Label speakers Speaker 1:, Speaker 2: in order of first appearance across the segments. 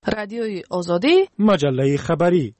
Speaker 1: رادیوی آزادی،
Speaker 2: مجله خبری.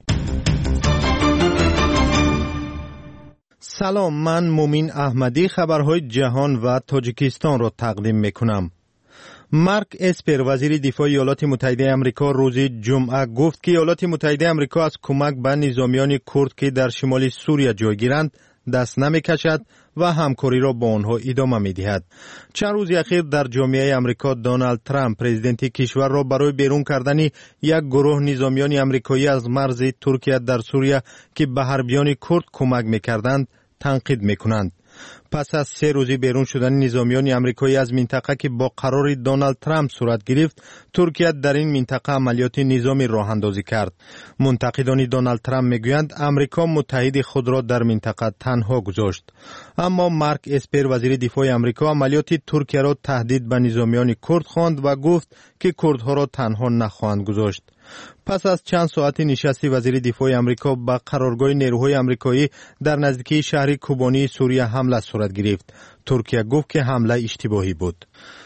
Speaker 2: سلام، من مومین احمدی خبرهای جهان و تاجیکستان را تقدیم میکنم. مارک اسپر وزیر دفاع ایالات متحده آمریکا روز جمعه گفت که ایالات متحده آمریکا از کمک به نظامیان کرد که در شمال سوریه جایگیرند دست نمیکشد و همکاری را با آنها ادامه می‌دهد. چند روز اخیر در جامعه آمریکا دونالد ترامپ پرزیدنت کشور را برای بیرون کردن یک گروه نظامیان آمریکایی از مرز ترکیه در سوریه که به حربیان کرد کمک می‌کردند تنقید می‌کنند. پس از 3 روزی بیرون شدن نظامیان آمریکایی از منطقه که با قرار دونالد ترامپ صورت گرفت، ترکیه در این منطقه عملیات نظامی راه اندازی کرد. منتقدان دونالد ترامپ میگویند آمریکا متحد خود را در منطقه تنها گذاشت. اما مارک اسپر وزیر دفاع آمریکا عملیات ترکیه را تهدید به نظامیان کرد خواند و گفت که کردها را تنها نخواهند گذاشت. پس از چند ساعت نشست وزیر دفاع آمریکا به قرارگاه نیروهای آمریکایی در نزدیکی شهر کوبانی سوریه حمله صورت گرفت. ترکیه گفت که حمله اشتباهی بود.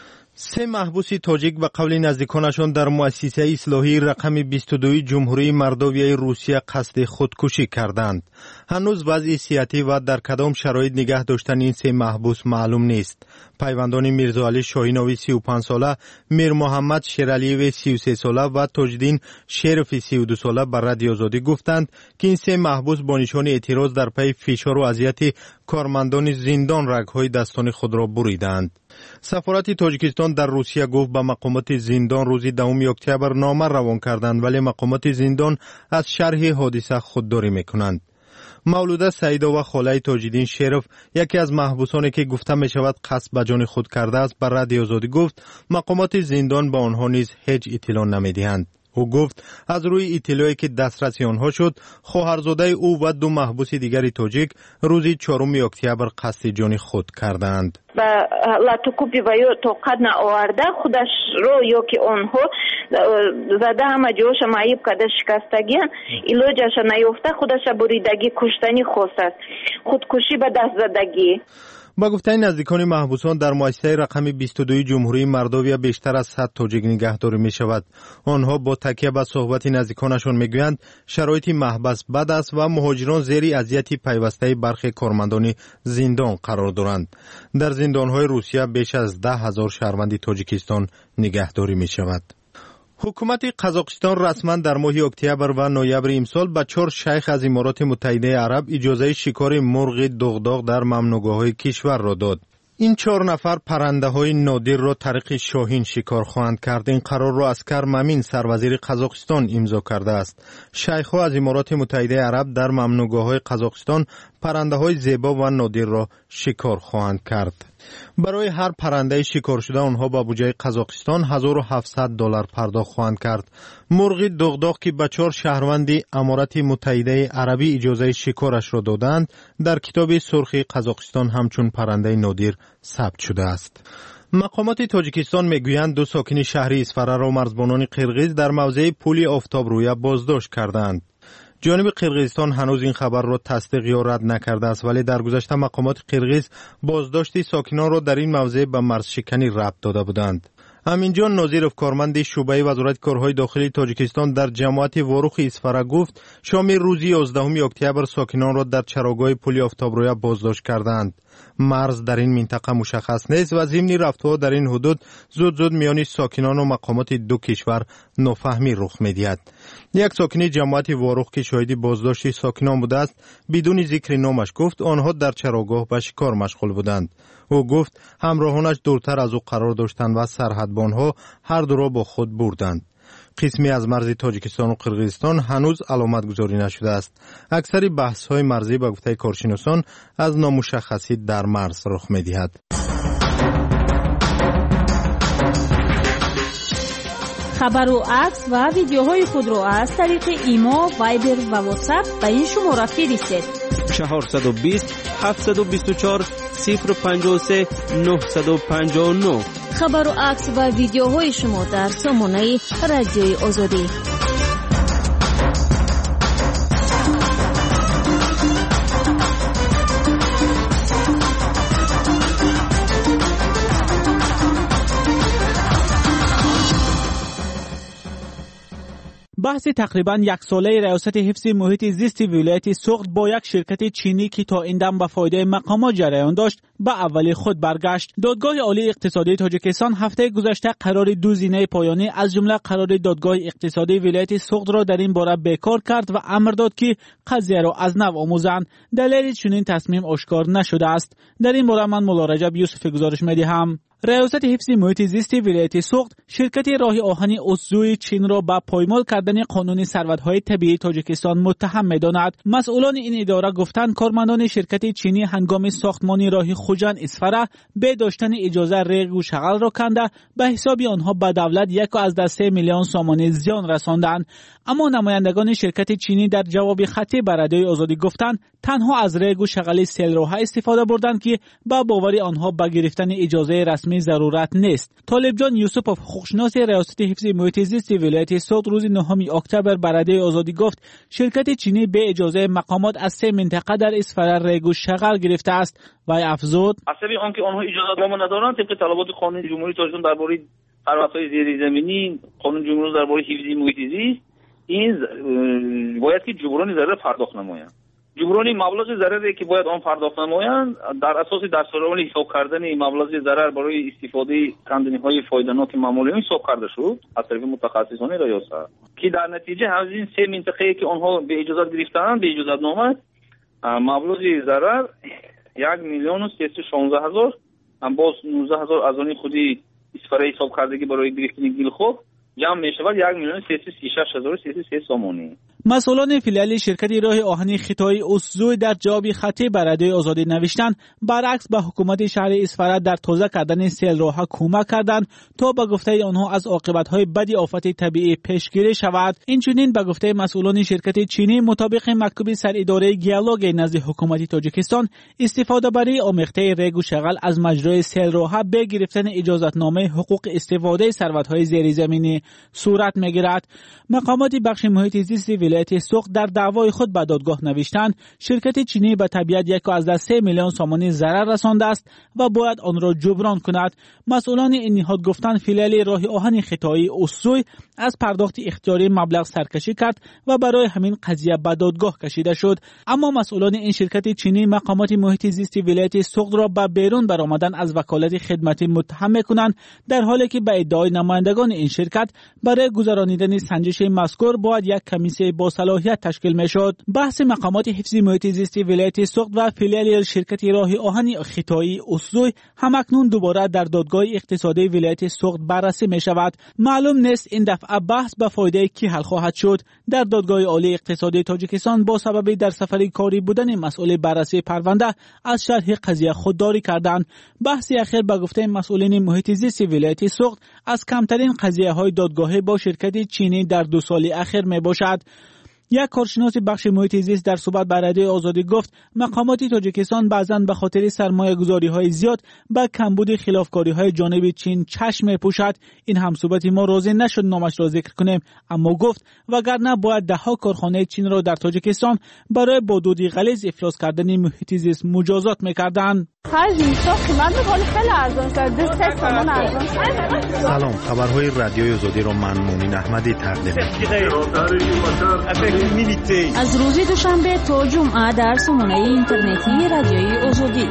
Speaker 2: 3 محبوس تاجیک به قول نزدیکانشان در مؤسسه اصلاحی رقم 22 جمهوری مردویای روسیه قصد خودکشی کردند. هنوز وضع صحتی و در کدام شرایط نگه داشتن این 3 محبوس معلوم نیست. پیوندان میرزاعلی شاهینوی 35 ساله، میر محمد شیرعلیوی 33 ساله و تاجدین شریفی 32 ساله به رادیو آزادی گفتند که این 3 محبوس با نشان اعتراض در پی فشار و اذیت کارمندان زندان رگ‌های دستان خود را بریدند. سفارت تاجیکستان در روسیه گفت به مقامات زندان روز 2 اکتبر نامه روان کردند، ولی مقامات زندان از شرح حادثه خودداری میکنند. مولوده سعیدا و خاله تاجدین شریف، یکی از محبوسانی که گفته می شود قصد به جان خود کرده است، بر رادیو آزادی گفت مقامات زندان به آنها نیز هیچ اطلاع نمیدهند. او گفت از روی اطلاعی که دسترسی آنها شد، خواهرزاده او و 2 محبوس دیگر تاجیک روز 4 اکتبر قصد جان خود کردند.
Speaker 3: و لاتوکوپی و یا توقت نآورده خودش رو یا که آنها زده همه جوش معیب کرده شکستگیان ایلوجش نیفته خودش بریدگی کشتنی خواست است، خودکشی به دست زدگی.
Speaker 2: با گفته نزدیکان محبوسان در مؤسسه رقم 22 جمهوری مردویه بیشتر از 100 تاجیک نگهداری می شود. آنها با تکیه به صحبت نزدیکانشان می گویند شرایط محبس بد است و مهاجران زیر اذیت پیوسته برخی کارمندان زندان قرار دارند. در زندانهای روسیه بیش از 10,000 شهروند تاجیکستان نگهداری می شود. حکومت قزاقستان رسما در ماه اکتبر و نوامبر امسال به 4 شیخ از امارات متحده عرب اجازه شکار مرغ دغدغ در ممنوعگاه‌های کشور را داد. این 4 نفر پرنده های نادر را طریق شاهین شکار خواهند کرد. این قرار را اسکر مامین سروزیر قزاقستان امضا کرده است. شیخ ها از امارات متحده عرب در ممنوعگاه‌های قزاقستان پرنده های زیبا و نادر را شکار خواهند کرد. برای هر پرنده شکار شده آنها با بودجه قزاقستان $1,700 پرداخت خواهند کرد. مرغ دغدغ که به 4 شهروند امارات متحده عربی اجازه شکارش را دادند در کتاب سرخ قزاقستان همچون پرنده نادر ثبت شده است. مقامات تاجیکستان میگویند 2 ساکن شهر اصفهان را مرزبانان قرقیز در موضع پل آفتاب رویه بازداشت کردند. جانب قرقیزستان هنوز این خبر را تصدیق یا رد نکرده است، ولی در گذشته مقامات قرقیز بازداشت ساکنان را در این موضع به مرزشکنی ربط داده بودند. امینجان ناظرов کارمند شعبه وزارت کارهای داخلی تاجیکستان در جماعت واروخ اصفهان گفت شام روز 11 اکتبر ساکنان را در چراگاه پل آفتابرویه بازداشت کردند. مرز در این منطقه مشخص نیست و ضمن رفتارها در این حدود زود میان ساکنان و مقامات 2 کشور نافهمی رخ می‌دهد. یک ساکن جماعت واروخ که شاهد بازداشت ساکنان بوده است بدون ذکر نامش گفت آنها در چراگاه به شکار مشغول بودند. او گفت همراهانش دورتر از او قرار داشتند و سرحدبانها هر دو را با خود بردند. قسمی از مرز تاجیکستان و قرقیزستان هنوز علامت گذاری نشده است. اکثر بحث های مرزی به گفته کارشناسان از نامشخصی در مرز رخ می دهد.
Speaker 4: خبر و عکس و ویدیوهای خود را از طریق ایما، وایبر و واتساپ به این شماره فرستید.
Speaker 5: 420 724 053 959.
Speaker 4: خبر و عکس و ویدیوهای شما در سامانه رادیوی آزادی.
Speaker 1: بحث تقریبا یک ساله ریاست حفظ محیط زیست ولایت سوخت با یک شرکت چینی که تا این دم به فایده مقامات جریان داشت به اولی خود برگشت. دادگاه عالی اقتصادی تاجیکستان هفته گذشته قرار دو زینه پایانی از جمله قرار دادگاه اقتصادی ولایت سوخت را در این باره بیکار کرد و امر داد که قضیه را از نو آموزند. دلیل چنین تصمیم آشکار نشده است. در این باره من مولا رجب یوسف گزارش می‌دهم. ریاست حفظ محیط زیست ولایت سوخت شرکت راه آهن اوسوی چین را به پایمال کردن قانون ثروت‌های طبیعی تاجیکستان متهم می‌داند. مسئولان این اداره گفتند کارمندان شرکت چینی هنگام ساختمان راه خوجند اسفره به داشتن اجازه ریگ و شغل را کنده به حساب آنها به دولت 1.3 میلیون سوم زیان رساندند. اما نمایندگان شرکت چینی در جواب خطی به رادیوی آزادی گفتند تنها از ریگ و شغل سیل راه استفاده بردند که با باور آنها به گرفتن اجازه رسمی ضرورت نیست. طالب جان یوسفوف حقوقشناس ریاست حفظ محیط زیست ولایت سوخت روز 9 اکتبر به رادیوی آزادی گفت شرکت چینی به اجازه مقامات از 3 منطقه در اسفره ریگ و شغل گرفته است و افزود
Speaker 6: حسب آنکه آنها اجازه نامه ندارند طبق طلبات قانون جمهوری تاجیکستان درباره ثروت‌های زیرزمینی، قانون جمهوری درباره حفظ محیط زیست، این باید که جبران ضرر پرداخت نمایند. جبران مبلغ ضرری که باید آن پرداخت نمایند در اساس دستورالعمل حساب کردن مبلغ ضرر برای استفاده کندنی‌های فایده‌ناک معمولی حساب کرده شد از طرف متخصصان ریاست که در نتیجه از این 3 منطقه‌ای که آنها به اجازه گرفتند به اجازه نامه مبلغ ضرر 1,316,000 باز 19,000 از آن خودی اسفره حساب کردگی برای گرفتن گیل خوب جمع می شود 1,336,303 سومانی.
Speaker 1: مسئولان فیلیال شرکت راه آهن خطای اوسزوی در جواب خطی به رادیوی آزادی نوشتند برعکس به حکومت شهر اسفره در تازه کردن سیل راه کمک کردند تا به گفته آنها از عاقبت‌های بد آفت طبیعی پیشگیری شود. اینچنین به گفته مسئولان شرکت چینی مطابق مکتوب سر اداره گیالوگ نزد حکومت تاجیکستان استفاده برای آمیخته ریگ و شغل از مجرای سیل راه به گرفتن اجازتنامه حقوق استفاده ثروت‌های زیرزمینی صورت می‌گیرد. مقامات بخش محیط زیست ولایت سوخت در دعوای خود به دادگاه نوشتند شرکت چینی به طبیعت 1.3 میلیون سوم ضرر رسانده است و باید آن را جبران کند. مسئولان این نهاد گفتند فیلیال راه آهن خطایی اوسوی از پرداخت اختیاری مبلغ سرکشی کرد و برای همین قضیه به دادگاه کشیده شد. اما مسئولان این شرکت چینی مقامات محیط زیست ولایت سوخت را به بیرون برآمدن از وکالت خدمتی متهم می‌کنند در حالی که به ادعای نمایندگان این شرکت برای گذرانیدن سنجش مذکور باید یک کمیسیون با صلاحیت تشکیل میشد. بحث مقامات حفظ محیط زیست ولایت سوخت و فیلیال شرکت راه آهن خطایی اوسزوی همکنون دوباره در دادگاه اقتصادی ولایت سوخت بررسی می شود. معلوم نیست این دفعه بحث به فایده کی حل خواهد شد. در دادگاه عالی اقتصادی تاجیکستان با سبب در سفر کاری بودن مسئول بررسی پرونده از شرح قضیه خودداری کردند. بحث اخیر به گفته مسئولین محیط زیست ولایت سوخت از کمترین قضیه های دادگاهی با شرکت چینی در 2 سال اخیر می باشد. یک کارشناس بخش محیط زیست در صحبت با رادیوی آزادی گفت مقامات تاجیکستان بعضاً به خاطر سرمایه‌گذاری‌های زیاد با کمبود خلافکاری‌های جانب چین چشم می‌پوشد. این همصحبتی ما راضی نشد نامش را ذکر کنیم، اما گفت وگرنه باید ده‌ها کارخانه چین را در تاجیکستان برای با دودی غلیظ افلاس کردن محیط زیست مجازات می‌کردند.
Speaker 2: سلام، خبرهای رادیوی آزادی را من مومن احمدی تقدیم می‌کنم.
Speaker 4: از روز دوشنبه تا جمعه در سامانه اینترنتی رادیوی آزادی.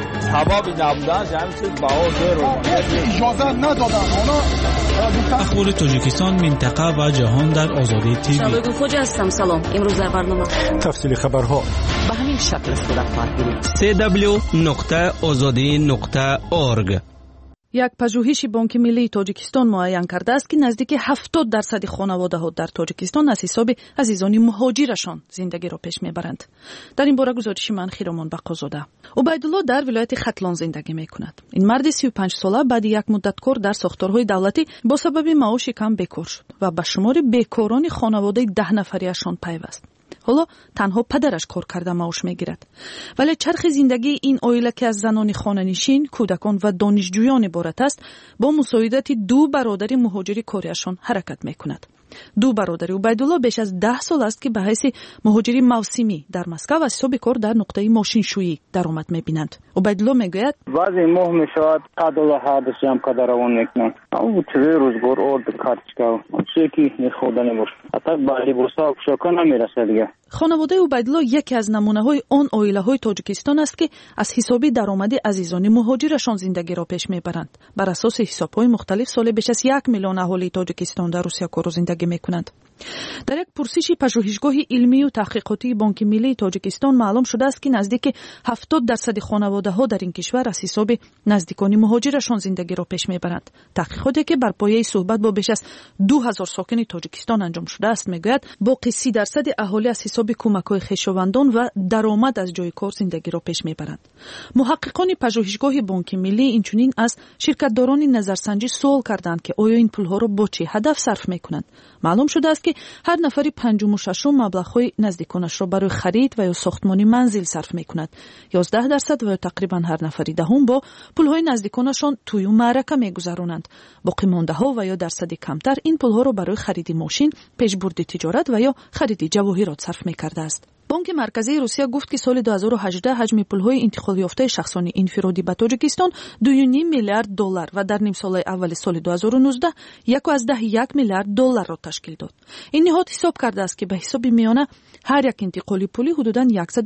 Speaker 1: اخبار تاجیکستان، منطقه و جهان در آزادی تیوی.
Speaker 7: شبکه خوج هستم. سلام. امروز در برنامه
Speaker 2: تفصیل خبرها
Speaker 7: به همین شکل صدا خواهد بود.
Speaker 5: www.azadi.org.
Speaker 8: یک پژوهش بانک ملی تاجیکستان معین کرده است که نزدیک 70% خانواده‌ها در تاجیکستان از حساب عزیزان مهاجرشان زندگی را پیش میبرند. در این باره گزارش من خیرامان بقازاده. عبیدالله در ولایت ختلان زندگی میکند. این مرد 35 ساله بعد یک مدت کار در ساختارهای دولتی با سبب معاش کم بیکار شد و به شمار بیکاران خانواده 10 نفریشان پیوست. حالا تنها پدرش کار کرده معاش میگیرد. ولی چرخ زندگی این عائله که از زنان خانه‌نشین، کودکان و دانشجویان عبارت است با مساعدت 2 برادر مهاجر کاریشان حرکت میکند. ду бародари убайдулло беш аз 10 сол аст ки ба ҳайси муҳоҷири мавсимӣ дар Москав аз ҳисоби кор дар нуқтаи мошиншӯӣ даромад мебинанд. убайдулло мегӯяд
Speaker 9: баъзе моҳ мешавад $100 ҳардаш ҷамъ карда равон мекунам. ҳамун чизе рӯзгор ордер карточка чизе ки мехода небошад. ҳатта ба либоса пӯшака намерасад дига.
Speaker 8: хонаводаи убайдулло яке аз намунаҳои он оилаҳои Тоҷикистон аст ки аз ҳисоби даромади азизони муҳоҷирашон зиндагиро пеш мебаранд. бар асоси ҳисобҳои мухталиф соле беш аз 1 миллион аҳолии Тоҷикистон дар Русия кору зиндагӣ мекунанд. дар як пурсиши пажӯҳишгоҳи илмию таҳқиқотии Бонки Миллии Тоҷикистон маълум шудааст ки наздики 70% хонаводаҳо дар ин кишвар аз ҳисоби наздикони муҳоҷирашон зиндагиро пеш мебаранд. таҳқиқоте ки бар пояи суҳбат бо беш аз 2000 сокини Тоҷикистон анҷом шудааст мегӯяд боқи 30% аҳолӣ аз ҳисоби кӯмакҳои хешовандон ва даромад аз ҷойи кор зиндагиро пеш мебаранд. муҳаққиқони пажӯҳишгоҳи Бонки Миллӣ инчунин аз ширкатдорони назарсанҷӣ суол карданд ки оё ин пулҳоро бо чӣ ҳадаф сарф мекунанд. маълум шудааст ки ҳар нафари панҷуму шашум маблағҳои наздиконашро барои харид ва ё сохтмони манзил сарф мекунад. 11% ва ё тақрибан ҳар нафари даҳум бо пулҳои наздиконашон тӯю маърака мегузаронанд. боқимондаҳо ва ё дарсади камтар ин пулҳоро барои хариди мошин, пешбурди тиҷорат ва ё хариди ҷавоҳирот сарф мекардааст. бонки марказии Русия гуфт ки соли 2018 ҳаҷми пулҳои интиқолёфтаи шахсони инфиродӣ ба Тоҷикистон $2.5 миллиард ва дар нимсолаи аввали соли 2019 $1.1 миллиард ташкил дод. ин ниҳод ҳисоб кардааст ки ба ҳисоби миёна ҳар як интиқоли пулӣ ҳудудан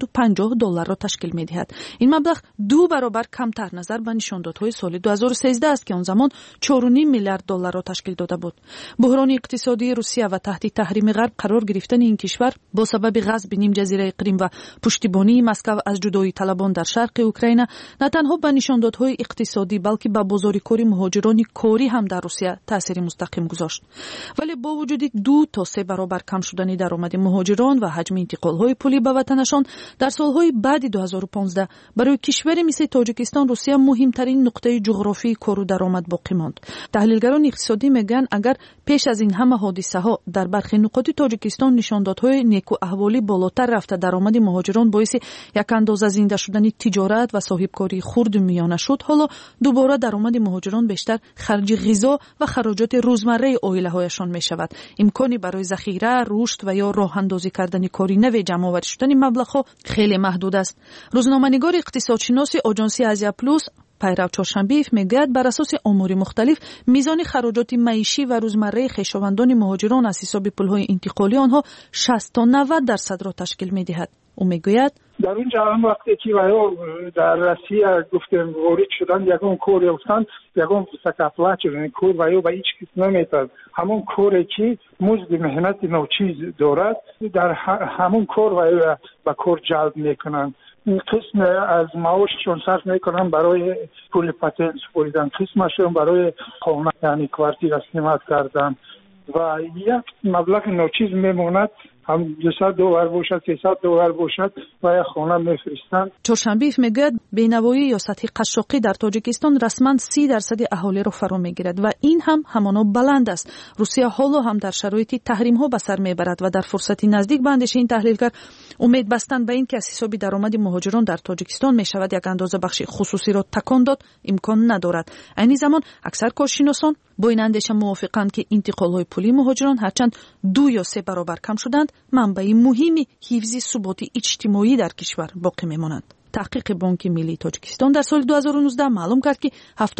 Speaker 8: $150 ташкил медиҳад. ин маблағ 2 баробар камтар назар ба нишондодҳои соли 2013 аст ки он замон $4.5 миллиард ташкил дода буд. буҳрони иқтисодии Русия ва таҳти таҳрими ғарб қарор гирифтани ин кишвар бо сабаби ғазби нимҷазираи Қрим ва пуштибонии Москав аз ҷудоии талабон дар шарқи Украина на танҳо ба нишондодҳои иқтисодӣ балки ба бозори кори муҳоҷирони корӣ ҳам дар Русия таъсири мустақим гузошт. вале бо вуҷуди 2 то 3 баробар кам шудани даромади муҳоҷирон ва ҳаҷми интиқолҳои пулӣ ба ватанашон дар солҳои баъди 2015 барои кишвари мисли Тоҷикистон Русия муҳимтарин нуқтаи ҷуғрофии кору даромад боқӣ монд. таҳлилгарони иқтисодӣ мегӯянд агар пеш аз ин ҳама ҳодисаҳо дар бархи нуқоти Тоҷикистон нишондодҳои некуаҳволӣ болотар рафта даромади муҳоҷирон боиси якандоза зинда шудани тиҷорат ва соҳибкории хурду миёна шуд, ҳоло дубора даромади муҳоҷирон бештар харҷи ғизо ва хароҷоти рӯзмарраи оилаҳояшон мешавад. имкони барои захира, рушд ва ё роҳандозӣ кардани кори наве ҷамъоварӣ шудани маблағҳо хеле маҳдуд аст. рӯзноманигори иқтисодшиноси оҷонси Азия плюс пайрав чоршанбиев мегӯяд бар асоси омори мухталиф мизони хароҷоти маишӣ ва рӯзмарраи хешовандони муҳоҷирон аз ҳисоби пулҳои интиқолӣ онҳо 60 то 90% ташкил медиҳад. ӯ мегӯяд
Speaker 10: дар он ҷараён вақте ки ваё дар Россия гуфтем ворид шуданд, ягон кор ёфтанд, ягон высокооплачиваемый кор ваё ба ҳеҷ кис наметад. ҳамон коре ки музди меҳнати ночиз дорад, дар ҳамон кор ваё ба кор ҷалб мекунанд. қисм аз маошашон сарф мекунанд барои пули патент супоридан, қисмашон барои хона, яъни квартира снимат кардан ва як маблағи ночиз мемонад. هم $200 باشد، $300 باشد و یا خانه میفرستند.
Speaker 8: چهارشنبه میگوید بینوایی یا سطح قشاقی در تاجیکستان رسما 30% اهالی را فرا میگیرد و این هم همانا بلند است. روسیه حالا هم در شرایط تحریم ها به سر میبرد و در فرصتی نزدیک به اندیشه این تحلیلگر امید بستند به این که از حساب درآمد مهاجران در تاجیکستان میشود یک اندازه بخش خصوصی را تکان داد امکان ندارد. این زمان اکثر کارشناسان با این اندیشه موافقند که انتقال‌های پولی مهاجران هرچند 2 یا 3 برابر کم شدند، منبع مهمی حفظ ثبات اجتماعی در کشور باقی میمانند. تحقیق بانک ملی تاجیکستان در سال 2019 معلوم کرد که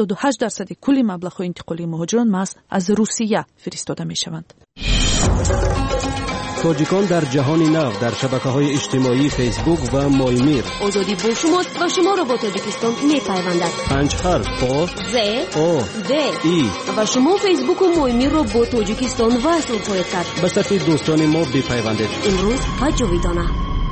Speaker 8: 78% کل مبلغ‌های انتقالی مهاجران محض از روسیه فرستاده میشوند.
Speaker 5: تاجیکان در جهان نو در شبکه‌های اجتماعی فیسبوک و مایمیر.
Speaker 7: آزادی با شماست و شما را با تاجیکستان می‌پیوندد.
Speaker 5: 5 حرف با
Speaker 7: ز او د ای و شما فیسبوک و مایمیر را با تاجیکستان وصل خواهید کرد.
Speaker 5: به صفحه دوستان ما بپیوندید.
Speaker 7: امروز و جاویدانه.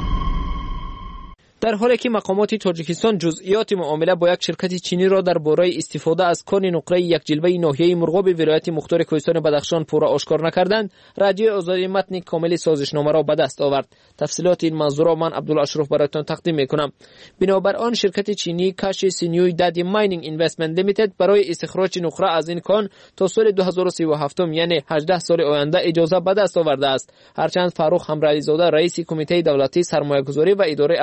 Speaker 11: در حالی که مقامات تاجیکستان جزئیات معامله با یک شرکت چینی را درباره استفاده از کان نقره یک جلوه ناحیه مرغاب ولایت مختار کوهستان بدخشان پورا آشکار نکردند، رادیو آزادی متن کامل سازشنامه را به دست آورد. تفصیلات این موضوع را من عبدالاشرف برایتان تقدیم میکنم. بنابر آن شرکت چینی کاش سینیوی دادی ماینینگ اینوستمنت لیمیتد برای استخراج نقره از این کان تا سال 2037 یعنی 18 سال آینده اجازه به دست آورده است. هرچند فاروق همرعلی زاده رئیس کمیته دولتی سرمایه‌گذاری و اداره اموال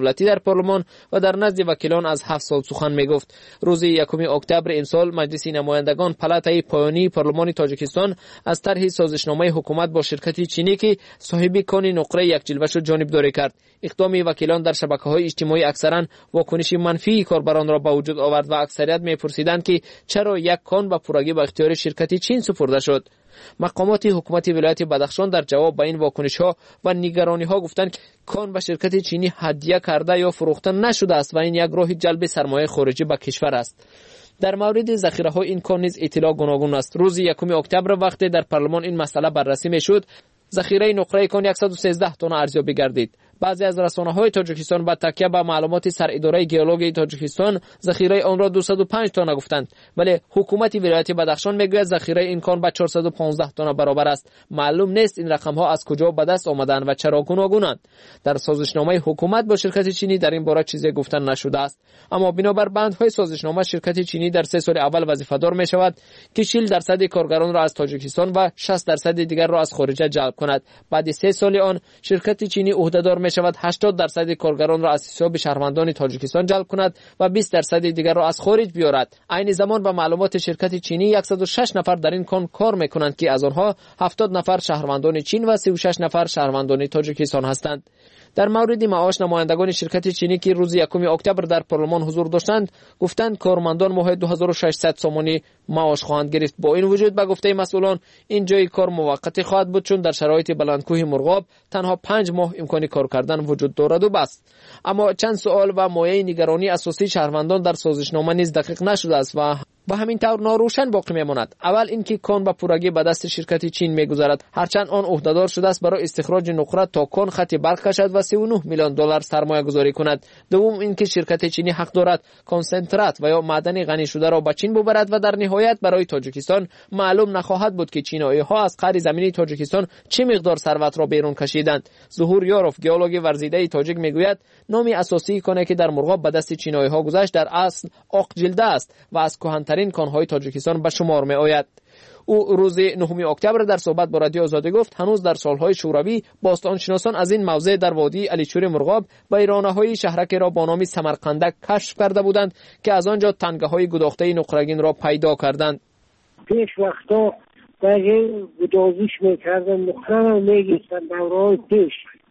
Speaker 11: دولتی در پارلمان و در نزد وکیلان از 7 سال سخن میگفت. روز 1 اکتبر امسال مجلس نمایندگان پلاتای پایانی پارلمان تاجیکستان از طرح سازشنامه حکومت با شرکت چینی که صاحب کان نقره یک جلوه شد جانبداری کرد. اقدام وکیلان در شبکه‌های اجتماعی اکثرا واکنش منفی کاربران را به وجود آورد و اکثریت می‌پرسیدند که چرا یک کان به پورگی به اختیار شرکت چین سپرده شد. مقامات حکومت ولایت بدخشان در جواب به این واکنش‌ها و نگرانی‌ها گفتند که کان به شرکت چینی هدیه کرده یا فروخته نشده است و این یک راه جلب سرمایه خارجی به کشور است. در مورد ذخیره‌های این کان نیز اطلاع گوناگون است. روز 1 اکتبر وقتی در پارلمان این مسئله بررسی می‌شد، ذخیره نقره کان 113 تن ارزیابی گردید. بعضی از رسانه‌های تاجیکستان با تکیه به معلومات سراداره گئولوژی تاجیکستان ذخیره آن را 205 تن گفتند، ولی حکومت ولایت بدخشان میگوید ذخیره این کان به 415 تن برابر است. معلوم نیست این رقم‌ها از کجا به دست آمدند و چرا گوناگونند. در سازشنامه حکومت با شرکت چینی در این باره چیزی گفتن نشده است، اما بنابر بندهای سازشنامه شرکت چینی در 3 سال اول وظیفه‌دار می‌شود که 40% کارگران را از تاجیکستان و 60% دیگر را از خارج جلب کند. بعد 3 سال آن شرکت چینی عهده‌دار می‌شود 80% کارگران را از حساب شهروندان تاجیکستان جلب کند و 20% دیگر را از خارج بیارد. عین زمان با معلومات شرکت چینی 106 نفر در این کان کار می‌کنند که از آنها 70 نفر شهروندان چین و 36 نفر شهروندان تاجیکستان هستند. در مورد معاش نمایندگان شرکت چینی که روز 1 اکتبر در پارلمان حضور داشتند گفتند کارمندان ماه 2600 سومانی معاش خواهند گرفت. با این وجود به گفته مسئولان این جای کار موقت خواهد بود، چون در شرایط بلندکوه مرغاب تنها 5 ماه امکان کار کردن وجود دارد و بس. اما چند سوال و مایه نگرانی اساسی شهروندان در سازشنامه نیز دقیق نشده است و با همین طور ناروشن باقی میماند. اول اینکه کان با پورگی به دست شرکت چین میگذرد، هرچند آن عهدهدار شده است برای استخراج نقره تا کان خط برق کشد و 39 میلیون دلار سرمایه گذاری کند. دوم اینکه شرکت چینی حق دارد کنسنترات و یا معدن غنی شده را به چین ببرد و در نهایت برای تاجیکستان معلوم نخواهد بود که چینایی ها از قعر زمینی تاجیکستان چه مقدار ثروت را بیرون کشیدند. ظهور یاروف گئولوژ ورزیده تاجیک میگوید نام اساسی کانی که در مرغاب به دست چینایی ها گذشت در اصل آق جلده است و از کهن‌ترین کان‌های تاجیکستان به شمار می‌آید. او روز 9 اکتبر در صحبت با رادیو آزادی گفت هنوز در سالهای شوروی باستانشناسان از این موضع در وادی علیچور مرغاب ویرانه‌های شهرک را با نام سمرقندک کشف کرده بودند که از آنجا تنگه‌های گداخته نقره‌گین را پیدا کردند.
Speaker 12: پیش وقتا در گدازش می‌کردن نقره را می‌گرفتن دوره‌های پیش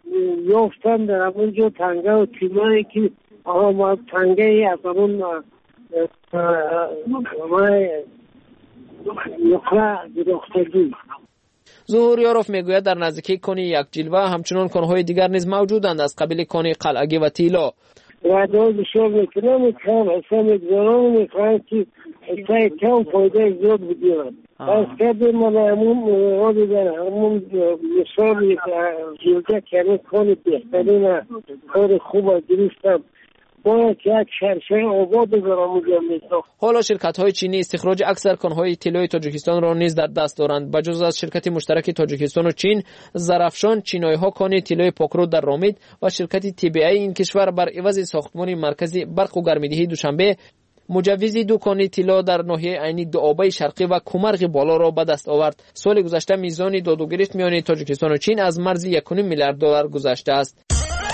Speaker 12: یافتن در اونجا تنگه و تیمایی که ما تنگه از اون
Speaker 11: ظهور یاروف میگوید در نزدیکی کان یک جلوه همچنان کان‌های دیگر نیز موجودند از قبیل کان قلعگی و تیلا.
Speaker 12: رادیو بسیار میکنم کم حساب میکنم میکنم که حساب کم فایده زیاد بگیرم. از کبیر من همون در همون مثال جلده کنه کان بهترین کار خوب گرفتم.
Speaker 11: حالا شرکت‌های چینی استخراج اکثر کان‌های طلای تاجیکستان را نیز در دست دارند. بجز از شرکت مشترک تاجیکستان و چین، زرافشان چینایی‌ها کان طلای پاکرو در رامید و شرکت TBI این کشور بر عوض ساختمان مرکزی برق و گرمایدهی دوشنبه مجوز دو کان طلا در ناحیه عینی دوآبه شرقی و کومرغ بالا را به دست آورد. سال گذشته میزان داد و گرفت میان تاجیکستان و چین از مرز 1.5 میلیارد دلار گذشته است.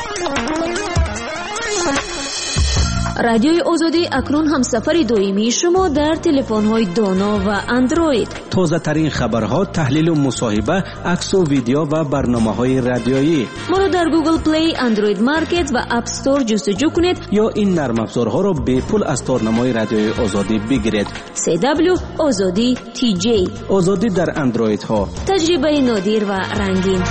Speaker 7: رادیوی آزادی اکنون هم سفر دائمی شما در تلفن‌های دانا و اندروید.
Speaker 5: تازه ترین خبرها، تحلیل و مصاحبه، عکس و ویدیو و برنامه‌های رادیویی.
Speaker 7: ما را در گوگل پلی، اندروید مارکت و اپ استور جستجو کنید
Speaker 5: یا این نرم افزارها را به پول از تارنمای رادیوی آزادی بگیرید.
Speaker 7: CW آزادی TJ
Speaker 5: آزادی در اندروید ها.
Speaker 7: تجربه نادر و رنگین.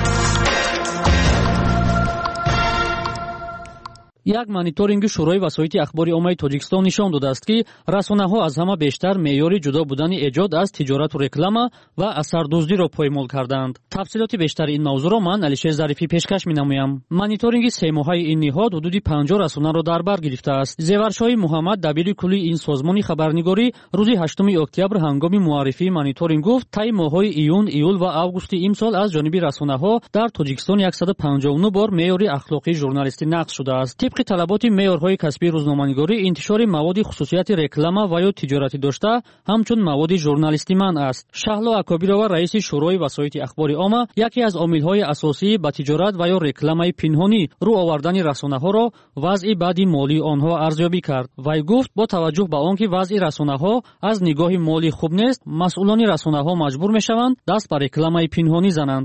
Speaker 13: یک مانیتورینگ شورای وسایط اخباری عامه تاجیکستان نشان داده است که رسانه‌ها از همه بیشتر معیار جدا بودن ایجاد از تجارت و رکلام و اثردوزی را پایمال کردند. تفصیلات بیشتر این موضوع را من علیشه ظریفی پیشکش می‌نمایم. مانیتورینگ سه ماهه این نهاد حدود 50 رسانه را در بر گرفته است. زیورشاه محمد دبیر کلی این سازمان خبرنگاری روز 8 اکتبر هنگام معرفی مانیتورینگ گفت طی ماه‌های ایون، ایول و آگوست امسال از جانب رسانه‌ها در تاجیکستان 159 بار معیار اخلاقی ژورنالیستی نقض شده است. طبق طلبات معیارهای کسبی روزنامه‌نگاری انتشار مواد خصوصیت رکلامه و یا تجارتی داشته همچون مواد ژورنالیستی منع است. شهلا اکابیرова رئیس شورای وسایط اخبار عامه یکی از عامل‌های اساسی به تجارت و یا رکلامه پنهانی رو آوردن رسانه‌ها را وضع بدی مالی آنها ارزیابی کرد. وی گفت با توجه به آنکه وضع رسانه‌ها از نگاه مالی خوب نیست، مسئولان رسانه‌ها مجبور می‌شوند دست به رکلامه پنهانی زنند.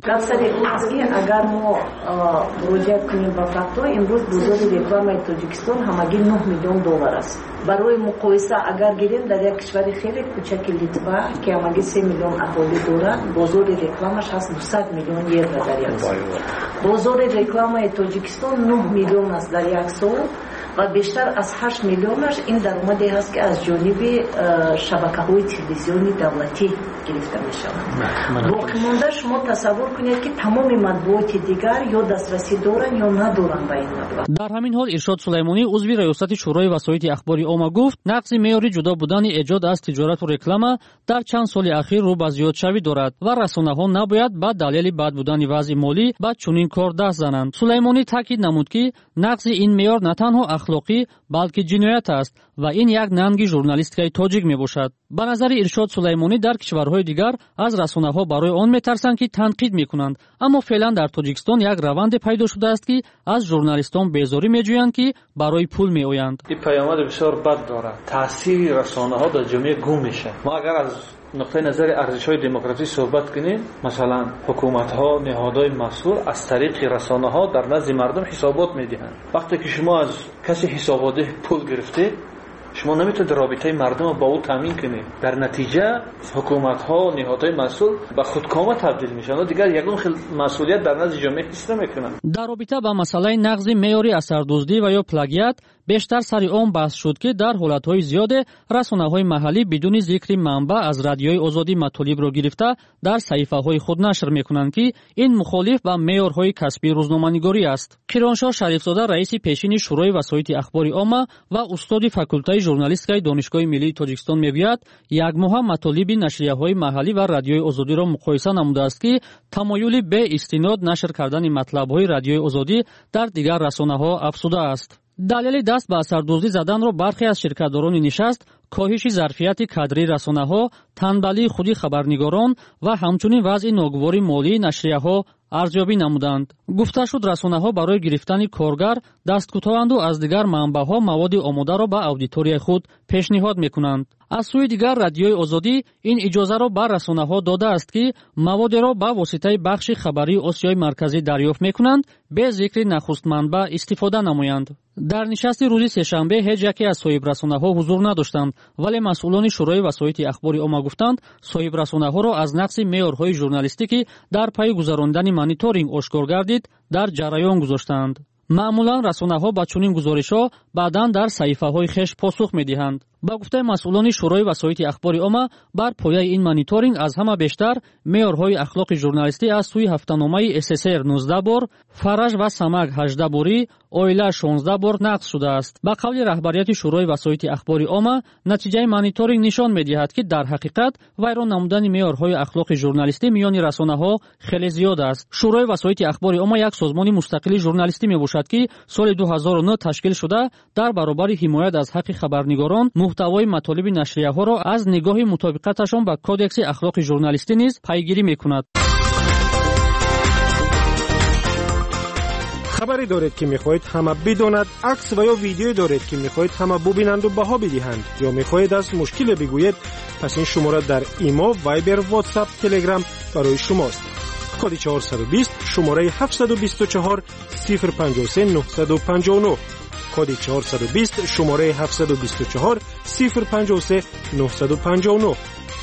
Speaker 14: اگر ما مراجعه کنیم به فاکتور امروز بازار رکلام تاجیکستان همگی 9 میلیون دلار است. برای مقایسه اگر گیریم در یک کشور خیلی کوچک لیتوا که همگی 3 میلیون اهالی دارد، بازار رکلامش هست 200 میلیون یورو در یک سال. بازار رکلام تاجیکستان 9 میلیون است در یک سال و بیشتر از 8 میلیونش این درآمدی هست که از جانب شبکه‌های تلویزیونی دولتی گرفته می‌شود. باقی مانده شما تصور کنید که تمام مطبوعات دیگر یا دسترسی دارن یا ندارن به این مبلغ.
Speaker 13: در همین حال ارشاد سلیمانی عضو ریاست شورای وسایط اخبار عامه گفت نقض معیار جدا بودن ایجاد از تجارت و رکلام در چند سال اخیر رو به زیادشوی دارد و رسانه‌ها نباید با دلیل بد بودن وضع مالی به چنین کار دست زنند. سلیمانی تاکید نمود که نقض این معیار نه تنها اخلاقی بلکه جنایت است و این یک ننگ ژورنالیستیک تاجیک میباشد. به نظر ارشاد سلیمانی در کشورهای دیگر از رسانه‌ها برای آن میترسند که تنقید میکنند، اما فعلا در تاجیکستان یک روند پیدا شده است که از ژورنالیستان بیزاری میجویند که برای پول میآیند.
Speaker 15: این پیامد بسیار بد دارد. تاثیر رسانه‌ها در جامعه گم میشه. ما اگر از نقطه نظر ارزش‌های دموکراسی صحبت کنیم، مثلا حکومت‌ها، نهادهای مسئول از طریق رسانه‌ها در نزد مردم حسابات میدهند. وقتی که شما از کسی حسابات پول گرفتید، شما نمیتونید رابطه مردم رو با او تامین کنید. در نتیجه حکومت‌ها و نهادهای مسئول به خودکامه تبدیل میشن و دیگر یگان مسئولیت در نزد جامعه حس نمیکنند.
Speaker 13: در رابطه با مسئله نقض معیار اثردوزی و یا پلاگیات بیشتر سر آن بحث شد که در حالت‌های زیاد رسانه‌های محلی بدون ذکر منبع از رادیوی آزادی مطالب را گرفته در صحیفه‌های خود نشر می‌کنند که این مخالف با معیارهای کسبی روزنامه‌نگاری است. کرانشاه شریفزاده رئیس پیشین شورای وسایط اخبار عامه و استاد فاکولته ژورنالیستیک دانشگاه ملی تاجیکستان میگوید یک ماه مطالب نشریه‌های محلی و رادیوی آزادی را مقایسه نموده است که تمایل به استناد نشر کردن مطلب‌های رادیوی آزادی در دیگر رسانه‌ها افزوده است. دلیل دست به اثردوزی زدن را برخی از شرکت‌داران نشست کاهش ظرفیت کادری رسانه‌ها، تنبلی خودی خبرنگاران و همچنین وضع ناگوار مالی نشریه‌ها ارزیابی نمودند. گفته شد رسانه‌ها برای گرفتن کارگر دست کوتاه‌اند و از دیگر منبع‌ها مواد آماده را به اودیتوری خود پیشنهاد می‌کنند. از سوی دیگر رادیوی آزادی این اجازه را به رسانه‌ها داده است که مواد را به واسطه بخش خبری آسیای مرکزی دریافت می‌کنند، به ذکر نخست منبع استفاده نمایند. در نشست روز سه‌شنبه هیچ یکی از صاحب رسانه‌ها حضور نداشتند، ولی مسئولان شورای وسایط اخبار عامه گفتند صاحب رسانه‌ها را از نقض معیارهای ژورنالیستیکی در پی گذراندن مانیتورینگ آشکار گردید در جریان گذاشتند. معمولا رسانه‌ها با چنین گزارش‌ها بعداً در صحیفه‌های خویش پاسخ می‌دهند. با گفته مسئولان شورای وسایط اخبار عامه بر پایه این مانیتورینگ از همه بیشتر معیارهای اخلاق ژورنالیستی از سوی هفته‌نامه SSR 19 بار، فرج و سمک 18 باری، اویلا 16 بار نقض شده است. با قول رهبریت شورای وسایط اخبار عامه نتیجه مانیتورینگ نشان می‌دهد که در حقیقت ویران نمودن معیارهای اخلاق ژورنالیستی میان رسانه‌ها خیلی زیاد است. شورای وسایط اخبار عامه یک سازمان مستقل ژورنالیستی میباشد که سال 2009 تشکیل شده در برابر حمایت از حق خبرنگاران محتوای مطالب نشریه‌ها را از نگاه مطابقتشان با کدکس اخلاق ژورنالیستی نیز پیگیری می‌کند.
Speaker 16: خبری دارید که می‌خواهید همه بداند، عکس و یا ویدیو دارید که می‌خواهید همه ببینند و بها بدهند، یا می‌خواهید از مشکل بگویید، پس این شماره در ایمو، وایبر، واتساپ، تلگرام برای شماست. کد 420 شماره 724 053 959. کد 420 شماره 724 053 959.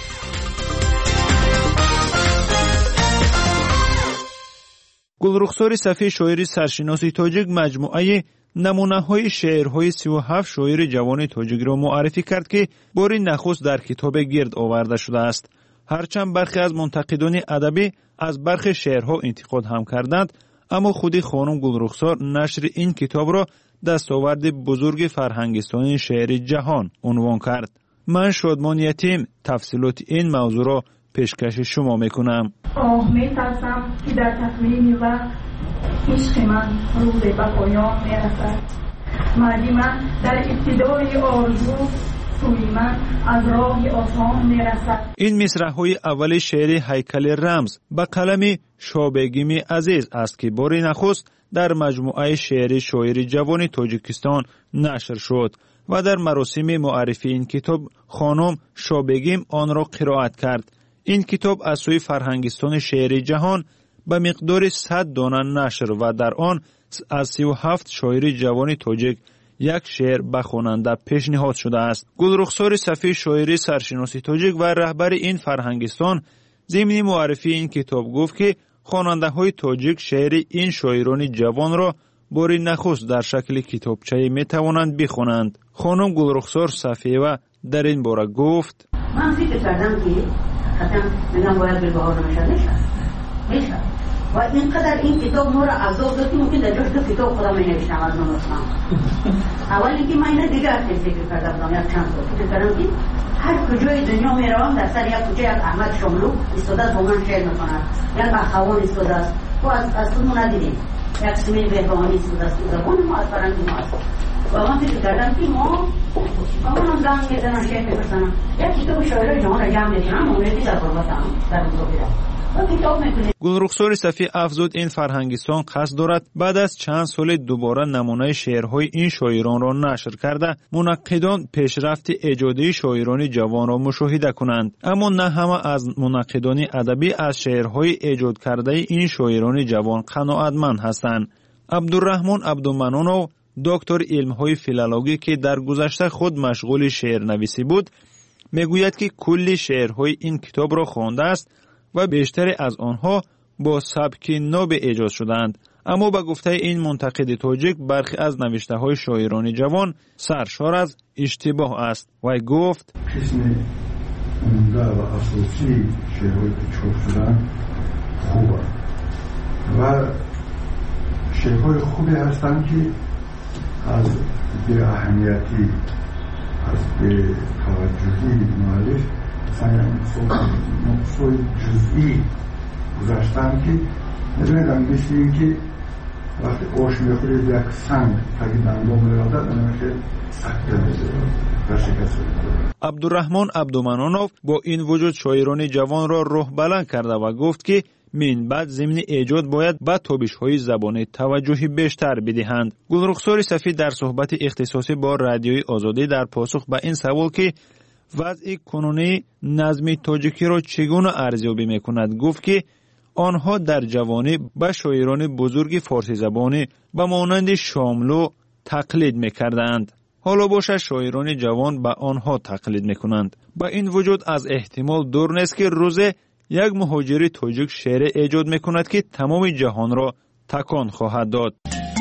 Speaker 17: گلرخسار صفی شاعر سرشناس تاجیک مجموعه نمونه‌های شعرهای 37 شاعر جوان تاجیک را معرفی کرد که بار نخست در کتاب گرد آورده شده است. هرچند برخی از منتقدان ادبی از برخی شعرها انتقاد هم کردند، اما خود خانم گلرخسار نشر این کتاب را دستاورد بزرگ فرهنگستانی شعر جهان عنوان کرد. من شادمان یتیم تفصیلات این موضوع را پیشکش شما میکنم.
Speaker 18: می‌ترسم که در تکمیل وقت عشق من روز به پایان میرسد. مردی من در ابتدای آرزو سوی من از راه آسان میرسد.
Speaker 17: این مصرع‌های اول شعر هیکل رمز به قلم شابگیم عزیز است که بار نخست در مجموعه شعر شاعر جوان تاجیکستان نشر شد و در مراسم معرفی این کتاب خانم شابگیم آن را قرائت کرد. این کتاب از سوی فرهنگستان شعر جهان به مقدار 100 دانه نشر و در آن از 37 شاعر جوان تاجیک یک شعر به خواننده پیشنهاد شده است. گلرخسار صفی شاعر سرشناسی تاجیک و رهبر این فرهنگستان ضمن معرفی این کتاب گفت که خواننده های تاجیک شعر این شاعران جوان را بار نخست در شکل کتابچه می توانند بخوانند. خانم گلرخسار صفیه در این باره گفت:
Speaker 19: من فکر کردم که حتما میگم باید بالبهار میشه و اینقدر این کتاب ما را عذاب داد که ممکن در جاش دو کتاب خودم می نوشتم از نام اسلام. اولی که من اینه دیگه خیلی فکر کردم یک چند تا فکر کردم که هر کجای دنیا می روم در سر یک کوچه یک احمد شاملو استاده است با من شعر میکند، یک اخوان استاده است و از خودمون ندیدیم، یک سمیل بهبهانی استاده است، زبان ما از فرنگی ما است و من فکر کردم که ما هم زنگ میزنم شعر میپرسنم یک کتاب شاعرای جهان را جمع میکنم مملتی در قربتم در مذاکره.
Speaker 17: گلرخسار صفی افزود این فرهنگستان قصد دارد بعد از چند سال دوباره نمونه شعرهای این شاعران را نشر کرده منقدان پیشرفت ایجادی شاعران جوان را مشاهده کنند، اما نه همه از منقدان ادبی از شعرهای ایجاد کرده این شاعران جوان قناعتمند هستند. عبدالرحمن عبدالمنانو دکتر علمهای فیلولوژی که در گذشته خود مشغول شعر نویسی بود میگوید که کل شعرهای این کتاب را خوانده است و بیشتر از آنها با سبک نو ایجاد شدند، اما به گفته این منتقد تاجیک برخی از نوشته های شاعران جوان سرشار از اشتباه است. و گفت
Speaker 20: قسم عمده و اساسی شعرهایی که چاپ شدند خوبه و شعرهای خوبی هستند که از به اهمیتی از به توجهی مؤلف نقصای جزئی گذاشتن که نمیدونم مثل این که وقتی آش میخورید یک سنگ تاکی دندام میرادد نمیشه سکته میزید و شکست میزید.
Speaker 17: عبدالرحمن عبدالمنانوف با این وجود شاعران جوان را روح بلند کرده و گفت که من بعد ضمن ایجاد باید به تابش های زبانی توجهی بیشتر بدهند. گلرخسار صفی در صحبت اختصاصی با رادیوی آزادی در پاسخ به این سوال که وضع کنونی نظم تاجیکی را چگونه ارزیابی میکند گفت که آنها در جوانی به شاعران بزرگ فارسی زبانی به مانند شاملو تقلید میکردند، حالا باشه شاعران جوان به آنها تقلید میکنند. با این وجود از احتمال دور نیست که روزه یک مهاجر تاجیک شعر ایجاد میکند که تمام جهان را تکان خواهد داد.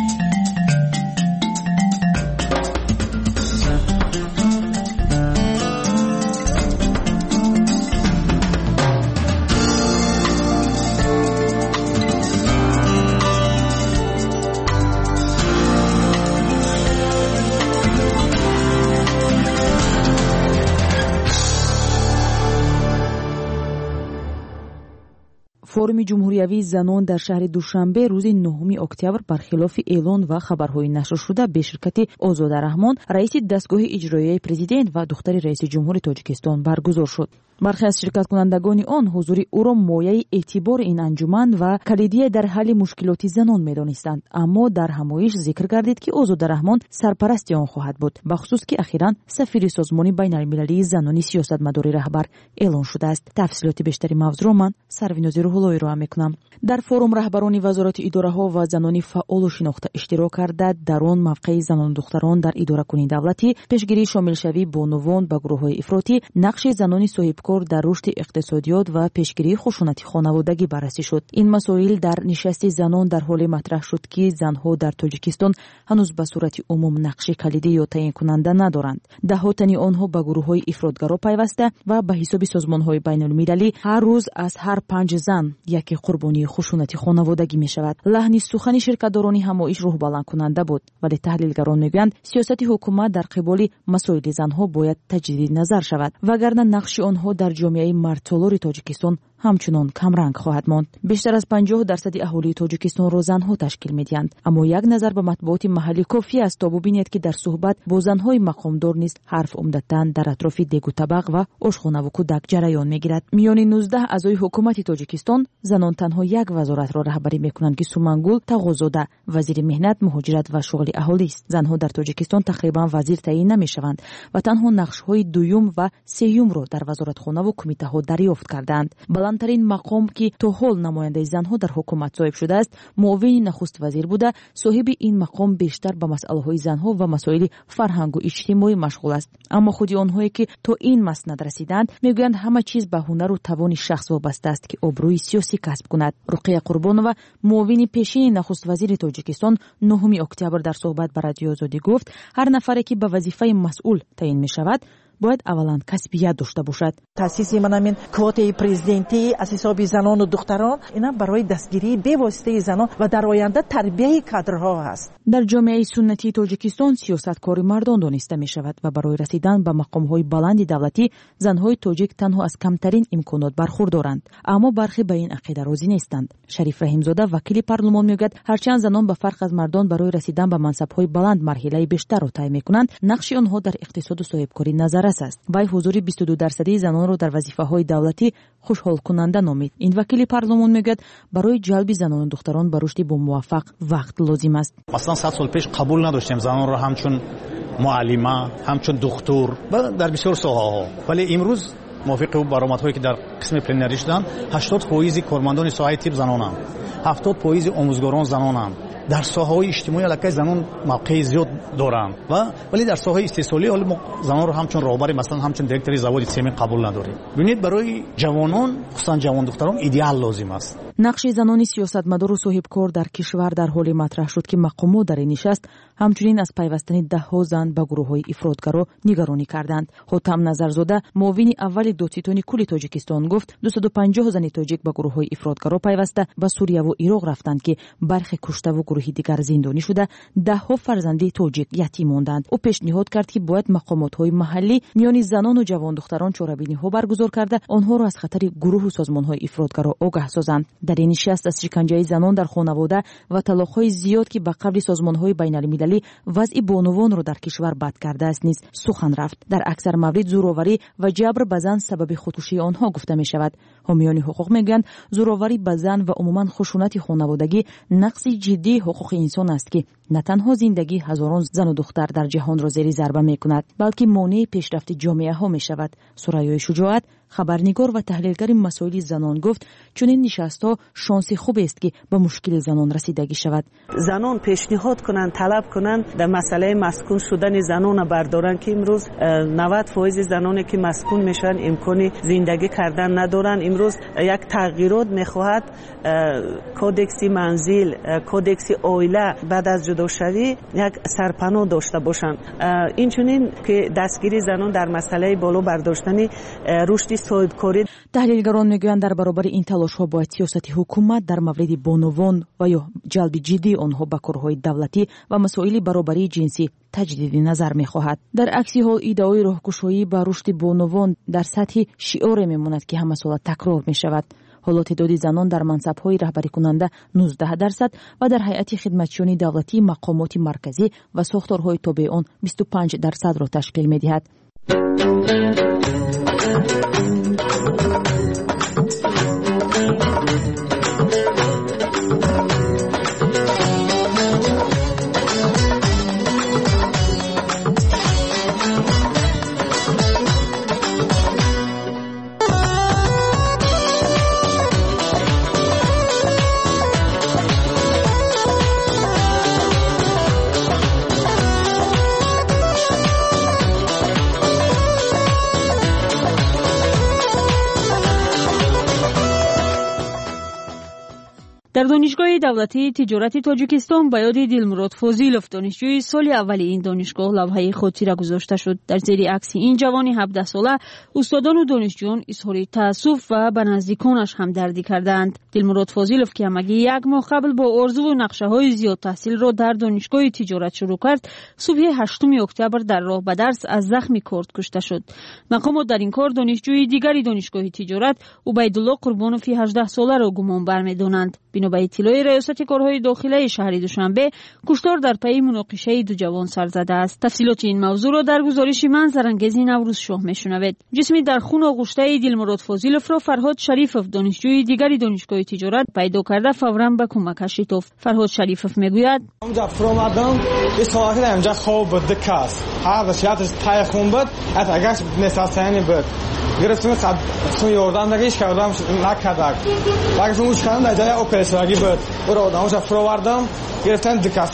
Speaker 21: форуми ҷумҳуриявии занон дар шаҳри душанбе рӯзи 9 октябр бархилофи эълон ва хабарҳои нашршуда беширкати озода раҳмон раиси дастгоҳи иҷроияи президент ва духтари раиси ҷумҳури тоҷикистон баргузор шуд. бархе аз ширкаткунандагони он ҳузури ӯро мояи эътибори ин анҷуман ва калидие дар ҳалли мушкилоти занон медонистанд, аммо дар ҳамоиш зикр гардид ки озода раҳмон сарпарасти он хоҳад буд, бахусус ки ахиран сафири созмони байналмилалии занони сиёсатмадори раҳбар эълон шудааст. тафсилоти бештари мавзӯро ман сарвинози рӯҳуллоӣ роа мекунам. дар форум раҳбарони вазорати идораҳо ва занони фаъолу шинохта иштирок карда дар он мавқеи занону духтарон дар идоракунии давлатӣ, пешгирии шомилшавии бонувон ба гурӯҳҳои ифротӣ, нақши занони соҳибкор дар рушди иқтисодиёт ва пешгирии хушунати хонаводагӣ баррасӣ шуд. ин масоил дар нишасти занон дар ҳоле матраҳ шуд ки занҳо дар тоҷикистон ҳанӯз ба сурати умум нақши калидӣ ё таъйинкунанда надоранд. даҳҳо тани онҳо ба гурӯҳҳои ифротгаро пайваста ва ба ҳисоби созмонҳои байнулмилалӣ ҳар рӯз аз ҳар 5 зан яке қурбонии хушунати хонаводагӣ мешавад. лаҳни сухани ширкатдорони ҳамоиш рӯҳбаландкунанда буд, вале таҳлилгарон мегӯянд сиёсати ҳукумат дар қиболи масоили занҳо бояд таҷдиди назар шавад, вагарна нақши онҳо дар ҷомеаи мардсолори тоҷикистон همچنان کمرنگ خواهد ماند. بیشتر از 50% اهالی تاجیکستان را زنها تشکیل می‌دهند، اما یک نظر به مطبوعات محلی کافی است تا ببینید که در صحبت با زنهای مقامدار نیز حرف عمدتاً در اطراف دیگو طبق و آشخانه و کودک جریان می‌گیرد. میان 19 اعضای حکومت تاجیکستان زنان تنها یک وزارت را رهبری می‌کنند که سومنگول تاغوزاده وزیر مهنت، مهاجرت و شغل اهالی است. زنها در تاجیکستان تقریبا وزیر تعیین نمی‌شوند و تنها نقش‌های دوم و سوم را در وزارتخانه و کمیته‌ها دریافت کردند. بلندترین مقام که تا حال نماینده زنها در حکومت صاحب شده است، معاون نخست وزیر بوده. صاحب این مقام بیشتر به مسائل‌های زنها و مسائل فرهنگ و اجتماعی مشغول است، اما خودی آنهایی که تا این مسند رسیدند میگویند همه چیز به هنر و توان شخص وابسته است که آبروی سیاسی کسب کند. رقیه قربانова معاون پیشین نخست وزیر تاجیکستان 9 اکتبر در صحبت با رادیو آزادی گفت هر نفری که به وظیفه مسئول تعیین می شود باید اولا کسبیت داشته باشد.
Speaker 3: تاسیس من همین کوته پرزیدنتی از حساب زنان و دختران اینا برای دستگیری به واسطه زنان و در آینده تربیت کادرها است.
Speaker 21: در جامعه سنتی تاجیکستان سیاست کار مردان دانسته می شود و برای رسیدن به مقام های بلند دولتی زنهای تاجیک تنها از کمترین امکانات برخوردارند، اما برخی به این عقیده راضی نیستند. شریف رحیمزاده وکیل پارلمان میگوید هرچند زنان به فرق از مردان برای رسیدن به منصب های بلند مرحله بیشتر را طی میکنند، نقش آنها در اقتصاد و صاحبکاری نظر است. وی حضور 22% زنان را در وظیفه‌های دولتی خوشحال کننده نامید. این وکیل پارلمان میگوید برای جلب زنان و دختران به رشد با موفق وقت لازم است.
Speaker 22: مثلا 100 سال پیش قبول نداشتیم زنان را همچون معلمه، همچون دکتر و در بسیار ساحه‌ها، ولی امروز موافق برآمدهایی که در قسم پلنری شدن 80% کارمندان ساحه طب زنانند، 70% آموزگاران زنانند. در ساحه‌های اجتماعی علاقه زنان موقع زیاد دارند ولی در ساحه استحصالی زنان رو همچون راهبر مثلا همچون دیرکتوری زواد سیمین قبول نداریم. ببینید برای جوانان خصوصا جوان دختران ایدئال لازم است.
Speaker 21: نقش زنان سیاستمدار و صاحبکار در کشور در حالی مطرح شد که مقامات در این نشست همچنین از پیوستن ده‌ها زن به گروه‌های افراطگرا نگرانی کردند. حاتم نظرزاده معاون اول دادستان کل تاجیکستان گفت 250 زن تاجیک به گروه‌های افراطگرا پیوسته به سوریه و عراق رفتند که برخی کشته و گروهی دیگر زندانی شده، ده‌ها فرزند تاجیک یتیم ماندند. او پیشنهاد کرد که باید مقامات‌های محلی میان زنان و جوان دختران چاره‌بینی‌ها برگزار کرده آنها را از خطر گروه و سازمان‌های افراطگرا آگاه سازند. در این نشست از شکنجه زنان در خانواده و طلاق‌های زیاد که به قبل سازمان‌های بین‌المللی وضع بانوان را در کشور بد کرده است نیز سخن رفت. در اکثر موارد زورآوری و جبر به زن سبب خودکشی آنها گفته می‌شود. حامیان حقوق میگویند زورآوری به زن و عموماً خشونت خانوادگی نقض جدی حقوق انسان است که نه تنها زندگی هزاران زن و دختر در جهان را زیر ضربه می‌کند، بلکه مانع پیشرفت جامعه‌ها می‌شود. سرایای شجاعت خبرنگار و تحلیلگر مسائل زنان گفت چنین نشست‌ها شانس خوب است که به مشکل زنان رسیدگی شود.
Speaker 3: زنان پیشنهاد کنند، طلب کنند در مسئله مسکون شدن زنان بردارن که امروز 90% زنانی که مسکون میشن امکان زندگی کردن ندارن. امروز یک تغییرات میخواهد کودکس منزل، کودکس عائله بعد از جداشوی یک سرپناه داشته باشند. این چنین که دستگیری زنان در مسئله بالا برداشتن رشد صاحبکاری.
Speaker 21: تحلیلگران میگویند در برابر این تلاش‌ها باید سیاست حکومت در مورد بانوان و یا جلب جدی آنها به کارهای دولتی و مسائل برابری جنسی تجدید نظر می‌خواهد. در عکس حال ایده‌های راهگشایی به رشد بانوان در سطح شعار میماند که همه سال تکرار می‌شود. حالا تعداد زنان در منصب‌های رهبری کننده 19% و در هیئت خدمتچیان دولتی، مقامات مرکزی و ساختارهای تابع آن 25% را تشکیل می‌دهد.
Speaker 4: دولتی تجارت تاجیکستان به یاد دلمراد فاضیلوف دانشجوی سال اولی این دانشگاه لوحه خودی را گذاشته شد. در زیر عکس این جوان 17 ساله استادان و دانشجویان اظهار تأسف و به نزدیکانش همدردی کردند. دلمراد فاضیلوف که همگی یک ماه قبل با آرزو و نقشه‌های زیاد تحصیل را در دانشگاه تجارت شروع کرد، صبح 8 اکتبر در راه به درس از زخم کورد کشته شد. مقامات در این کار دانشجوی دیگری دانشگاه تجارت عبیدالله قربانوف 18 ساله را گمانبر می‌دانند. بنا به اطلاع ریاست کارهای داخلی شهر دوشنبه، کشتار در پی مناقشه دو جوان سر زده است. تفصیلات این موضوع را در گزارش منظرانگیز نوروز شاه میشنوید. جسمی در خون آغشته دلمراد فاضیلوف را فرهاد شریفوف دانشجوی دیگری دانشگاه تجارت پیدا کرده فوراً به کمکش شتافت. فرهاد شریفوف میگوید
Speaker 6: اونجا فرامدم به ساعت اینجا خواب بود دکاس هر وضعیتش تای خون بود اگه نساسانی بود گرفتم سوی اردام دیگه کردم نکردم وقتی فهموش کردم در جای اپراسیونی بود برو اونجا فراوردم گرفتن دکاس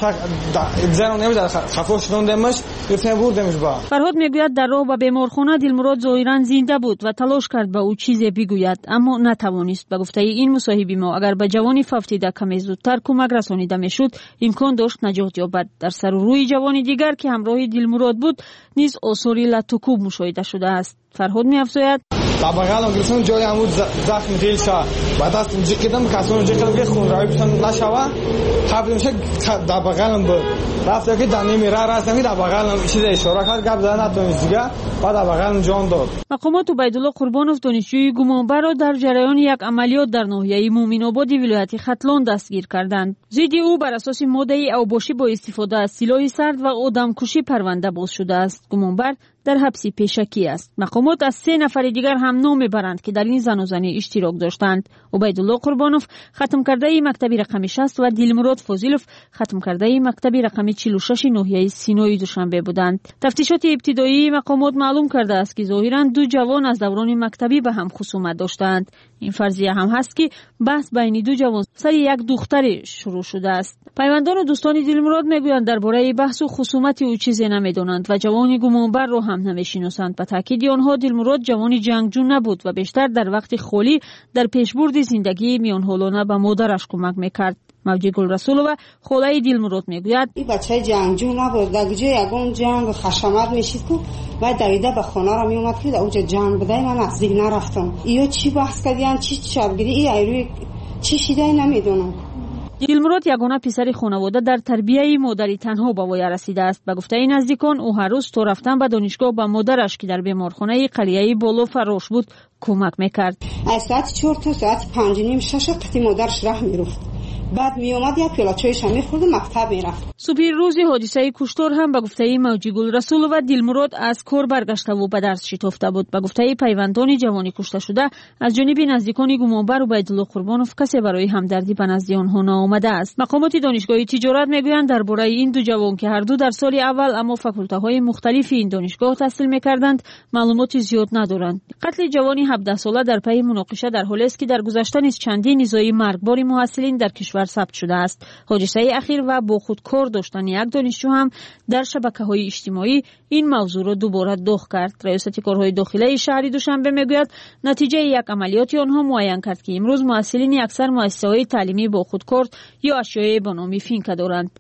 Speaker 6: زنان نمیذاره خفاش شدندمش گرفتن بردمش با.
Speaker 4: فرهاد میگوید در راه به بیمارخانه دلمراد ظاهرا زنده بود و تلاش کرد به او چیزی بگوید اما نتوانست. به گفته این مصاحبی ما اگر به جوانی فوتیده کمی زودتر کمک رسانیده میشد امکان داشت نجات یابد. در سر و روی جوانی دیگر که همراه دلمراد بود نیز آثاری لطوکوب مشاهده شده است. فرهاد می‌افزاید
Speaker 6: در بغلم گرفتم جای عمود زخم دل شد بعد از اینجا کدام کسان اینجا کدام خون روی بتون نشوه خبرش در بغلم بود رفت که دنی میره راست در بغلم چیز اشاره کرد گپ زدن نتونست دیگه بعد در بغلم جان داد.
Speaker 4: مقامات عبیدالله قربانوف دانشجوی گمانبر را در جریان یک عملیات در ناحیه مومن‌آباد ولایت ختلان دستگیر کردند. ضد او بر اساس ماده اوباشی با استفاده از سلاح سرد و آدمکشی پرونده باز شده است. گمانبر در حبس پیشکی است. مقامات از 3 نفر دیگر هم نام میبرند که در این زن و زنی اشتراک داشتند. عبیدالله قربانوف ختم کرده مکتب رقم 60 و دلمراد فاضیلوف ختم کرده مکتب رقم 46 ناحیه سینای دوشنبه بودند. تفتیشات ابتدایی مقامات معلوم کرده است که ظاهرا 2 جوان از دوران مکتبی به هم خصومت داشتند. این فرضیه هم هست که بحث بین 2 جوان سر یک دختر شروع شده است. پیوندان و دوستان دلمراد میگویند درباره بحث و خصومت او چیزی نمیدانند و جوان گمانبر را هم نمیشناسند. به تاکید آنها دلمراد جوانی جنگجو نبود و بیشتر در وقت خالی در پیشبرد زندگی میانهالانه به مادرش کمک میکرد. موجی گلرسولова خاله دلمراد میگوید
Speaker 23: این بچه جنگجو نبود. در جای یگان جنگ خشمت میشید که بعد دویده به خانه را میومد که در اونجا جنگ بوده من نزدیک نرفتم. ایو چی بحث کردین چی شبگیری ای ایروی چی شیده نمیدونم.
Speaker 4: دلمراد یگانه پسر خانواده در تربیه مادری تنها به وی رسیده است. به گفته نزدیکان او هر روز تا رفتن به دانشگاه به مادرش که در بیمارخانه قلیه بالا فراش بود کمک میکرد.
Speaker 23: از ساعت 4 تا ساعت 5:30 6 قطعی مادرش راه میرفت. بعد می اومد یک پیاله چایش هم می‌خورد و مکتب میرفت.
Speaker 4: صبح روز حادثه کشتار هم به گفته موجی گلرسولova دلمراد از کار برگشته و به درس شتافته بود. به گفته پیوندان جوانی کشته شده از جانب نزدیکان گمانبر عبیدالله قربانوف کسی برای همدردی به نزد آنها نآمده است. مقامات دانشگاه تجارت میگویند درباره این 2 جوان که هر دو در سال اول اما فاکولته‌های مختلف این دانشگاه تحصیل می‌کردند معلومات زیاد ندارند. قتل جوانی 17 ساله در پی مناقشه در حالی است که در گذشته نیز چندین نزاع مرگبار محصلین در کشور ثبت شده است. حادثه اخیر و با خودکار داشتن یک دانشجو هم در شبکه‌های اجتماعی این موضوع را دوباره داغ کرد. ریاست کارهای داخلی شهر دوشنبه میگوید نتیجه یک عملیات آنها معین کرد که امروز محصلین اکثر مؤسسه‌های تعلیمی با خودکار یا اشیاء به نام فینکا دارند.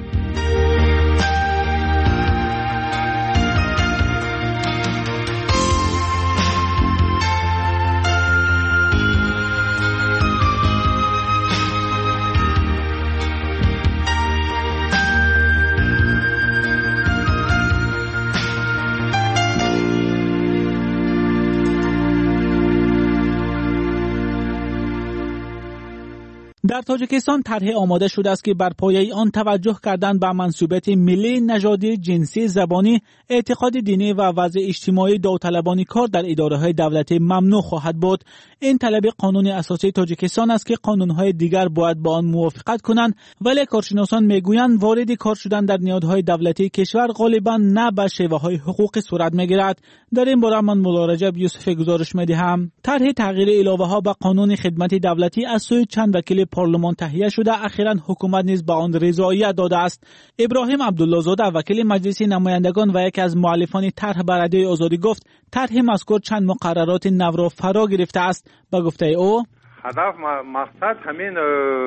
Speaker 1: در تاجیکستان طرح آماده شده است که بر پایه آن توجه کردن به منسوبیت ملی، نژادی، جنسی، زبانی، اعتقاد دینی و وضع اجتماعی داوطلبان کار در اداره‌های دولتی ممنوع خواهد بود. این طلب قانون اساسی تاجیکستان است که قانون‌های دیگر باید با آن موافقت کنند، ولی کارشناسان میگویند وارد کار شدن در نهادهای دولتی کشور غالباً نه به شیوه‌های حقوقی صورت میگیرد. در این باره من مولا رجب یوسف گزارش میدهم. طرح تغییر علاوه‌ها به قانون خدمت دولتی از سوی چند وکیل پارلمان تهیه شده، اخیراً حکومت نیز به آن رضایت داده است. ابراهیم عبدالله زاده وکیل مجلس نمایندگان و یکی از مؤلفان طرح به رادیوی آزادی گفت طرح مذکور چند مقررات نو را فرا گرفته است. به گفته او
Speaker 2: هدف مقصد همین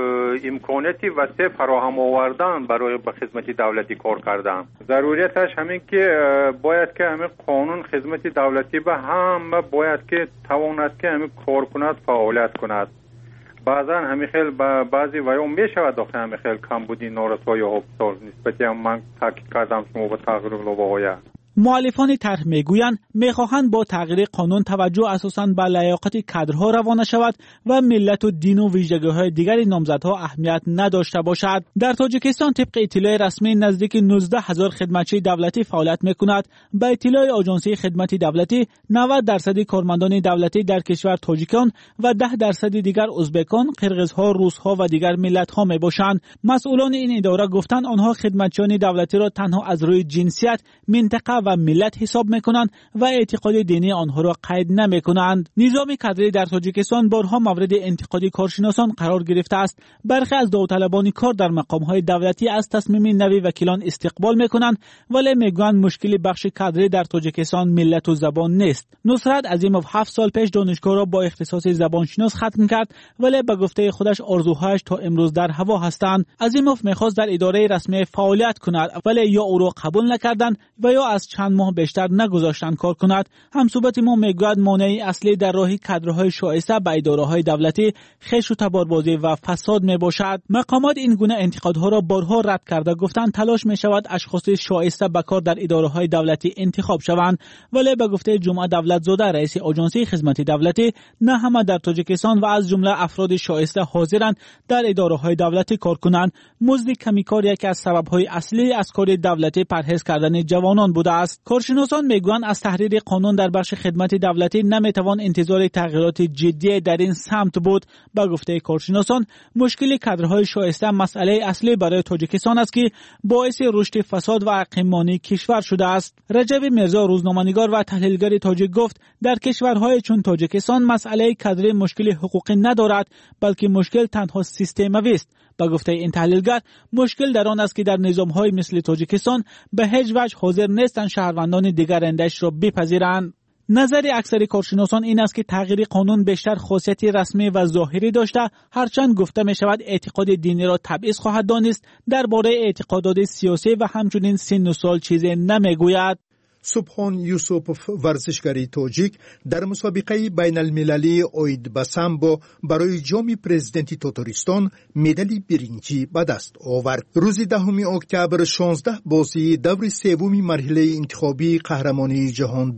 Speaker 2: امکاناتی وسیع فراهم آوردن برای به خدمت دولتی کار کردن. ضروریتش همین که باید که همین قانون خدمت دولتی به هم باید که تواند که همین کار کند، فعالیت کند. بعضا همین خیلی بعضی ویوم می شود داخل همین خیلی کمبودی نارسایی ها نسبتی هم من تحقیق کردم شما به تغییر لوباهای.
Speaker 1: مؤلفان طرح میگویند میخواهند با تغییر قانون توجه اساساً به لیاقت کادرها روانه شود و ملت و دین و ویژگی‌های دیگر نامزدها اهمیت نداشته باشد. در تاجیکستان طبق اطلاع رسمی نزدیک 19,000 خدمتچی دولتی فعالیت میکند. به اطلاع آژانسی خدمت دولتی 90% کارمندان دولتی در کشور تاجیکان و 10% دیگر ازبکان، قرغیزها، روسها و دیگر ملت‌ها میباشند. مسئولان این اداره گفتند آنها خدمتچیان دولتی را تنها از روی جنسیت، منطقه و ملت حساب میکنند و اعتقاد دینی آنها را قید نمیکنند. نظام کادری در تاجیکستان بارها مورد انتقاد کارشناسان قرار گرفته است. برخی از داوطلبان کار در مقامهای دولتی از تصمیم نوی وکیلان استقبال میکنند، ولی میگویند مشکل بخش کادری در تاجیکستان ملت و زبان نیست. نصرت عظیموف 7 سال پیش دانشگاه را با اختصاص زبانشناس ختم کرد، ولی به گفته خودش آرزوهایش تا امروز در هوا هستند. عظیموف میخواست در اداره رسمی فعالیت کند، ولی یا او را قبول نکردند و یا از چند ماه بیشتر نگذاشتن کار کند. همصحبت ما میگوید مانع اصلی در راه کادرهای شایسته به اداره‌های دولتی خش و تباربازی و فساد میباشد. مقامات این گونه انتقادها را بارها رد کرده گفتند تلاش میشود اشخاص شایسته به کار در اداره‌های دولتی انتخاب شوند، ولی به گفته جمعه دولتزاده رئیس آژانسی خدمت دولتی نه همه در تاجیکستان و از جمله افراد شایسته حاضرند در اداره‌های دولتی کار کنند. مزد کمی کار یکی از سبب‌های اصلی از کار دولتی پرهیز کردن جوانان بوده است. کارشناسان میگویند از تحریر قانون در بخش خدمت دولتی نمیتوان انتظار تغییرات جدی در این سمت بود. به گفته کارشناسان مشکل کادرهای شایسته مسئله اصلی برای تاجیکستان است که باعث رشد فساد و عقیمانی کشور شده است. رجب میرزا روزنامه‌نگار و تحلیلگر تاجیک گفت در کشورهای چون تاجیکستان مسئله کادری مشکل حقوقی ندارد، بلکه مشکل تنها سیستمی است. به گفته این تحلیلگر مشکل در آن است که در نظام‌های مثل تاجیکستان به هیچ وجه حاضر نیستند شهروندان دیگر اندیش را بپذیرند. نظر اکثر کارشناسان این است که تغییر قانون بیشتر خاصیت رسمی و ظاهری داشته، هرچند گفته می شود اعتقاد دینی را تبعیض خواهد دانست، درباره اعتقادات سیاسی و همچنین سن و سال چیزی نمیگوید.
Speaker 9: سبحان یوسوپوف ورزشکاری تاجیک در مسابقه بین المللی اوید به سامبو برای جام پرزیدنتی تاتارستان مدال برنجی به دست آورد. روز 10 اکتبر 16 بازی دور سوم مرحله انتخابی قهرمانی جهان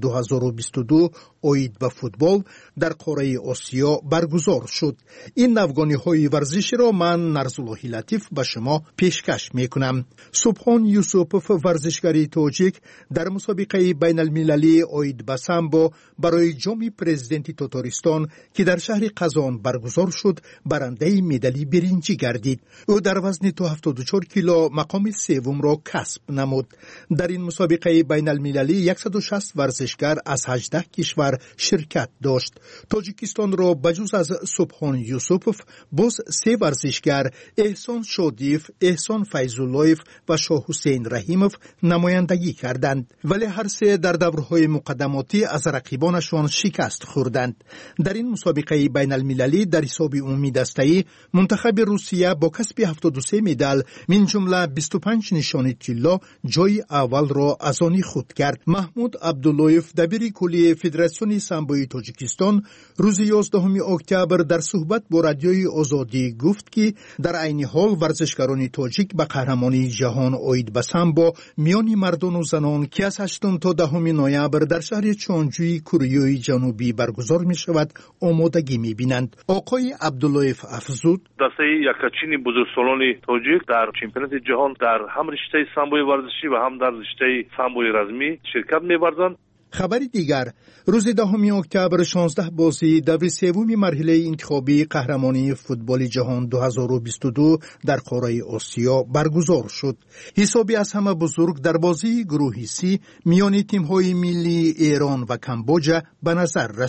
Speaker 9: 2022 اوید به فوتبال در قاره آسیا برگزار شد. این نوگانی‌های ورزشی را من نرزالله لطیف به شما پیشکش میکنم. سبحان یوسوپوف ورزشکاری تاجیک در مسابقه بین المللی اوید به سامبو برای جام پرزیدنتی تاتارستان که در شهر قزان برگزار شد برنده مدال برنجی گردید. او در وزن تا 74 کیلو مقام سوم را کسب نمود. در این مسابقه بین المللی 160 ورزشگر از 18 کشور شرکت داشت. تاجیکستان را بجز از سبحان یوسوپوف باز 3 ورزشگر احسان شادیف، احسان فیض‌اللهیف و شاه حسین رحیموف نمایندگی کردند، ولی هر 3 در دورهای مقدماتی از رقیبانشان شکست خوردند. در این مسابقه بین المللی در حساب عمومی دسته‌ای منتخب روسیه با کسب 73 مدال من جمله 25 نشان طلا جای اول را از آن خود کرد. محمود عبداللهیف دبیر کلی فدراسیون سامبوی تاجیکستان روز 11 اکتبر در صحبت با رادیوی آزادی گفت که در عین حال ورزشکاران تاجیک به قهرمانی جهان اوید به سامبو میان مردان و زنان که از 8 تا 10 نوامبر در شهر چانجوی کره جنوبی برگزار می شود آمادگی می بینند. آقای عبداللهیف افزود
Speaker 10: دسته یکچین بزرگسالان تاجیک در چمپیونات جهان در هم رشته سامبوی ورزشی و هم در رشته سامبوی رزمی شرکت می ورزند.
Speaker 9: خبر دیگر روز 10 اکتبر 16 بازی دور سوم مرحله انتخابی قهرمانی فوتبال جهان 2022 در قاره آسیا برگزار شد. حسابی از همه بزرگ در بازی گروهی سی میان تیم‌های ملی ایران و کامبوجا به نظر رسید.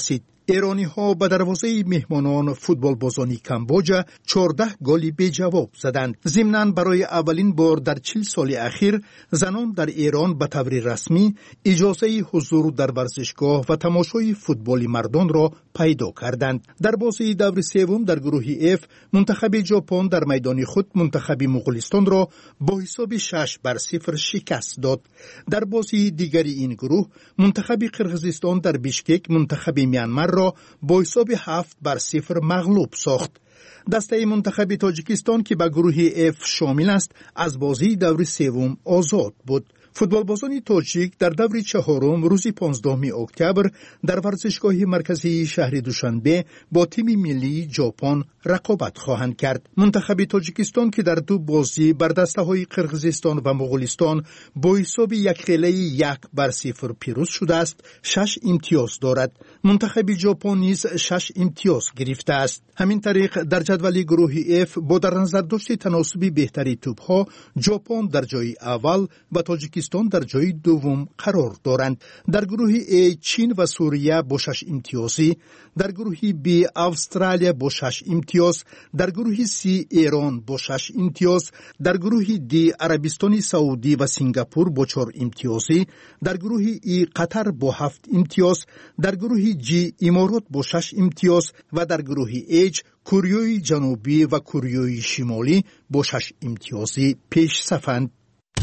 Speaker 9: ایرانی ها به دروازه مهمانان فوتبال بازان کامبوجا 14 گل بی جواب زدند. ضمناً برای اولین بار در 40 سال اخیر زنان در ایران به طور رسمی اجازه حضور در ورزشگاه و تماشای فوتبال مردان را پیدا کردند. در بازی دور سوم در گروه F منتخب ژاپن در میدان خود منتخب مغولستان را با حساب 6-0 شکست داد. در بازی دیگری این گروه منتخب قرقیزستان در بیشکک منتخب میانمار را با حساب 7-0 مغلوب ساخت. دسته منتخب تاجیکستان که به گروه F شامل است از بازی دور سوم آزاد بود. فوتبال بازان تاجیک در دور چهارم روز 15 اکتبر در ورزشگاه مرکزی شهر دوشنبه با تیم ملی ژاپن رقابت خواهند کرد. منتخب تاجیکستان که در دو بازی بر دسته‌های قرقیزستان و مغولستان با حساب 1-0 پیروز شده است 6 امتیاز دارد. منتخب ژاپن نیز 6 امتیاز گرفته است. همین طریق در جدول گروه F با در نظر داشت تناسب بهتری توپ‌ها ژاپن در جای اول و تاجیکستان در جای دوم قرار دارند. در گروه A چین و سوریه با 6 امتیازی، در گروه B استرالیا با 6 امتیاز، در گروه C ایران با 6 امتیاز، در گروه D عربستان سعودی و سنگاپور با 4 امتیازی، در گروه E قطر با 7 امتیاز، در گروه G امارات با 6 امتیاز و در گروه H کره جنوبی و کره شمالی با 6 امتیازی پیش صفند.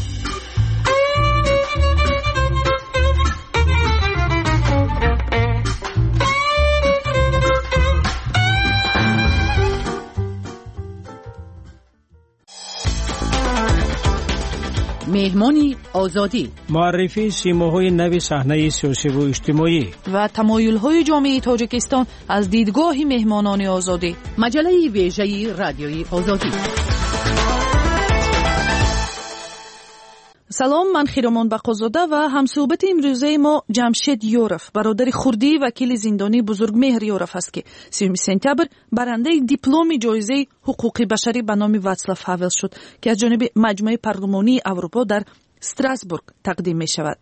Speaker 8: مهمانی آزادی،
Speaker 16: معرفی سیماهای نو صحنه سیاسی و اجتماعی
Speaker 21: و تمایل‌های جامعه تاجیکستان از دیدگاه مهمانان آزادی.
Speaker 8: مجله ویژه رادیوی آزادی.
Speaker 21: سلام، من خیرامان بقازاده و همصحبت امروزه ما جمشید یورف برادر خردی وکیل زندانی بزرگمهر یورف است که 30 سپتامبر برنده دیپلم جایزه حقوق بشری به نام واتسلاو هاول شد که از جانب مجمع پارلمانی اروپا در استراسبورگ تقدیم می شود.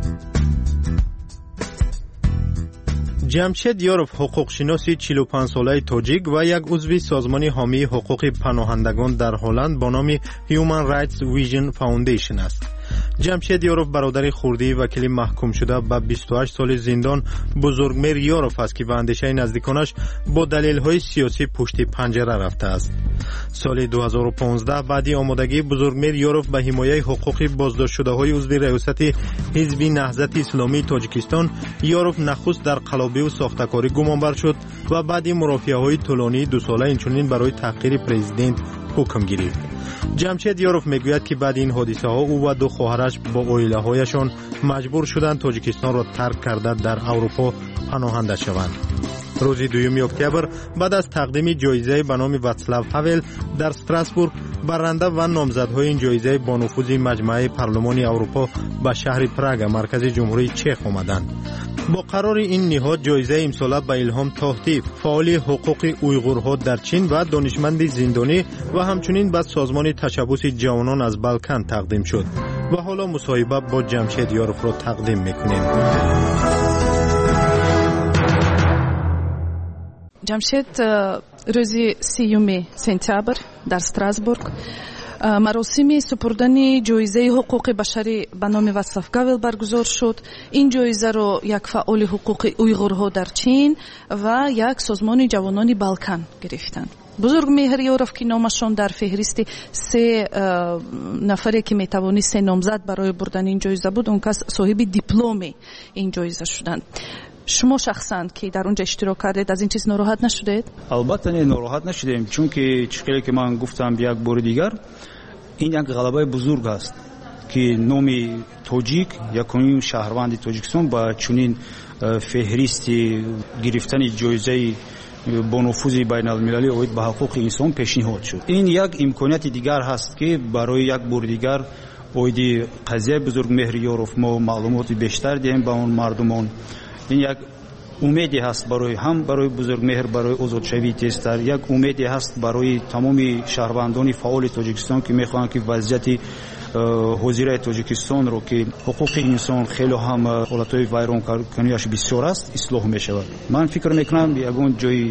Speaker 16: جمشید یورف حقوق شناسی 45 ساله تاجیک و یک عضو سازمان حامی حقوق پناهندگان در هلند با نام Human Rights Vision Foundation است. جمشید یورف برادر خردی وکیل محکوم شده به 28 سال زندان بزرگمهر یورف است که به اندیشه نزدیکانش با دلیل‌های سیاسی پشت پنجره رفته است. سال 2015 بعدی آمادگی بزرگمهر یورف به حمایت حقوق بازداشت شده‌های عضو ریاست حزب نهضت اسلامی تاجیکستان، یورف نخست در قلابی و ساختکاری گمانبر شد و بعدی مرافعه‌های طولانی 2 ساله اینچنین برای تحقیر پرزیدنت حکم گرفت. جمشید یورف میگوید که بعد این حادثه ها او و 2 خواهرش با عائله هایشان مجبور شدند تاجیکستان را ترک کرده در اروپا پناهنده شوند. روز 2 اکتبر بعد از تقدیم جایزه به نام واتسلاو هاول در استراسبورگ، برنده و نامزدهای این جایزه با نفوذ مجمع پارلمان اروپا به شهر پراگ مرکز جمهوری چک آمدند. با قرار این نهاد جایزه امسال به الهام تاهتی فعال حقوق اویغورها در چین و دانشمند زندانی و همچنین به سازمان تشبث جوانان از بالکان تقدیم شد و حالا مصاحبه با جمشید یورف را تقدیم میکنیم.
Speaker 21: جمشید، روز 30 سپتامبر در استراسبورگ مراسم سپردن جایزه حقوق بشری به نام واتسلاو هاول برگزار شد. این جایزه را یک فعال حقوق اویغورها در چین و یک سازمان جوانان بالکان گرفتند. بزرگمهر یورف که نامشان در فهرست 3 نفری که میتوانی 3 نامزد برای بردن این جایزه بود، اون کس صاحب دیپلم این جایزه شدند. شما شخصا که در اونجا اشتراک کردید از این چیز ناراحت نشدید؟
Speaker 11: البته ناراحت نشدیم، چون که چقدر که من گفتم یک بار دیگر این یک غلبه بزرگ است که نام تاجیک یکمین شهروند تاجیکستان با چنین فهرست گرفتن جایزه با نفوذ بین المللی اوید به حقوق انسان پیشنهاد شد. این یک امکانیت دیگر هست که برای یک بار دیگر اوید قضیه بزرگمهر یورف ما معلومات بیشتر دهیم به اون مردمان. این یک امیدی هست برای هم برای بزرگمهر، برای آزادشوی تیزتر، یک امیدی هست برای تمام شهروندان فعال تاجیکستان که میخواهند که وضعیت ҳозираи тоҷикистонро ки ҳуқуқи инсон хело ҳам ҳолатҳои вайронкунияш бисёр аст ислоҳ мешавад. ман фикр мекунам ягон ҷои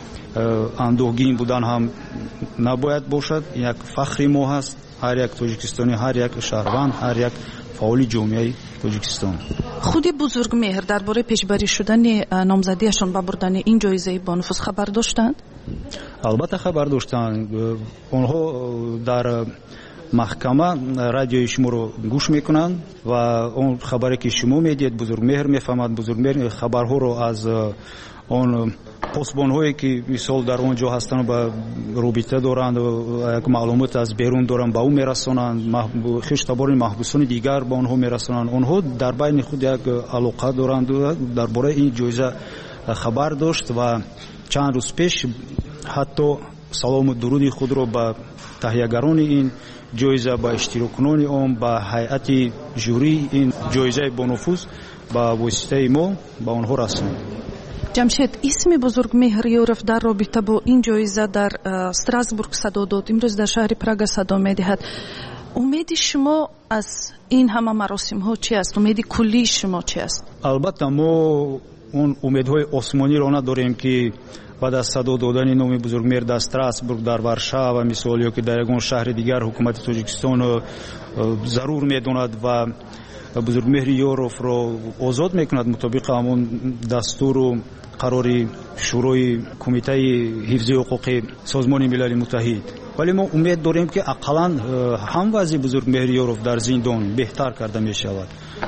Speaker 11: андӯҳгин будан ҳам набояд бошад. як фахри мо ҳаст, ҳар як тоҷикистонӣ, ҳар як шаҳрванд, ҳар як фаъоли ҷомеаи тоҷикистон.
Speaker 5: худи бузургмеҳр дар бораи пешбарӣ шудани номзадиашон ба бурдани ин ҷоизаи бонуфус хабар доштанд?
Speaker 11: албатта хабар доштанд. онҳо дар маҳкама радиои шуморо гӯш мекунанд ва он хабаре ки шумо медиҳед бузургмеҳр мефаҳмад. бузургмеҳр хабарҳоро аз он посбонҳое ки мисол дар он ҷо ҳастанд ба робита доранд, як маълумот аз берун доранд ба ӯ мерасонанд. хиштабори маҳбусони дигар ба онҳо мерасонанд. онҳо дар байни худ як алоқа доранд, дар бораи ин ҷоиза хабар дошт ва чанд рӯз пеш ҳатто салому дуруди худро ба таҳиягарони ин ҷоиза, ба иштироккунони он, ба ҳайати жюрии ин ҷоизаи бонуфус ба воситаи мо ба онҳо расонд.
Speaker 5: ҷамшед, исми бузургмеҳр Ёров дар робита бо ин ҷоиза дар Страсбург садо дод, имрӯз дар шаҳри Прага садо медиҳад. умеди шумо аз ин ҳама маросимҳо чи аст? умеди куллии шумо чи аст?
Speaker 11: албатта мо он умедҳои осмониро надорем ки баъд аз садо додани номи бузургмеҳр дар Страсбург, дар Варшава мисол ё ки дар ягон шаҳри дигар ҳукумати Тоҷикистон зарур медонад ва бузургмеҳри Ёровро озод мекунад мутобиқи ҳамон дастуру қарори шӯрои кумитаи ҳифзи ҳуқуқи созмони милали муттаҳид. вале мо умед дорем ки ақаллан ҳам вазъи бузургмеҳри Ёров дар зиндон беҳтар карда мешавад.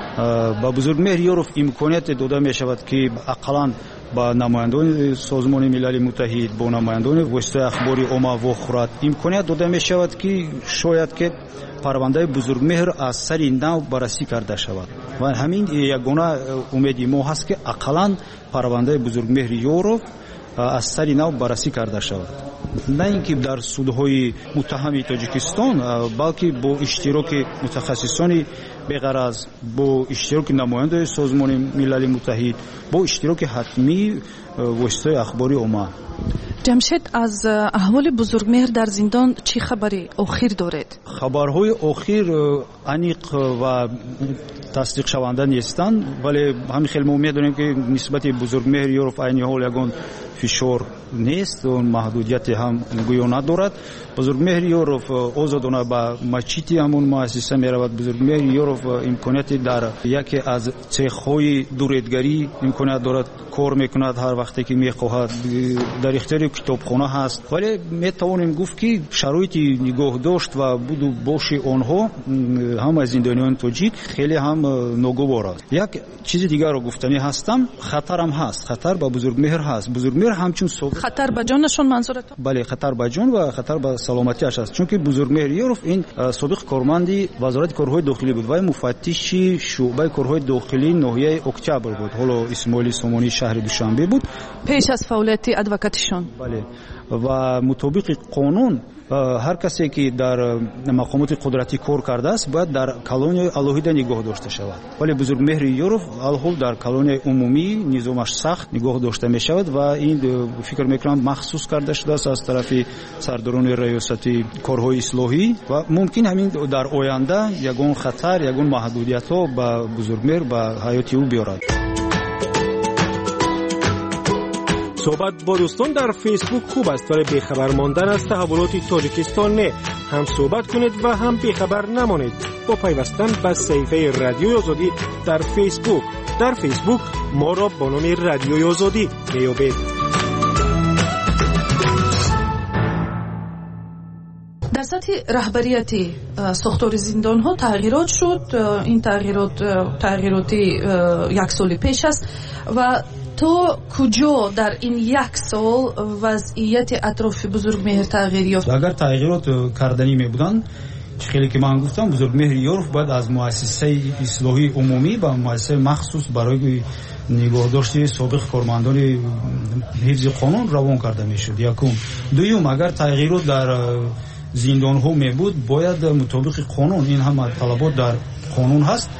Speaker 11: ба бузургмеҳри Ёров имконияте дода мешавад ки ақаллан ба намояндони созмони милали муттаҳид, бо намояндони воситаи ахбори омма вохӯрад имконият дода мешавад ки шояд ки парвандаи бузургмеҳр аз сари нав баррасӣ карда шавад. ва ҳамин ягона умеди мо ҳаст ки ақаллан парвандаи бузургмеҳри Ёров аз сари нав баррасӣ карда шавад. на ин ки дар судҳои муттаҳами Тоҷикистон, балки бо иштироки мутахассисони беғараз, бо иштироки намояндои созмони милали муттаҳид, бо иштироки ҳатмии воситаи ахбори омма.
Speaker 5: ҷамшед, аз аҳволи бузургмеҳр дар зиндон чӣ хабари охир доред?
Speaker 11: хабарҳои охир аниқ ва тасдиқшаванда нестанд, вале ҳамин хел мо медонем ки нисбати бузургмеҳри Ёров айни ҳол ягон фишор нест, он маҳдудияте ҳам гӯё надорад. бузургмеҳри Ёров озодона ба мачити ҳамон муассиса меравад. бузургмеҳри Ёров имконияти дар яке аз цехҳои дуредгарӣ имконият дорад, кор мекунад ҳар вақте ки мехоҳад. дар ихтиёри китобхона ҳаст. вале метавонем гуфт ки шароити нигоҳдошт ва буду боши онҳо ҳамаи зиндониёни тоҷик хеле ҳам ногувор аст. як чизи дигарро гуфтанӣ ҳастам, хатарам ҳаст. хатар ба бузургмеҳр ҳаст. бузургмеҳр ҳамчун
Speaker 5: хатар ба ҷонашон манзуратон?
Speaker 11: бале, хатар ба ҷон ва хатар ба саломатиаш аст. чунки бузургмеҳри Ёров ин собиқ корманди вазорати корҳои дохилӣ буд. вай муфаттиши шуъбаи корҳои дохилии ноҳияи Октябр буд. ҳоло Исмоили Сомонӣ шаҳри Душанбе буд
Speaker 5: пеш аз фаъолияти адвокатишон.
Speaker 11: бале, ва мутобиқи қонун ҳар касе ки дар мақомоти қудратӣ кор кардааст бояд дар колонияи алоҳида нигоҳ дошта шавад. вале бузургмеҳри Ёров алҳол дар колонияи умумӣ низомаш сахт нигоҳ дошта мешавад ва ин фикр мекунам махсус карда шудааст аз тарафи сардорони раёсати корҳои ислоҳӣ ва мумкин ҳамин дар оянда ягон хатар, ягон маҳдудиятҳо ба бузургмеҳр ба ҳаёти ӯ биёрад.
Speaker 16: صحبت با دوستان در فیسبوک خوب است ولی بیخبر ماندن از تحولات تاجیکستان نه. هم صحبت کنید و هم بیخبر نمانید با پیوستن به صفحه رادیوی آزادی در فیسبوک. در فیسبوک ما را با نام رادیوی آزادی میابید.
Speaker 5: در سطح رهبریتی ساختار زندان ها تغییرات شد. این تغییرات یک سال پیش است و تو کجا در این یک سال وضعیت اطراف بزرگمهر تغییر یافت؟
Speaker 11: اگر تغییرات کردنی می بودند خیلی که من گفتم بزرگمهر یورف باید از مؤسسه اصلاحی عمومی به مؤسسه مخصوص برای نگهداشت سابق کارمندان حفظ قانون روان کرده میشد. یکم. دوم اگر تغییرات در زندان ها می بود باید مطابق قانون، این همه طلبات در قانون هست،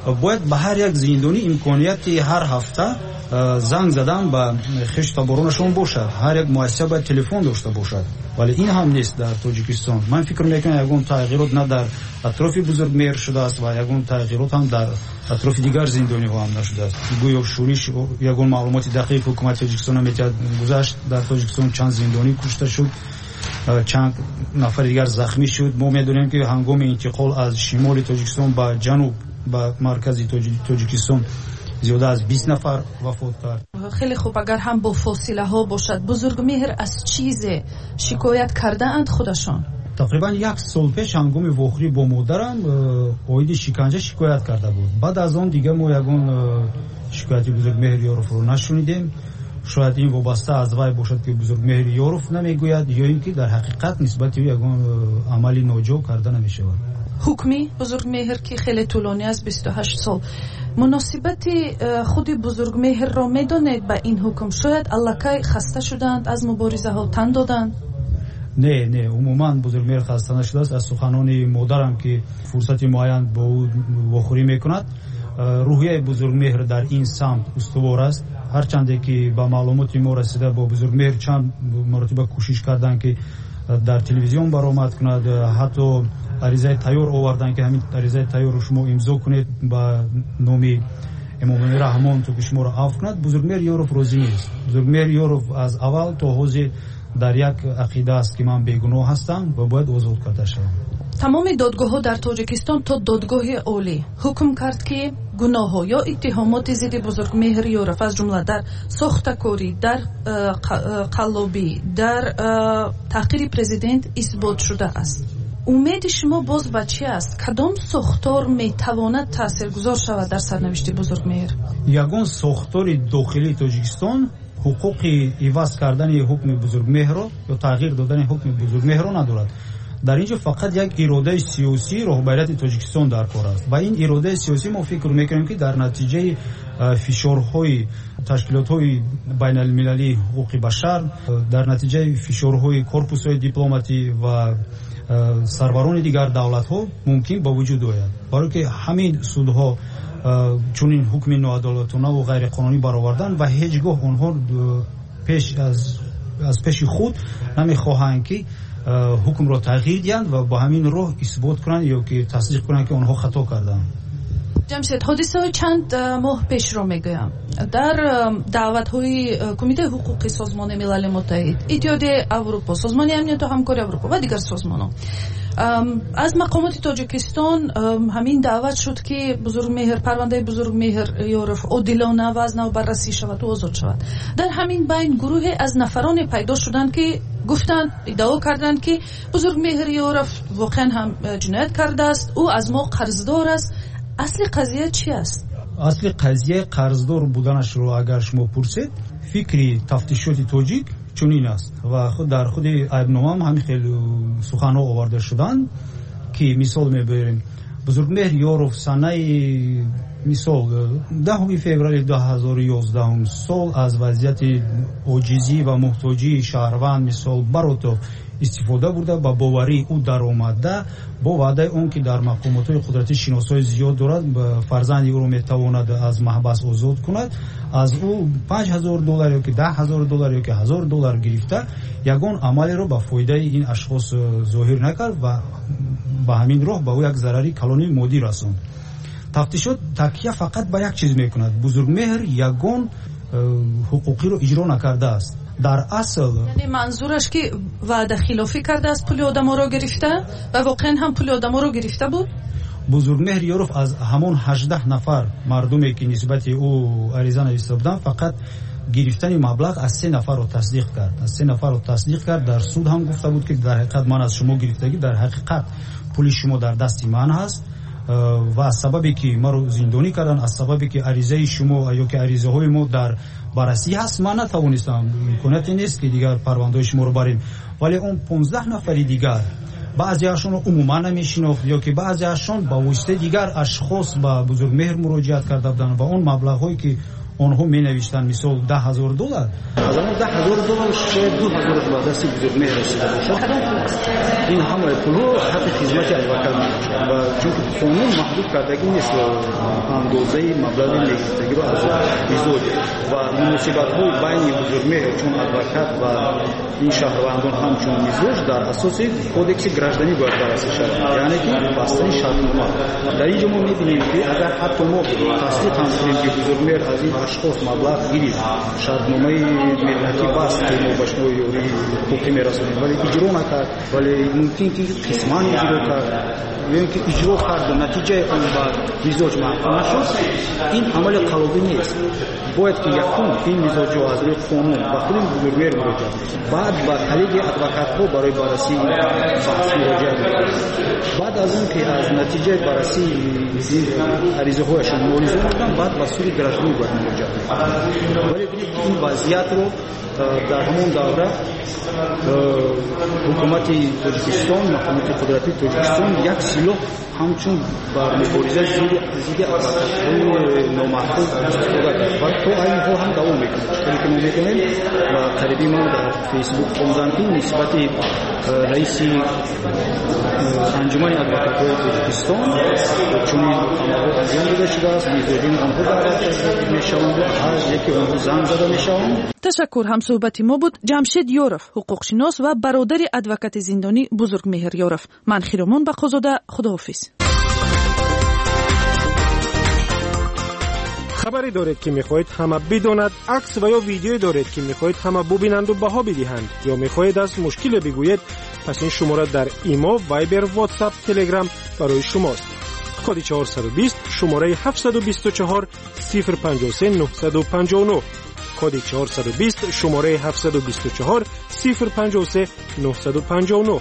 Speaker 11: باید به هر یک زندانی امکانیت هر هفته زنگ زدن به خشت تابارانشون باشد. هر یک مؤسسه باید تلفن داشته باشد، ولی این هم نیست در تاجیکستان. من فکر میکنم یگان تغییرات نه در اطراف بزرگمهر شده است و یگان تغییرات هم در اطراف دیگر زندانی ها هم نشده است. گویا شورش یگان معلومات دقیق حکومت تاجیکستان میتواند گذشت در تاجیکستان چند زندانی کشته شد، چند نفر دیگر زخمی شد. ما میدونیم که هنگام انتقال از شمال تاجیکستان به جنوب به مرکز تاجیکستان زیاده از 20 نفر وفات کرد.
Speaker 5: خیلی خوب، اگر هم با فاصله ها باشد، بزرگمهر از چیز شکایت کرده اند خودشان؟
Speaker 11: تقریبا 1 سال پیش هنگام واخری با مادرم اوید شکنجه شکایت کرده بود. بعد از آن دیگه ما یگان شکایتی بزرگمهر یوروف رو نشنیدیم. شاید این وابسته از وی باشد که بزرگمهر یوروف نمیگوید یا اینکه در حقیقت نسبت به یگان عملی ناجو کرده نمیشود.
Speaker 5: حکمی بزرگمهر که خیلی طولانی از 28 سال، مناسبت خود بزرگمهر را میدانید به این حکم؟ شاید الکی خسته شدند از مبارزه ها، تن دادند؟
Speaker 11: نه عموما بزرگمهر خسته نشده است. از سخنان مادرم که فرصت معین با او واخوری میکند، روحیه بزرگمهر در این سمت استوار است. هرچند که با معلومات ما رسیده با بزرگمهر چند مرتبه کوشش کردند که در تلویزیون برآمد کند، حتی عریضه تیار آوردن که همین عریضه تیار رو شما امضا کنید با نام امام رحمان تو که شما را عفو کند. بزرگمهر یوروف راضی نیست. بزرگمهر یوروف از اول تا حوزه در یک عقیده است که من بیگناه هستم و باید آزاد کرده شوم.
Speaker 5: تمام دادگاه ها در تاجیکستان تا دادگاه عالی حکم کرد که گناه ها یا اتهامات ضد بزرگمهر یوروف از جمله در ساختکاری، در قلابی، در تحقیر پرزیدنت اثبات شده است. امید شما باز به چی است؟ کدام ساختار میتواند تاثیرگذار شود در سرنوشت بزرگمهر؟
Speaker 11: یگان ساختار داخلی تاجیکستان حقوق عوض کردن حکم بزرگمهر یا تغییر دادن حکم بزرگمهر ندارد. در اینجا فقط یک اراده سیاسی رهبریت تاجیکستان در کار است و این اراده سیاسی ما فکر میکنیم که در نتیجه فشارهای تشکیلات‌های بین المللی حقوق بشر، در نتیجه فشارهای کورپوس‌های دیپلماتی و سروران دیگر دولت‌ها ممکن با وجود آید. برای که همین سودها چون این حکم ناعادلانه و غیر قانونی برآوردن و هیچگاه آنها از پیش خود نمیخواهند که حکم را تغییر دهند و با همین راه اثبات کنند یا که تصدیق کنند که آنها خطا کردند.
Speaker 5: جمشید، حادثه چند ماه پیش را میگویم. در دعوت‌های کمیته حقوق سازمان ملل متحد، اتحادیه اروپا، سازمان امنیت و همکاری اروپا و دیگر سازمان‌ها از مقامات تاجیکستان همین دعوت شد که بزرگمهر، پرونده بزرگمهر یوروف عادلانه و از نو بررسی شود و آزاد شود. در همین بین گروهی از نفران پیدا شدند که گفتند، ادعا کردند که بزرگمهر یوروف واقعا هم جنایت کرده است، او از ما قرضدار است. اصل قضیه چی است؟
Speaker 11: اصل قضیه قرضدار بودنش رو اگر شما پرسید، فکری تفتیشات تاجیک چنین است و خود در خود ایبنامه هم همین خیلی سخن‌ها آورده شدند که مثال میبریم بزرگمهر یوروف سنه مثال 10 فوریه 2011 سال از وضعیت عاجزی و محتاجی شهروند مثال براتو استفاده برده با باوری او در آمده با وعده اون که در مقامات قدرتی شناسای زیاد دارد فرزند او رو میتواند از محبس آزاد کند، از او $5,000 یا که $10,000 یا که $1,000 گرفته یگان عملی رو به فایده این اشخاص ظاهر نکرد و به همین راه به او یک ضرری کلانی مادی رساند. تفتیشات تکیه فقط به یک چیز میکند، بزرگمهر یگان حقوقی رو اجرا نکرده است. در اصل
Speaker 5: یعنی منظورش که وعده خلافی کرده است، پول آدما رو گرفته و واقعا هم پول آدما رو گرفته بود.
Speaker 11: بزرگمهر یوروف از همون 18 نفر مردمی که نسبت او عریضه نوشته بودند فقط گرفتن مبلغ از 3 نفر رو تصدیق کرد. از 3 نفر رو تصدیق کرد. در سود هم گفته بود که در حقیقت من از شما گرفتگی، در حقیقت پول شما در دست من هست و از سببی که ما رو زندانی کردن، از سببی که عریضه شما یا که عریضه های ما در بررسی هست من نتوانستم، امکاناتی نیست که دیگر پرونده شما رو بریم. ولی اون 15 نفر دیگر بعضی هاشون رو عموما نمیشناخت یا که بعضی هاشون با واسطه دیگر اشخاص با بزرگمهر مراجعت کرده بودن و اون مبلغ هایی که
Speaker 7: آنها می نوشتن مثال $10,000
Speaker 12: از اون $10,000 شاید $2,000 به دست بزرگمهر رسیده باشد. این همه پولها حق خدمت ادوکات میشود و چون قانون محدود کردگی نیست اندازه مبلغ نگهداری را از ازدواج و مناسبت‌های بین بزرگمهر چون ادوکات و این شهروندان همچون ازدواج در اساس کودکس گراجدانی باید بررسی شود، یعنی که بستن شرطنامه. در اینجا ما می‌بینیم که اگر حتی ما تصدیق هم کنیم که بزرگمهر از این اشخاص مبلغ گیرید، شرطنامه ملکی بست که ما باش ما یوری حقوقی میرسونیم ولی اجرا نکرد، ولی ممکن که قسمان اجرا کرد یا اینکه اجرا کرد و نتیجه اون بعد مزاج محکوم نشد، این عمل قلبی نیست. باید که یکم این مزاج از روی قانون و خود بزرگمهر مراجعه کنیم، بعد با کلیگ ادوکات‌ها برای بررسی بحث مراجعه کنیم. بعد از اون که از نتیجه بررسی عریضه‌هایشون موضوع کردن، بعد با سوی گراجدانی باید مراجعه کنیم. ولی این وضعیت رو در همون دوره حکومت تاجیکستان، محکمه قدرتی تاجیکستان یک سلاح همچون بر مبارزه ضد ادوکات‌های نامحکوم استفاده کرد و تو اینها هم دوام میکنه. چطوری که ما میکنیم و قریبی ما در فیسبوک خوندم که نسبت رئیس انجمن ادوکات‌های تاجیکستان چون آنها انجام داده شده است، میزودین آنها دعوت میشوند و هر یکی آنها زنگ زده میشوند.
Speaker 5: تشکر. همصحبت ما بود جمشید یورف، حقوقشناس و برادر ادوکات زندانی بزرگمهر یورف. من خیرمان بقازاده، خداحافظ.
Speaker 16: خبری دارید که میخواهید همه بداند، عکس و یا ویدیویی دارید که میخواهید همه ببینند و بها بدهند یا میخواهید از مشکل بگویید، پس این شماره در ایما، وایبر، واتساپ، تلگرام برای شماست. کد 420 شماره 724 053 959 کد 420 شماره 724 053 959.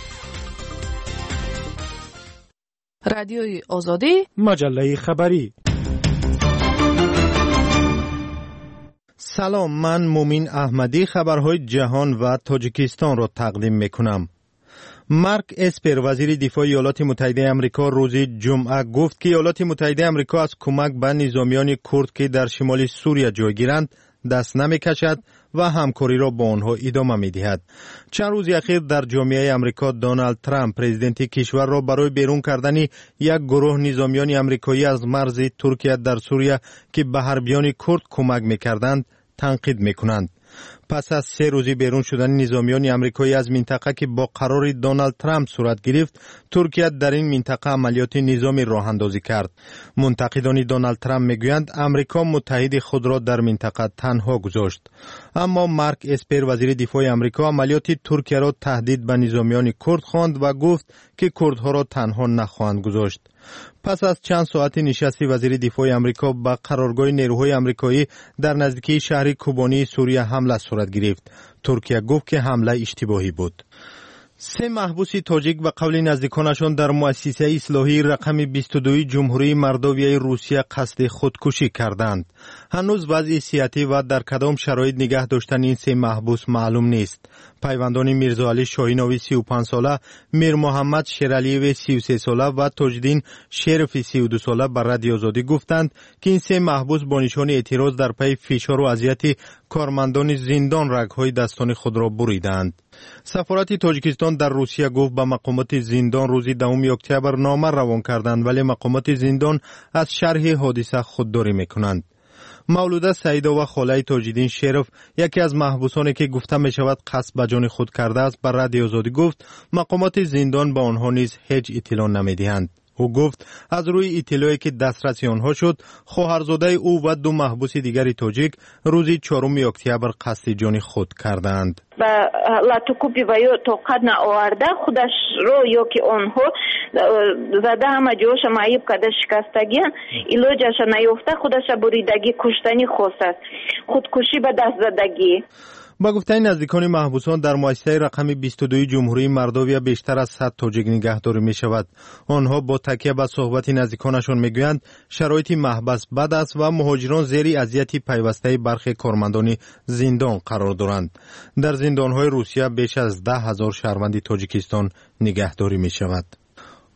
Speaker 5: رادیوی آزادی،
Speaker 16: مجله خبری.
Speaker 14: سلام، من مومین احمدی خبرهای جهان و تاجیکستان را تقدیم میکنم. مارک اسپر وزیر دفاع ایالات متحده آمریکا روز جمعه گفت که ایالات متحده آمریکا از کمک به نظامیان کرد که در شمال سوریه جایگیرند دست نمیکشد و همکاری را با آنها ادامه میدهد. چند روز اخیر در جامعه آمریکا دونالد ترامپ پرزیدنت کشور را برای بیرون کردن یک گروه نظامیان آمریکایی از مرز ترکیه در سوریه که به حربیان کرد کمک میکردند تنقید میکنند. پس از 3 روزی بیرون شدن نظامیان آمریکایی از منطقه که با قرار دونالد ترامپ صورت گرفت، ترکیه در این منطقه عملیات نظامی راه اندازی کرد. منتقدان دونالد ترامپ میگویند آمریکا متحد خود را در منطقه تنها گذاشت. اما مارک اسپر وزیر دفاع آمریکا عملیات ترکیه را تهدید به نظامیان کرد خواند و گفت که کردها را تنها نخواهند گذاشت. پس از چند ساعت نشست وزیر دفاع آمریکا به قرارگاه نیروهای آمریکایی در نزدیکی شهر کوبانی سوریه حمله صورت گرفت. ترکیه گفت که حمله اشتباهی بود. 3 محبوس تاجیک به قول نزدیکانشان در مؤسسه اصلاحی رقم 22 جمهوری مردویای روسیه قصد خودکشی کردند. هنوز وضع صحتی و در کدام شرایط نگه داشتن این 3 محبوس معلوم نیست. پیوندان میرزاعلی شاهیناوی 35 ساله، میر محمد شیرعلیوی 33 ساله و تاجدین شریفی 32 ساله بر رادیو آزادی گفتند که این 3 محبوس با نشان اعتراض در پی فشار و اذیت کارمندان زندان رگ‌های دستان خود را بریدند. سفارت تاجیکستان در روسیه گفت به مقامات زندان روز 10 اکتبر نامه روان کردند، ولی مقامات زندان از شرح حادثه خودداری میکنند. مولوده سعیدا و خاله تاجدین شریف، یکی از محبوسانی که گفته می شود قصد به جان خود کرده است، بر رادیو آزادی گفت مقامات زندان به آنها نیز هیچ اطلاع نمیدهند. او گفت از روی اطلاعی که دسترسی آنها شد، خواهرزاده او و 2 محبوس دیگری تاجیک روز 4 اکتبر قصد جان خود کردند.
Speaker 24: و لاتوکوپی و یا توقت نآورده خودش رو یا که آنها زده همه جوش معیب کده شکستگی ایلوجش نیفته خودش بریدگی کشتنی خواست است، خودکشی به دست زدگی.
Speaker 14: با گفته نزدیکان محبوسان در مؤسسه رقم 22 جمهوری مردویه بیشتر از 100 تاجیک نگهداری می شود. آنها با تکیه به صحبت نزدیکانشان می گویند شرایط محبس بد است و مهاجران زیر اذیت پیوسته برخی کارمندان زندان قرار دارند. در زندانهای روسیه بیش از 10,000 شهروند تاجیکستان نگهداری می شود.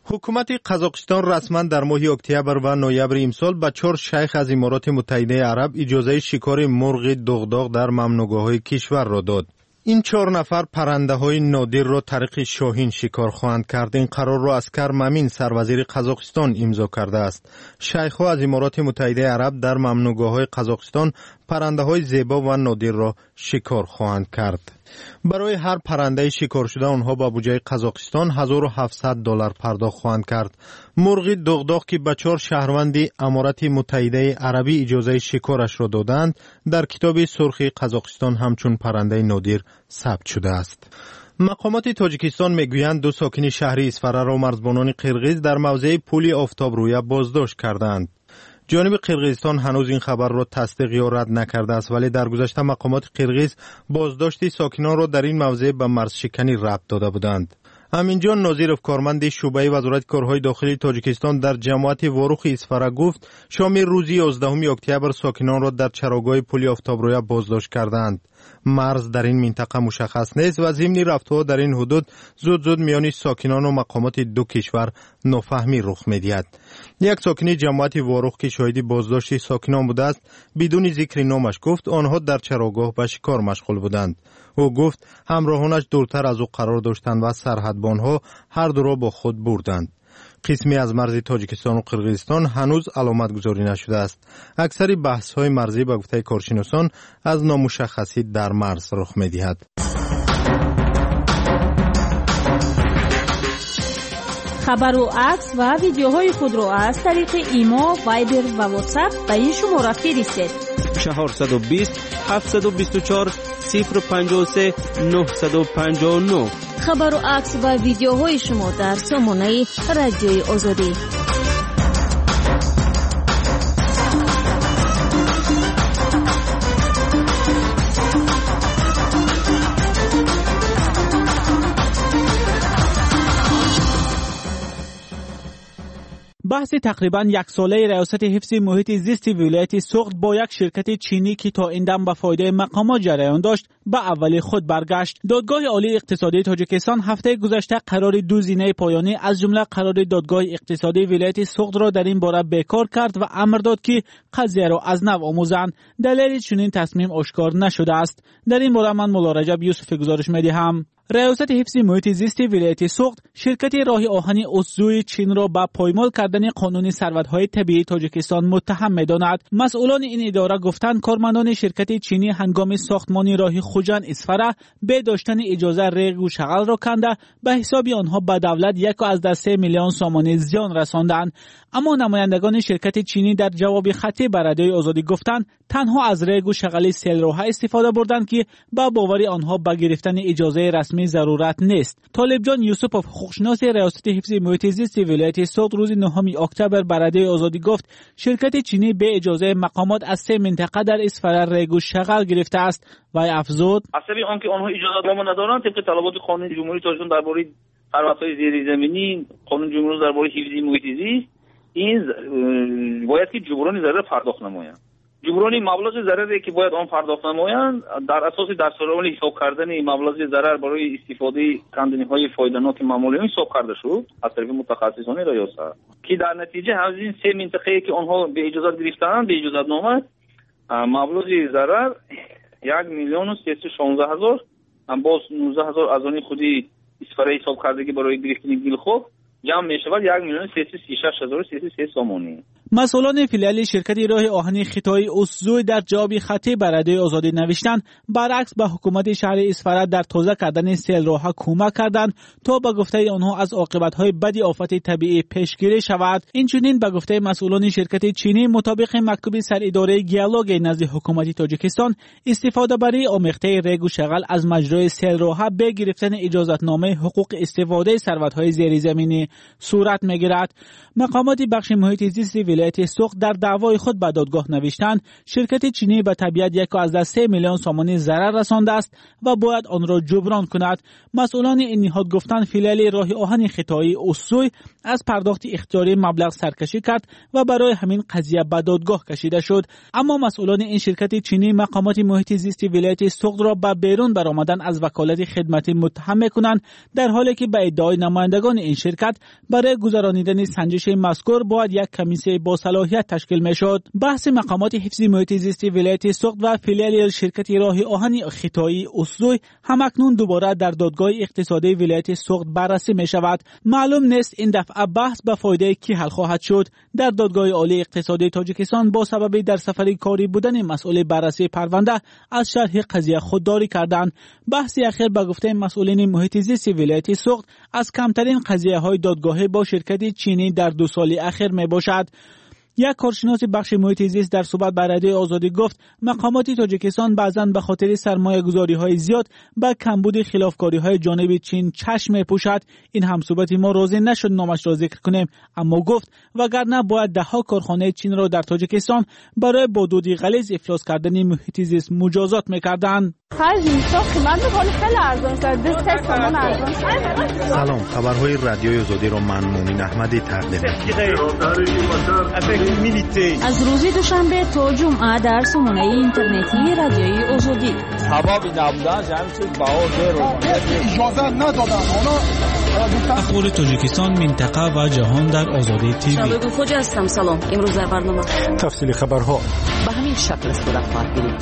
Speaker 14: حکومت قزاقستان رسما در ماه اکتبر و نوامبر امسال به 4 شیخ از امارات متحده عرب اجازه شکار مرغ دغدغ در ممنوعگاه‌های کشور را داد. این 4 نفر پرنده های نادر را طریق شاهین شکار خواهند کرد. این قرار را اسکر مامین سروزیر قزاقستان امضا کرده است. شیخ ها از امارات متحده عرب در ممنوعگاه‌های قزاقستان پرنده های زیبا و نادر را شکار خواهند کرد. برای هر پرنده شکار شده آنها با بودجه قزاقستان $1700 پرداخت خواهند کرد. مرغ دغدغ که به 4 شهروند امارات متحده عربی اجازه شکارش را دادند در کتاب سرخ قزاقستان همچون پرنده نادر ثبت شده است. مقامات تاجیکستان میگویند 2 ساکن شهر اسفره را مرزبانان قرقیز در موضع پل آفتاب رویه بازداشت کردند. جانب قرقیزستان هنوز این خبر را تصدیق یا رد نکرده است، ولی در گذشته مقامات قرقیز بازداشت ساکنان را در این موضع به مرزشکنی ربط داده بودند. امینجان ناظرов کارمند شعبه وزارت کارهای داخلی تاجیکستان در جماعت واروخ اسفره گفت شام روز 11 اکتبر ساکنان را در چراگاه پل آفتابرویه بازداشت کردند. مرز در این منطقه مشخص نیست و ضمن رفتارها در این حدود زود میان ساکنان و مقامات دو کشور نافهمی رخ می‌دهد. یک ساکن جماعت واروخ که شاهد بازداشت ساکنان بوده است بدون ذکر نامش گفت آنها در چراگاه به شکار مشغول بودند. او گفت همراهانش دورتر از او قرار داشتند و سرحدبانها هر دو را با خود بردند. قسمی از مرز تاجیکستان و قرقیزستان هنوز علامت گذاری نشده است. اکثر بحث های مرزی به گفته کارشناسان از نامشخصی در مرز رخ می دهد.
Speaker 4: خبر و عکس و ویدیوهای خود را از طریق ایما، وایبر و واتساپ به این شماره فرستید.
Speaker 13: 420 724 053 959.
Speaker 4: خبر و عکس و ویدیوهای شما در سامانه رادیوی آزادی.
Speaker 1: بحث تقریباً 1 ساله ریاست حفظ محیط زیست ولایت سوخت با یک شرکت چینی که تا این دم به فایده مقامات جریان داشت به اولی خود برگشت. دادگاه عالی اقتصادی تاجیکستان هفته گذشته قرار 2 زینه پایانی از جمله قرار دادگاه اقتصادی ولایت سوخت را در این باره بیکار کرد و امر داد که قضیه را از نو آموزند. دلیل چنین تصمیم آشکار نشده است. در این باره من مولا رجب یوسف گزارش می‌دهم. ریاست حفظ محیط زیست ولایت سوخت شرکت راه آهن اوسزوی چین را به پایمال کردن قانون ثروت‌های طبیعی تاجیکستان متهم می‌دانند. مسئولان این اداره گفتند کارمندان شرکت چینی هنگام ساختمان راه خوجن اسفره به داشتن اجازه ریگ و شغل را کنده به حساب آنها به دولت 1.3 میلیون سامانه زیان رساندند. اما نمایندگان شرکت چینی در جواب خطی به رادیوی آزادی گفتند تنها از ریگ و شغل سیل راه استفاده بردند که با باور آنها به گرفتن اجازه رسمی ضرورت نیست. طالب جان یوسفوف حقوقشناس ریاست حفظ محیط زیست ولایت سوخت روز 9 اکتبر به رادیوی آزادی گفت شرکت چینی به اجازه مقامات از 3 منطقه در اسفره ریگ و شغل گرفته است و افزود
Speaker 15: عصبی آنکه آنها اجازه نامه ندارند طبق طلبات قانون جمهوری تاجیکستان درباره ثروت‌های زیرزمینی، قانون جمهوری درباره حفظ محیط زیست این باید که جبران ضرر پرداخت نمایند. جبران مبلغ ضرری که باید آن پرداخت نمایند در اساس دستورالعمل حساب کردن مبلغ ضرر برای استفاده کندنی‌های فایده‌ناک معمولی حساب کرده شد از طرف متخصصان ریاست که در نتیجه از این 3 منطقه‌ای که آنها به اجازه گرفتند به اجازه نامه مبلغ ضرر 1,316,000 باز 19,000 از آن خودی اسفره حساب کردگی برای گرفتن گیل خوب جمع می شود 1,336,303 سامانی.
Speaker 1: مسئولان فیلیال شرکت راه آهن خطای اوسزوی در جواب خطی به رادیوی آزادی نوشتند برعکس به حکومت شهر اسفره در تازه کردن سیل راه کمک کردند تا به گفته آنها از عاقبت‌های بد آفت طبیعی پیشگیری شود. اینچنین به گفته مسئولان شرکت چینی مطابق مکتوب سر اداره گیالوگ نزد حکومت تاجیکستان استفاده برای آمیخته ریگ و شغل از مجرای سیل راه به گرفتن اجازتنامه حقوق استفاده ثروت‌های زیرزمینی صورت می‌گیرد. مقامات بخش محیط زیست ولایت سوخت در دعوای خود به دادگاه نوشتند شرکت چینی به طبیعت 1.3 میلیون سومانی ضرر رسانده است و باید آن را جبران کند. مسئولان این نهاد گفتند فیلال راه آهن خطایی اوسوی از پرداخت اختیاری مبلغ سرکشی کرد و برای همین قضیه به دادگاه کشیده شد. اما مسئولان این شرکت چینی مقامات محیط زیست ولایت سوخت را به بیرون برآمدن از وکالت خدمتی متهم می‌کنند، در حالی که به ادعای نمایندگان این شرکت برای گذرانیدن سنجش مذکور باید یک کمیسیون با صلاحیت تشکیل می‌شد. بحث مقامات حفظ محیط زیست ولایت سوخت و فیلال شرکت راه آهن خطایی اوسوی همکنون دوباره در دادگاه اقتصادی ولایت سوخت بررسی می‌شود. معلوم نیست این دفعه بحث به فایده کی حل خواهد شد. در دادگاه عالی اقتصادی تاجیکستان با سبب در سفر کاری بودن مسئول بررسی پرونده از شرح قضیه خودداری کردند. بحث اخیر به گفته مسئولین محیط زیست ولایت سوخت از کمترین قضیه‌های دادگاهی با شرکت چینی در 2 سال اخیر می باشد. یک کارشناس بخش محیط زیست در صحبت با رادیوی آزادی گفت مقامات تاجیکستان بعضاً به خاطر سرمایه‌گذاری‌های زیاد به کمبود خلافکاری‌های جانب چین چشم می‌پوشد. این هم صحبت ما راضی نشد نامش را ذکر کنیم، اما گفت وگرنه باید ده‌ها کارخانه چین را در تاجیکستان برای با دودی غلیظ افلاس کردن محیط زیست مجازات می‌کردند.
Speaker 14: سلام، خبرهای رادیوی آزادی را من مومن احمدی تقدیم می‌کنم.
Speaker 4: از روز دوشنبه تا جمعه در سامانه اینترنتی رادیوی آزادی.
Speaker 17: سبب نبودن جمعی چیز اجازه ندادن.
Speaker 1: اخبار تاجیکستان، منطقه و جهان در آزادی تیوی.
Speaker 18: شباب خوج هستم. سلام. امروز در برنامه
Speaker 16: تفصیل خبرها
Speaker 18: به همین شکل است در خواهید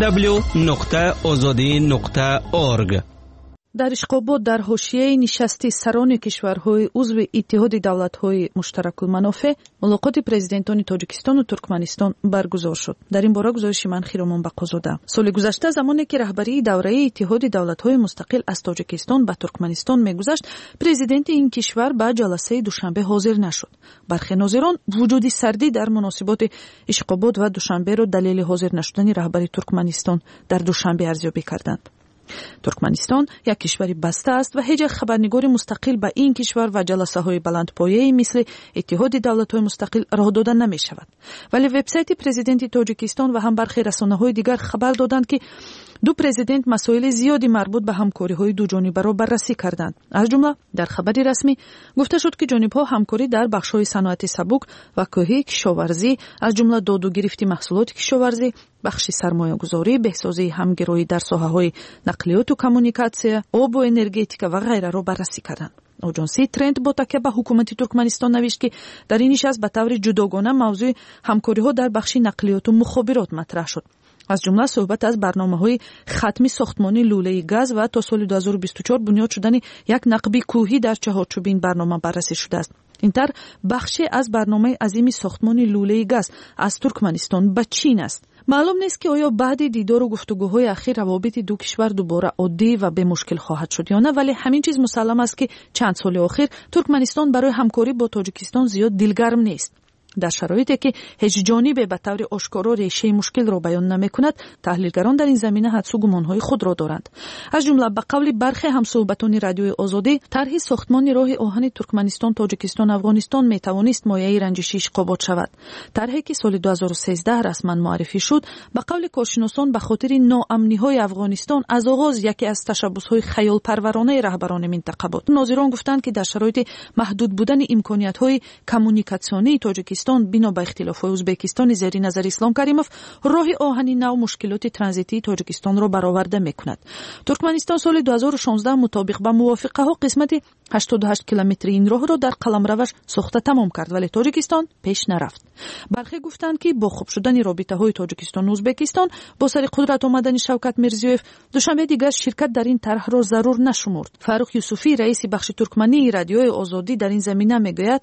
Speaker 13: www.azadi.org.
Speaker 5: در اشقابات در حاشیه نشست سران کشورهای عضو اتحاد دولت‌های مشترک المنافع ملاقات پرزیدنتان تاجیکستان و ترکمنستان برگزار شد. در این باره گزارش من خیرمان بقازاده. سال گذشته زمانی که رهبری دوره اتحاد دولت‌های مستقل از تاجیکستان به ترکمنستان می‌گذشت، پرزیدنت این کشور به جلسه دوشنبه حاضر نشد. برخی ناظران وجود سردی در مناسبات اشقابات و دوشنبه را دلیل حاضر نشدن رهبری ترکمنستان در دوشنبه ارزیابی کردند. ترکمنستان یک کشوری بسته است و هیچ خبرنگاری مستقل به این کشور و جلسه‌های بلندپایه‌ای مثل اتحاد دولت‌های مستقل راه داده نمی‌شود. ولی وبسایت پرزیدنت تاجیکستان و هم برخی رسانه‌های دیگر خبر دادند که دو پرزیدنت مسائل زیادی مربوط به همکاری‌های دو جانبه را بررسی کردند. از جمله در خبری رسمی گفته شد که جانب‌ها همکاری در بخش‌های صنعت سبک و کوهی، کشاورزی، از جمله داد و گرفت محصولات کشاورزی، بخش سرمایه‌گذاری، بهسازی همگرایی در ساحه‌های نقلیات و کمونیکاسیون، آب و انرژتیکا و غیره را بررسی کردند. آژانسی ترند با تکیه به حکومت ترکمنستان نوشت که در این نشست به طور جداگانه موضوع همکاری‌ها در بخش نقلیات و مخابرات مطرح شد. از جمله صحبت از برنامه‌های ختمی ساختمان لوله گاز و تا سال 2024 بنیاد شدن یک نقبی کوهی در چهارچوب این برنامه بررسی شده است. اینطور بخشی از برنامه عظیم ساختمان لوله گاز از ترکمنستان به چین است. معلوم نیست که آیا بعد دیدار و گفتگوهای اخیر روابط دو کشور دوباره عادی و به مشکل خواهد شد یا نه، ولی همین چیز مسلم است که چند سال اخیر ترکمنستان برای همکاری با تاجیکستان زیاد دلگرم نیست. در شرایطی که هیچ جانبه به طور آشکارا ریشه مشکل را بیان نمی‌کند، تحلیلگران در این زمینه حدس و گمان‌های خود را دارند. از جمله به قول برخی همصحبتان رادیوی آزادی، طرح ساختمان راه آهن ترکمنستان، تاجیکستان، افغانستان میتوانست مایه رنجشی اشقابات شود. طرحی که سال 2013 رسما معرفی شد، به قول کارشناسان به خاطر ناامنی‌های افغانستان از آغاز یکی از تشبس‌های خیال پرورانه رهبران منطقه بود. ناظران گفتند که در شرایط محدود بودن امکانیت‌های کمونیکاسیونی تاجیکستان بنا به اختلاف‌های ازبکستان زیر نظر اسلام کریموف، راه آهنی نو مشکلات ترانزیتی تاجیکستان را برآورده می‌کند. ترکمنستان سال 2016 مطابق با موافقه‌ها قسمت 88 کیلومتری این راه را در قلمروش ساخته تمام کرد، ولی تاجیکستان پیش نرفت. برخی گفتند که با خوب شدن رابطه‌های تاجیکستان و ازبکستان با سر قدرت آمدن شوکت میرزیویف، دوشنبه دیگر شرکت در این طرح را ضرور نشمرد. فاروق یوسفی رئیس بخش ترکمنی رادیوی آزادی در این زمینه میگوید: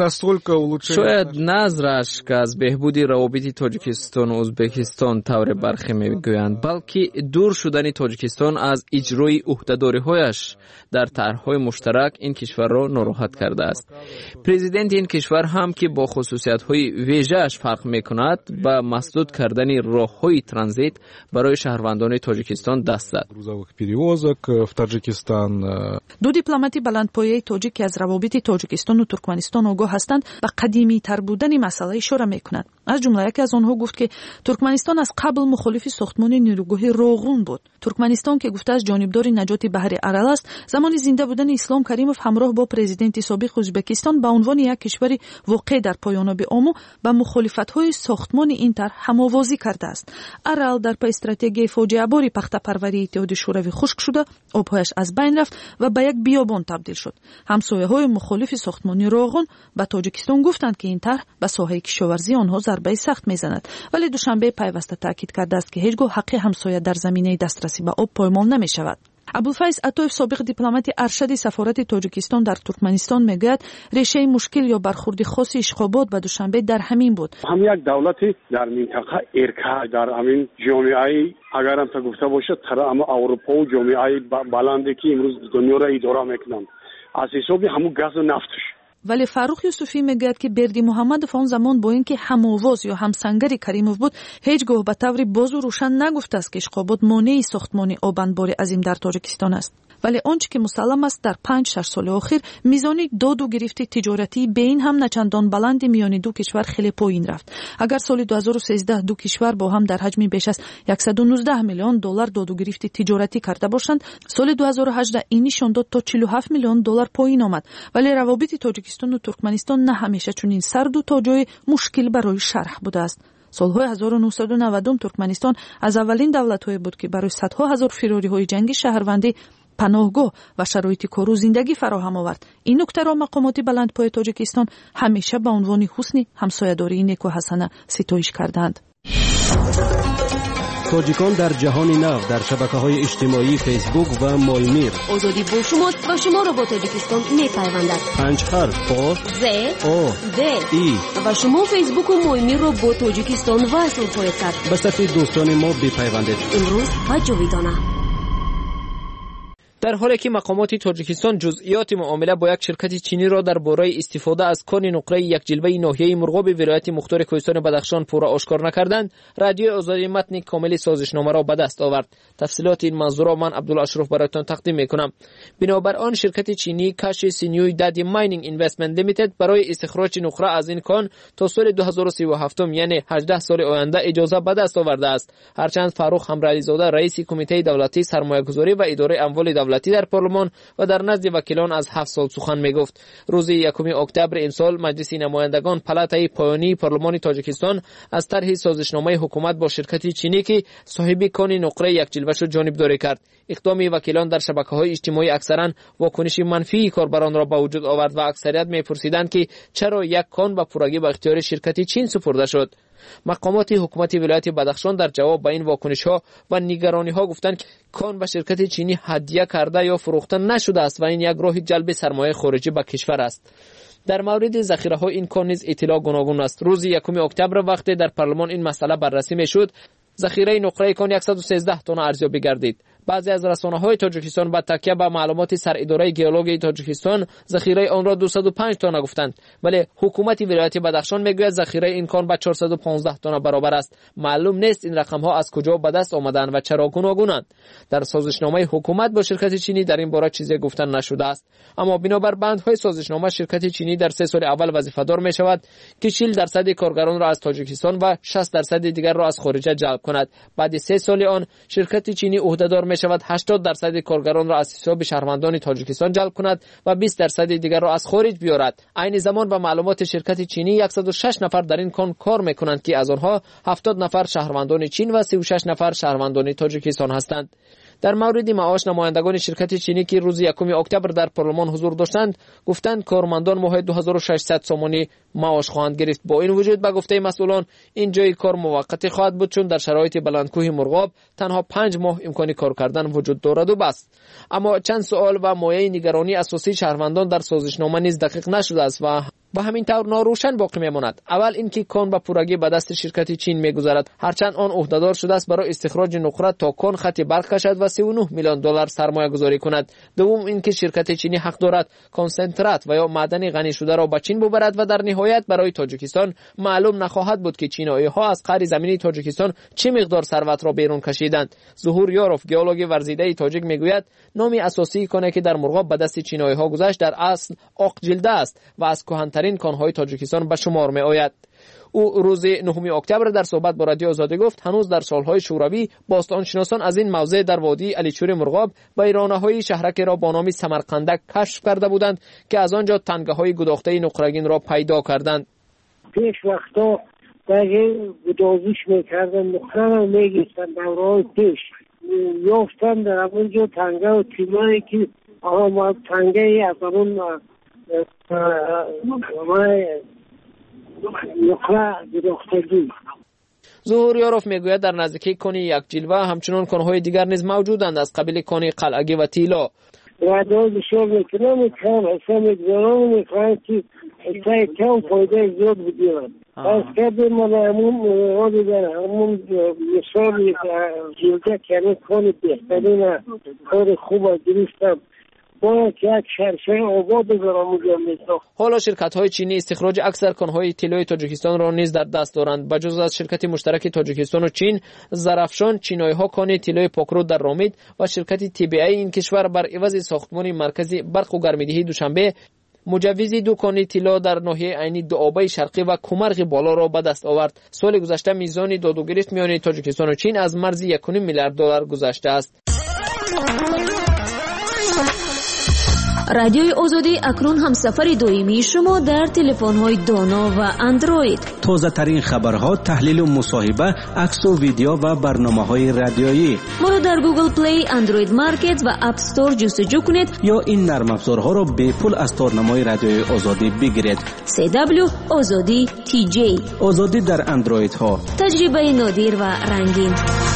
Speaker 19: شاید نظر رشک از بهبودی روابط تاجیکستان و ازبکستان طور برخی میگویند، بلکه دور شدن تاجیکستان از اجرای عهده‌داری‌هایش در طرح‌های مشترک مشترک این کشور را ناراحت کرده است. پرزیدنت این کشور هم که با خصوصیت‌های ویژه‌اش فرق می‌کند به مسدود کردن راه‌های ترانزیت برای شهروندان تاجیکستان دست زد.
Speaker 21: دو دیپلمات بلندپایه تاجیک که از روابط تاجیکستان و ترکمنستان آگاه هستند به قدیمی‌تر بودن مسئله اشاره می‌کنند. از جمله یکی از آنها گفت که ترکمنستان از قبل مخالف ساختمان نیروگاه روغون بود. ترکمنستان که گفته از جانبدار نجات بحر ارال است، زمان زنده بودن اسلام کریموف همراه با پرزیدنت سابق ازبکستان به عنوان یک کشور واقع در پایاناب آمو با مخالفت‌های ساختمان این طرح هماوازی کرده است. ارال در پی استراتژی فوجی باری پخت‌پروری اتحاد شوروی خشک شده، آبهایش از بین رفت و به یک بیابان تبدیل شد. همسایه‌های مخالف ساختمان روغون به تاجیکستان گفتند که این طرح به ساحه کشاورزی آنها ضربه سخت میزند، ولی دوشنبه پیوسته تاکید کرده است که هیچگاه حق همسایه در زمینه دسترسی به آب پایمال نمی‌شود. ابوالفیض عطایف سابق دیپلمات ارشد سفارت تاجیکستان در ترکمنستان میگوید ریشه مشکل یا برخورد خاص اشخابات به دوشنبه در همین بود.
Speaker 3: هم یک دولتی در منطقه ارکا در همین جامعه اگر هم تا گفته باشد اما اروپا و جامعه بلندی که امروز دنیا را اداره میکنند از حساب همون گاز و نفتش.
Speaker 21: ولی فاروق یوسفی میگوید که بردی محمدوف آن زمان با اینکه هم‌آواز یا همسنگری کریموف بود، هیچگاه به طور باز و روشن نگفته است که اشخابات مانع ساختمان آبانبار عظیم در تاجیکستان است. ولی آنچه که مسلم است در 5-6 سال اخیر میزان داد و گرفت تجارتی بین هم نچندان بلند میان دو کشور خیلی پایین رفت. اگر سال 2013 دو کشور با هم در حجم بیش از 119 میلیون دلار داد و گرفت تجارتی کرده باشند، سال 2018 این نشان داد تا 47 میلیون دلار پایین آمد. ولی روابط تاجیکستان و ترکمنستان نه همیشه چنین سرد و تا جای مشکل برای شرح بوده است. سالهای 1990 ترکمنستان از اولین دولت‌های بود که برای صدها هزار فراری‌های جنگی شهروندی پناهگاه و شرایط کار و زندگی فراهم آورد. این نکته را مقامات بلندپایه تاجیکستان همیشه به عنوان حسن همسایه‌داری نیک و حسنه ستایش کردند.
Speaker 13: تاجیکان در جهان نو در شبکه‌های اجتماعی فیسبوک و مایمیر.
Speaker 6: آزادی با شماست و شما را با تاجیکستان می‌پیوندد.
Speaker 13: 5 حرف با
Speaker 6: ز او د
Speaker 13: ای
Speaker 6: و شما فیسبوک و مایمیر را با تاجیکستان وصل خواهید کرد.
Speaker 13: به صفحه دوستان ما بپیوندید.
Speaker 6: امروز و جاویدانه.
Speaker 19: در حالی که مقامات تاجیکستان جزئیات معامله با یک شرکت چینی را درباره استفاده از کان نقره یک جلوه ناحیه مرغاب ولایت مختار کوهستان بدخشان پورا آشکار نکردند، رادیو آزادی متن کامل سازشنامه را به دست آورد. تفصیلات این موضوع را من عبدالاشرف برایتان تقدیم میکنم. بنابر آن شرکت چینی کاش سینیوی دادی ماینینگ اینوستمنت لیمیتد برای استخراج نقره از این کان تا سال 2037 یعنی 18 سال آینده اجازه به دست آورده است. هرچند فاروق همرعلی زاده رئیس کمیته دولتی سرمایه‌گذاری و اداره اموال دولتی در پارلمان و در نزد وکیلان از 7 سال سخن میگفت. روز 1 اکتبر امسال مجلس نمایندگان پلاتای پایانی پارلمان تاجیکستان از طرح سازشنامه حکومت با شرکت چینی که صاحب کان نقره یک جلوه شو جانبداری کرد. اقدام وکیلان در شبکه‌های اجتماعی اکثرا واکنش منفی کاربران را به وجود آورد و اکثریت میپرسیدند که چرا یک کان به پورگی به اختیار شرکت چین سپرده شد. مقامات حکومت ولایت بدخشان در جواب به این واکنش‌ها و نگرانی‌ها گفتند که کان به شرکت چینی هدیه کرده یا فروخته نشده است و این یک راه جلب سرمایه خارجی به کشور است. در مورد ذخیره‌های این کان نیز اطلاع گوناگون است. روز 1 اکتبر وقتی در پارلمان این مسئله بررسی می‌شد، ذخیره نقره کان 113 تن ارزیابی گردید. بعضی از رسانه‌های تاجیکستان با تکیه به معلومات سر اداره ژئولوژی تاجیکستان ذخیره آن را 205 تن گفتند، ولی حکومت ولایت بدخشان میگوید ذخیره این کان به 415 تن برابر است. معلوم نیست این رقم‌ها از کجا به دست آمدند و چرا گوناگونند. در سازشنامه حکومت با شرکت چینی در این باره چیزی گفتن نشده است، اما بنابر بندهای سازشنامه شرکت چینی در 3 سال اول وظیفه‌دار می‌شود که 40% کارگران را از تاجیکستان و 60% دیگر را از خارج جلب کند. بعد 3 سال آن شرکت چینی عهده‌دار شود 80% کارگران را از حساب شهروندان تاجیکستان جلب کند و 20% دیگر را از خارج بیارد. عین زمان با معلومات شرکت چینی 106 نفر در این کان کار میکنند که از آنها 70 نفر شهروندان چین و 36 نفر شهروندان تاجیکستان هستند. در مورد معاش نمایندگان شرکت چینی که روز 1 اکتبر در پارلمان حضور داشتند گفتند کارمندان ماهی 2600 سومانی معاش خواهند گرفت. با این وجود به گفته مسئولان این جای کار موقتی خواهد بود، چون در شرایط بلندکوه مرغاب تنها 5 ماه امکان کار کردن وجود دارد و بس. اما چند سوال و مایه نگرانی اساسی شهروندان در سازشنامه نیز دقیق نشده است و با همین طور ناروشن باقی میماند. اول اینکه کان به پورگی به دست شرکت چین میگذرد، هرچند آن عهدهدار شده است برای استخراج نقره تا کان خط برق کشد و 39 میلیون دلار سرمایه گذاری کند. دوم اینکه شرکت چینی حق دارد کنسنترات و یا معدن غنی شده را به چین ببرد و در نهایت برای تاجیکستان معلوم نخواهد بود که چینایی ها از قعر زمینی تاجیکستان چه مقدار ثروت را بیرون کشیدند. ظهور یاروف، گئولوگ ورزیده تاجیک میگوید نام اساسی کانی که در مرغاب به دست چینایی ها گذشت در اصل آق جلده است و از کهن‌ترین کان‌های تاجیکستان به شمار می‌آید. او روز 9 اکتبر در صحبت با رادیو آزادی گفت هنوز در سالهای شوروی باستانشناسان از این موضع در وادی علیچور مرغاب ویرانه‌های شهرک را با نام سمرقندک کشف کرده بودند که از آنجا تنگه‌های گداخته نقره‌گین را پیدا کردند.
Speaker 2: پیش وقتا در گدازش می‌کردن، نقره را می‌گرفتن دوره‌های پیش یافتن در اونجا تنگه و تیمایی که ما تنگه از اون
Speaker 19: ظهور یاروف میگوید در نزدیکی کانی یک جلوه همچنان کانهای دیگر نیز موجودند از قبیل کانی قلعگی و تیلا.
Speaker 2: وعده بسیار میکنم حساب میگذارم میخواهد که حساب کم فایده زیاد بگیرم. از کردیم من همون در همون مثال جلده که کانی بهترین کار خوب گرفتم باید که یک شرشه آباد بذارم اونجا میساخت.
Speaker 19: حالا شرکت‌های چینی استخراج اکثر کان‌های طلای تاجیکستان را نیز در دست دارند. بجز از شرکت مشترک تاجیکستان و چین، زرافشان چینایی‌ها کان طلای پاکرو در رامید و شرکت TBI این کشور بر عوض ساختمان مرکزی برق و گرمایدهی دوشنبه مجوز دو کان طلا در ناحیه عینی دوآبه شرقی و کومرغ بالا را به دست آورد. سال گذشته میزان داد و گریخت میان تاجیکستان و چین از مرز 1.5 میلیارد دلار گذشته است.
Speaker 6: رادیوی آزادی اکنون همسفر دائمی شما در تلفن‌های دانا و اندروید.
Speaker 13: تازه ترین خبرها، تحلیل و مصاحبه، عکس و ویدیو و برنامه‌های رادیویی.
Speaker 6: ما را در گوگل پلی، اندروید مارکت و اپ استور جستجو کنید
Speaker 13: یا این نرم افزارها را به پول از تارنمای رادیوی آزادی بگیرید.
Speaker 6: CW آزادی TJ.
Speaker 13: آزادی در اندروید ها.
Speaker 6: تجربه نادر و رنگین.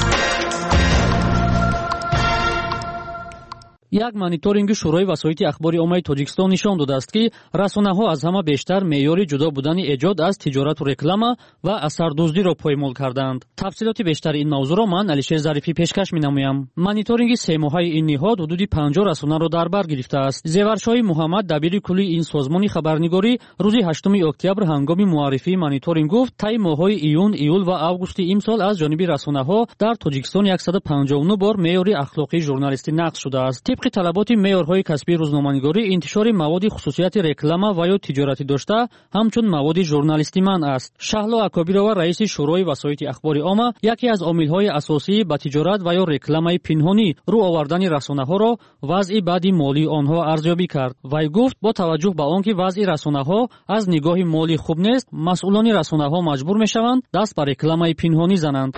Speaker 20: یک مانیتورینگ شورای وسایط اخباری عامه تاجیکستان نشان داده است که رسانه‌ها از همه بیشتر معیار جدا بودن ایجاد از تجارت و رکلام و اثردوزی را پایمال کردند. تفصیلات بیشتر این موضوع را من علیشیر ظریفی پیشکش می‌نمایم. مانیتورینگ 3 ماهه این نهاد حدود 50 رسانه را در بر گرفته است. زیورشاه محمد دبیر کلی این سازمان خبرنگاری روز 8 اکتبر هنگام معرفی مانیتورینگ گفت طی ماه‌های ایون، ایول و آگوست امسال از جانب رسانه‌ها در تاجیکستان 159 بار معیار اخلاقی ژورنالیستی نقض شده است. طبق طلبات معیارهای کسبی روزنامه‌نگاری انتشار مواد خصوصیت رکلام و یا تجارتی داشته همچون مواد ژورنالیستی منع است. شهلا اکابیرова رئیس شورای وسایط اخباری عامه یکی از عامل‌های اساسی به تجارت و یا رکلام پنهانی رو آوردن رسانه‌ها را وضع بدی مالی آنها ارزیابی کرد. وی گفت با توجه به آنکه وضع رسانه‌ها از نگاه مالی خوب نیست، مسئولان رسانه‌ها مجبور می‌شوند دست به رکلام پنهانی زنند.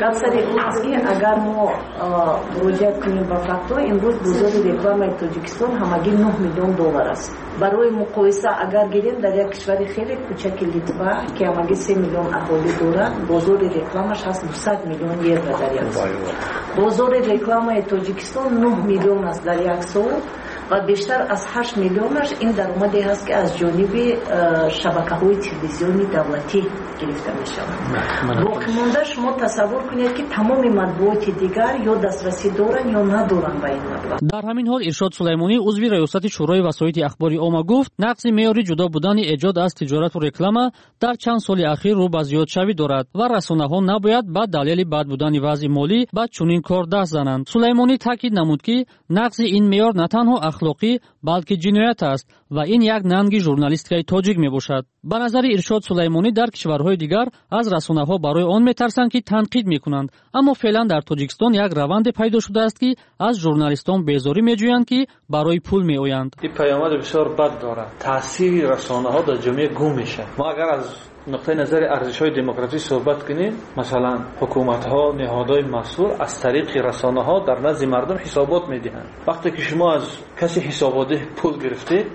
Speaker 22: اگر ما مراجعه کنیم به فاکتور امروز بازار رکلام تاجیکستان همگی 9 میلیون دلار است. برای مقایسه اگر گیریم در یک کشور خیلی کوچک لیتوا که همگی 3 میلیون اهالی دارد، بازار رکلامش هست 200 میلیون یورو در یک سال. بازار رکلام تاجیکستان 9 میلیون است در یک سال و بیشتر از 8 میلیونش این درآمدی هست که از جانب شبکه‌های تلویزیونی دولتی گرفته می‌شود. باقی مانده شما تصور کنید که تمام مطبوعات دیگر یا دسترسی دارن یا ندارن به این مبلغ.
Speaker 20: در همین حال ارشاد سلیمانی عضو ریاست شورای وسایط اخباری عامه گفت نقض معیار جدا بودن ایجاد از تجارت و رکلام در چند سال اخیر رو به زیادشوی دارد و رسانه‌ها نباید به دلیل بد بودن وضع مالی به چنین کار دست زنند. سلیمانی تاکید نمود که نقض این معیار نه تنها اخلاقی بلکه جنایت است و این یک ننگ ژورنالیستیک تاجیک میباشد. به نظر ارشاد سلیمانی در کشورهای دیگر از رسانه‌ها برای آن میترسند که تنقید میکنند، اما فعلا در تاجیکستان یک روند پیدا شده است که از ژورنالیستان بیزاری میجویند که برای پول میآیند.
Speaker 23: این پیامد بسیار بد دارد. تاثیر رسانه‌ها در جامعه گم میشه. ما اگر از نقطه نظر ارزش‌های دموکراسی صحبت کنیم، مثلا حکومت‌ها، نهادهای مسئول از طریق رسانه‌ها در نزد مردم حسابات میدهند. وقتی که شما از کسی حسابات پول گرفتید،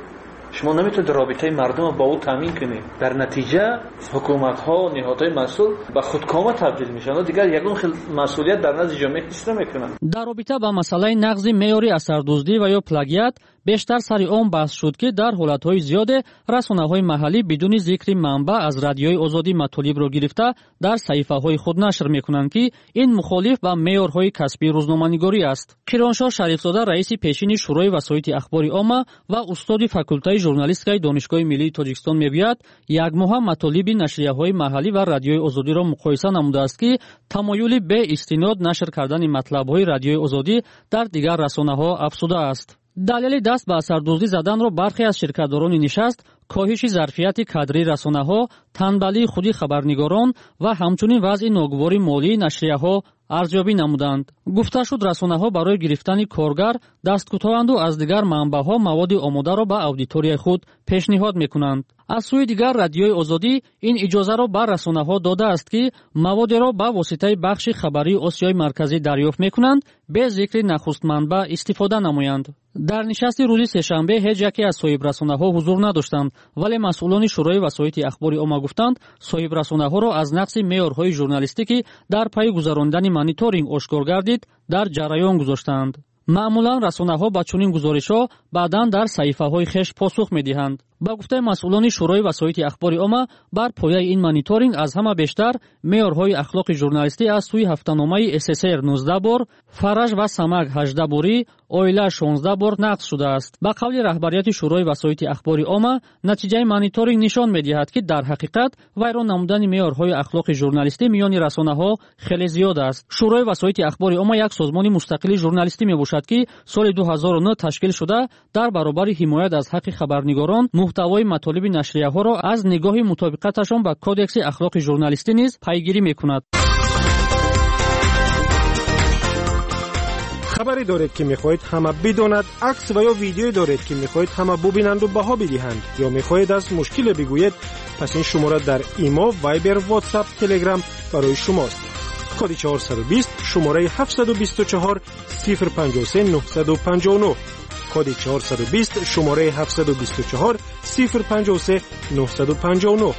Speaker 23: شما نمیتونید رابطه مردم رو با او تامین کنید. در نتیجه حکومت ها نهادهای مسئول به خودکامه تبدیل میشن و دیگر یگان مسئولیت در نزد جامعه حس نمیکنن.
Speaker 20: در رابطه با مسئله نقض معیاری اثردوزی و یا پلاگیات بیشتر سر آن بحث شد که در حالتهای زیاد رسانه‌های محلی بدون ذکر منبع از رادیوی آزادی مطالب را گرفته در صحیفه‌های خود نشر می‌کنند که این مخالف با معیارهای کسبی روزنامه‌نگاری است. کرانشاه شریفزاده رئیس پیشین شورای وسایط اخباری عامه و استاد فاکولته ژورنالیستیک دانشگاه ملی تاجیکستان می‌گوید یک ماه مطالب نشریه‌های محلی و رادیوی آزادی را مقایسه نموده است که تمایل به استناد نشر کردن مطلب‌های رادیوی آزادی در دیگر رسانه‌ها افزوده است. دلیل دست به اثردوزی زدن را برخی از شرکتداران نشست کاهش ظرفیت کادری رسانه‌ها، تنبلی خودی خبرنگاران و همچنین وضع ناگواری مالی نشریه‌ها ارزیابی نمودند. گفته شد رسانه‌ها برای گرفتن کارگر دست کوتاه‌اند و از دیگر منبع‌ها مواد آماده را به اودیتوری خود پیشنهاد می‌کنند. از سوی دیگر رادیوی آزادی این اجازه را به رسانه‌ها داده است که مواد را به واسطه بخش خبری آسیای مرکزی دریافت می‌کنند به ذکر نخست منبع استفاده نمایند. در نشست روز سه‌شنبه هیچ یکی از صاحب رسانه‌ها حضور نداشتند، ولی مسئولان شورای وسایط اخباری عامه گفتند صاحب رسانه‌ها را از نقض معیارهای ژورنالیستیکی در پی گذراندن مانیتورینگ آشکار گردید در جریان گذاشتند. معمولا رسانه‌ها با چنین گزارش‌ها بعداً در صحیفه‌های خویش پاسخ می‌دهند. با گفته مسئولان شورای وسایط اخباری عامه بر پایه این مانیتورینگ از همه بیشتر معیارهای اخلاق ژورنالیستی از سوی هفته‌نامه SSR 19 بار، فرج و سمک 18 باری، اویلا 16 بار نقض شده است. با قول رهبریت شورای وسایط اخباری عامه نتیجه مانیتورینگ نشان می‌دهد که در حقیقت ویران نمودن معیارهای اخلاق ژورنالیستی میان رسانه‌ها خیلی زیاد است. شورای وسایط اخباری عامه یک سازمان مستقل ژورنالیستی میباشد که سال 2009 تشکیل شده در برابر حمایت از حق خبرنگاران محتوای مطالب نشریه‌ها را از نگاه مطابقتشان با کدکس اخلاق ژورنالیستی نیز پیگیری می‌کند.
Speaker 16: خبری دارید که می‌خواهید همه بداند، عکس و یا ویدیویی دارید که می‌خواهید همه ببینند و بها بدهند یا می‌خواهید از مشکل بگویید، پس این شماره در ایما، وایبر، واتساپ، تلگرام برای شماست. کد 420 شماره 724 053 959 کد 420 شماره 724 053 959.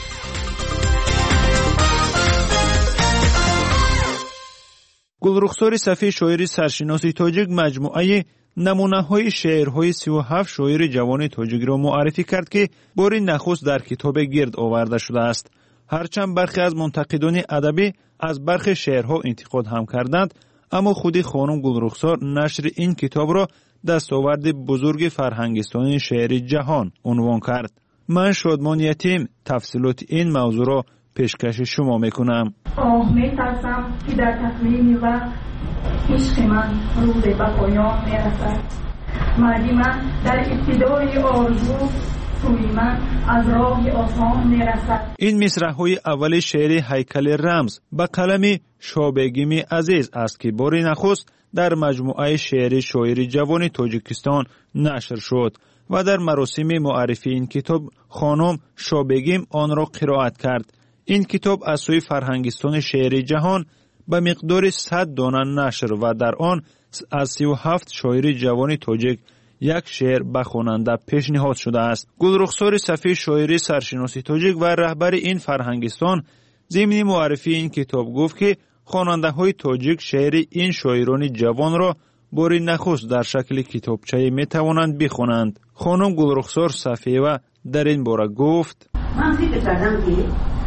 Speaker 8: گلرخسار صفی شاعر سرشناسی تاجیک مجموعه نمونه‌های شعرهای 37 شاعر جوان تاجیک را معرفی کرد که بار نخست در کتاب گرد آورده شده است. هرچند برخی از منتقدان ادبی از برخی شعرها انتقاد هم کردند، اما خود خانم گلرخسار نشر این کتاب را دستاورد بزرگ فرهنگستانی شعر جهان عنوان کرد. من شادمان یتیم تفصیلات این موضوع را پیشکش شما میکنم.
Speaker 9: می‌ترسم که در تکمیل وقت عشق من روز به پایان میرسد. مردی من در ابتدای آرزو سوی من از راه آسان میرسد.
Speaker 8: این مصرع‌های اول شعر هیکل رمز به قلم شابگیم عزیز است که بار نخست در مجموعه شعر شاعر جوان تاجیکستان نشر شد و در مراسم معرفی این کتاب خانم شابگیم آن را قرائت کرد. این کتاب از سوی فرهنگستان شعر جهان به مقدار 100 دانه نشر و در آن از 37 شاعر جوان تاجیک یک شعر به خواننده پیشنهاد شده است. گلرخسار صفی شاعر سرشناسی تاجیک و رهبر این فرهنگستان ضمن معرفی این کتاب گفت که خواننده های تاجیک شعر این شاعران جوان را بار نخست در شکل کتابچه می توانند بخوانند. خانم گلرخسار صفی و در این باره گفت:
Speaker 10: من فکر کردم که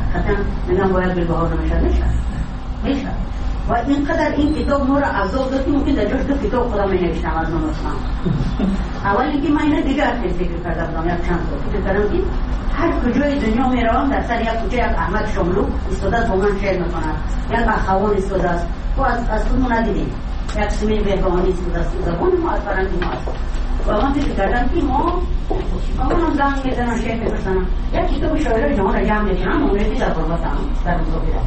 Speaker 10: حتما باید بالبهار میشه و اینقدر این کتاب ما را افضل داد که ممکن در جاش دو کتاب خودم نوشتم از نامستان. اولی که من اینه دیگر فکر کرده بودم، یک چند تا فکر کردم که هر کجای دنیا میروم در سر یک کوچه یک احمد شاملو ایستاده است با من شعر میخواند، یک اخوان ایستاده است و از خودمون ندیدیم، یک سمیر بهبهانی ایستاده است، زبان ما از فرهنگ ما است. و من فکر کردم که ما هم زنگ میزنم شعر میپرسنم یک کتاب شاعرای جهان را جمع میکنم مونیتی در قربتم در اونجا بیرم.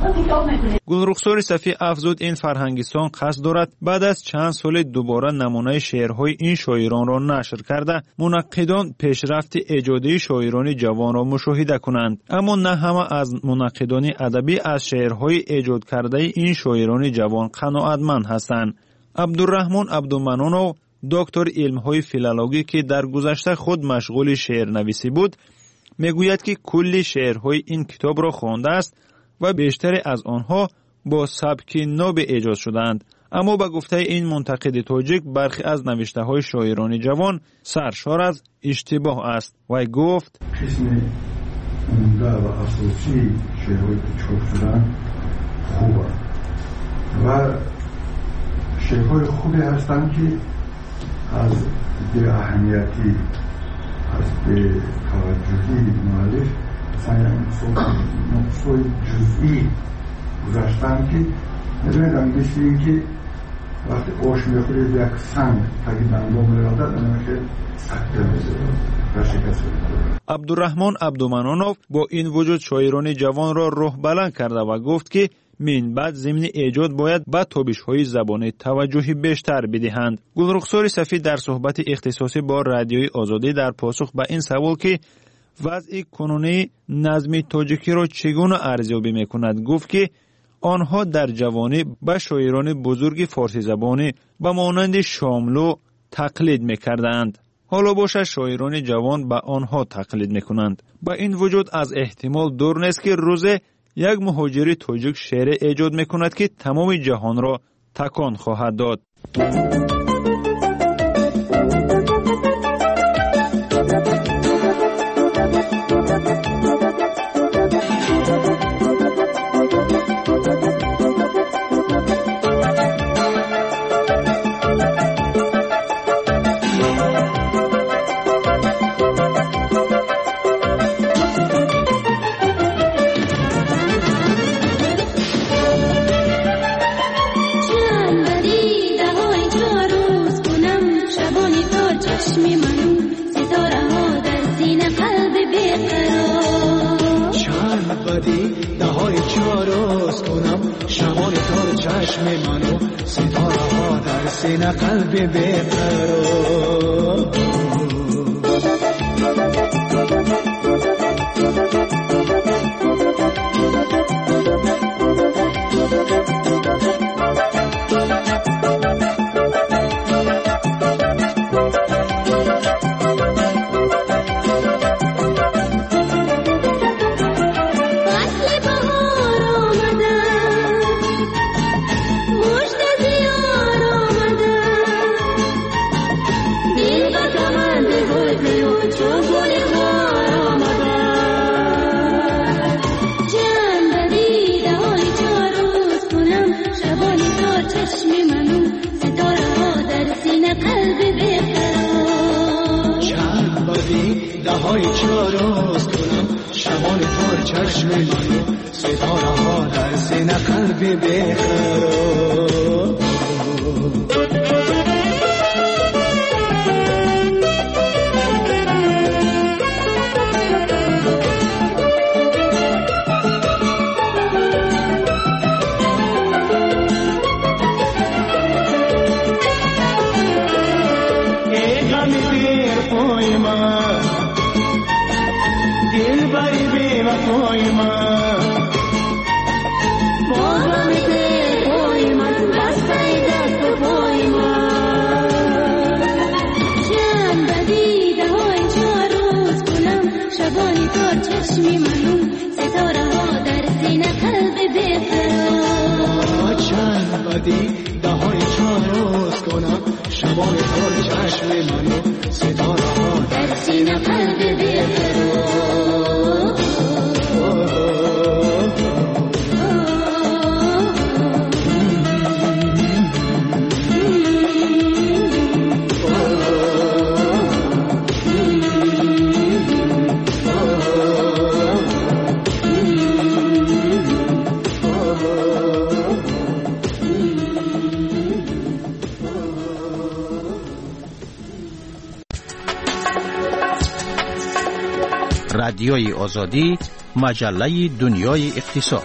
Speaker 8: گلرخسار صفی افزود این فرهنگستان قصد دارد بعد از چند سال دوباره نمونه شعرهای این شاعران را نشر کرده منقدان پیشرفت ایجادی شاعران جوان را مشاهده کنند، اما نه همه از منقدان ادبی از شعرهای ایجاد کرده این شاعران جوان قناعتمند هستند. عبدالرحمن عبدالمنون دکتر علم‌های فیلولوژی که در گذشته خود مشغول شعرنویسی بود، میگوید که کل شعرهای این کتاب را خوانده است و بیشتر از آنها با سبک نو ایجاد شدند. اما به گفته این منتقد تاجیک برخی از نوشته‌های شاعران جوان سرشار از اشتباه است. وی گفت
Speaker 7: قسم عمده و اساسی شعرهایی که چاپ شدن خوبه و شعرهای خوبی هستند که از به اهمیتی از به توجهی مؤلف نقصای جزئی گذاشتن که نمیدونم مثل این که وقتی آش میخورید یک سنگ تاکی دندان میرادد نمیشه سکته میزید و شکست میزید.
Speaker 8: عبدالرحمن عبدالمنانوف با این وجود شاعران جوان را روح بلند کرده و گفت که من بعد ضمن ایجاد باید به تابش‌های زبانی توجهی بیشتر بدهند. گلرخسار سفید در صحبت اختصاصی با رادیوی آزادی در پاسخ به این سوال که وضع کنونی نظم تاجیکی را چگونه ارزیابی می‌کند گفت که آنها در جوانی به شاعران بزرگ فارسی زبانی به مانند شاملو تقلید می‌کردند. حالا باشه شاعران جوان به آنها تقلید می‌کنند. با این وجود از احتمال دور نیست که روزه یک مهاجر تاجیک شعر ایجاد می‌کند که تمام جهان را تکان خواهد داد.
Speaker 11: قلب بیقرار
Speaker 12: رادیوی آزادی، مجله دنیای اقتصاد.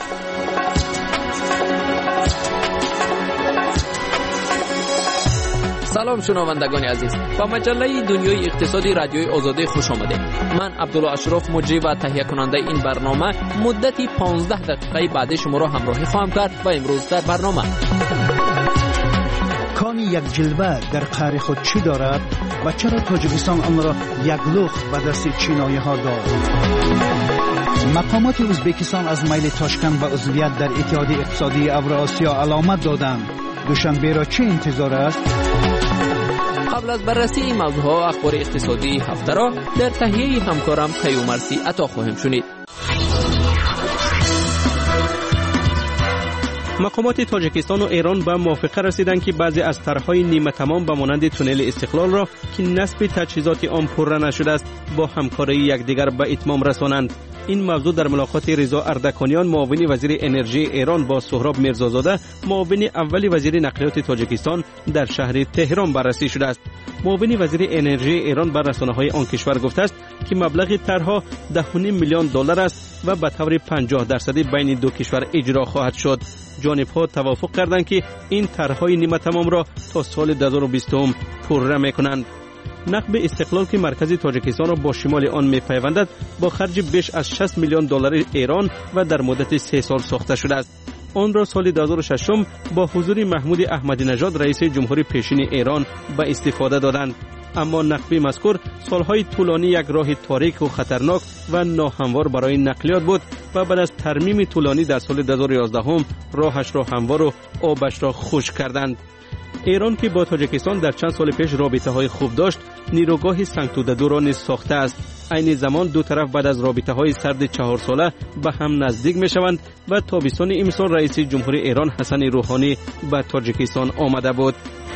Speaker 19: سلام شنوندگان عزیز، با مجله دنیای اقتصادی رادیوی آزادی خوش آمدید. من عبدالله اشرف مجری و تهیه کننده این برنامه مدتی 15 دقیقه بعد شما را همراهی خواهم کرد و امروز در برنامه
Speaker 11: کان یک جلوه در قعر خود چی دارد و چرا تاجیکستان آن را یک لخت به دست چینایی ها داد؟ مقامات ازبکستان از میل تاشکند به عضویت در اتحادیه اقتصادی اوراسیا علامت دادند. دوشنبه را چه انتظار است؟
Speaker 19: قبل از بررسی این موضوعها اخبار اقتصادی هفته را در تهیه همکارم کیومرثی عطا خواهیم شنید.
Speaker 14: مقامات تاجیکستان و ایران به موافقه رسیدند که بعضی از طرح‌های نیمه تمام به مانند تونل استقلال را که نصب تجهیزات آن پررو نشده است با همکاری یکدیگر به اتمام رسانند. این موضوع در ملاقات رضا اردکانیان معاون وزیر انرژی ایران با سهراب میرزازاده معاون اول وزیر نقلیات تاجیکستان در شهر تهران بررسی شده است. معاون وزیر انرژی ایران بر رسانه‌های آن کشور گفته است که مبلغ طرح‌ها $10.5 میلیون است و به طور 50% بین دو کشور اجرا خواهد شد. جانب‌ها توافق کردند که این طرح‌های نیمه تمام را تا سال 2020 پررو می‌کنند. نقب استقلال که مرکز تاجیکستان را با شمال آن می‌پیوندد با خرج بیش از $60 میلیون ایران و در مدت 3 سال ساخته شده است. آن را سال 2006 با حضور محمود احمدی نژاد رئیس جمهوری پیشین ایران به استفاده دادند. اما نقب مذکور سالهای طولانی یک راه تاریک و خطرناک و ناهموار برای نقلیات بود و بعد از ترمیم طولانی در سال 2011 راهش را هموار و آبش را خشک کردند. ایران که با تاجیکستان در چند سال پیش رابطه‌های خوب داشت، نیروگاه سنگتودادو را نیز ساخته است. عین زمان دو طرف بعد از رابطه‌های سرد 4 ساله به هم نزدیک می‌شوند و تابستان امسال رئیس جمهوری ایران حسن روحانی به تاجیکستان آمده بود.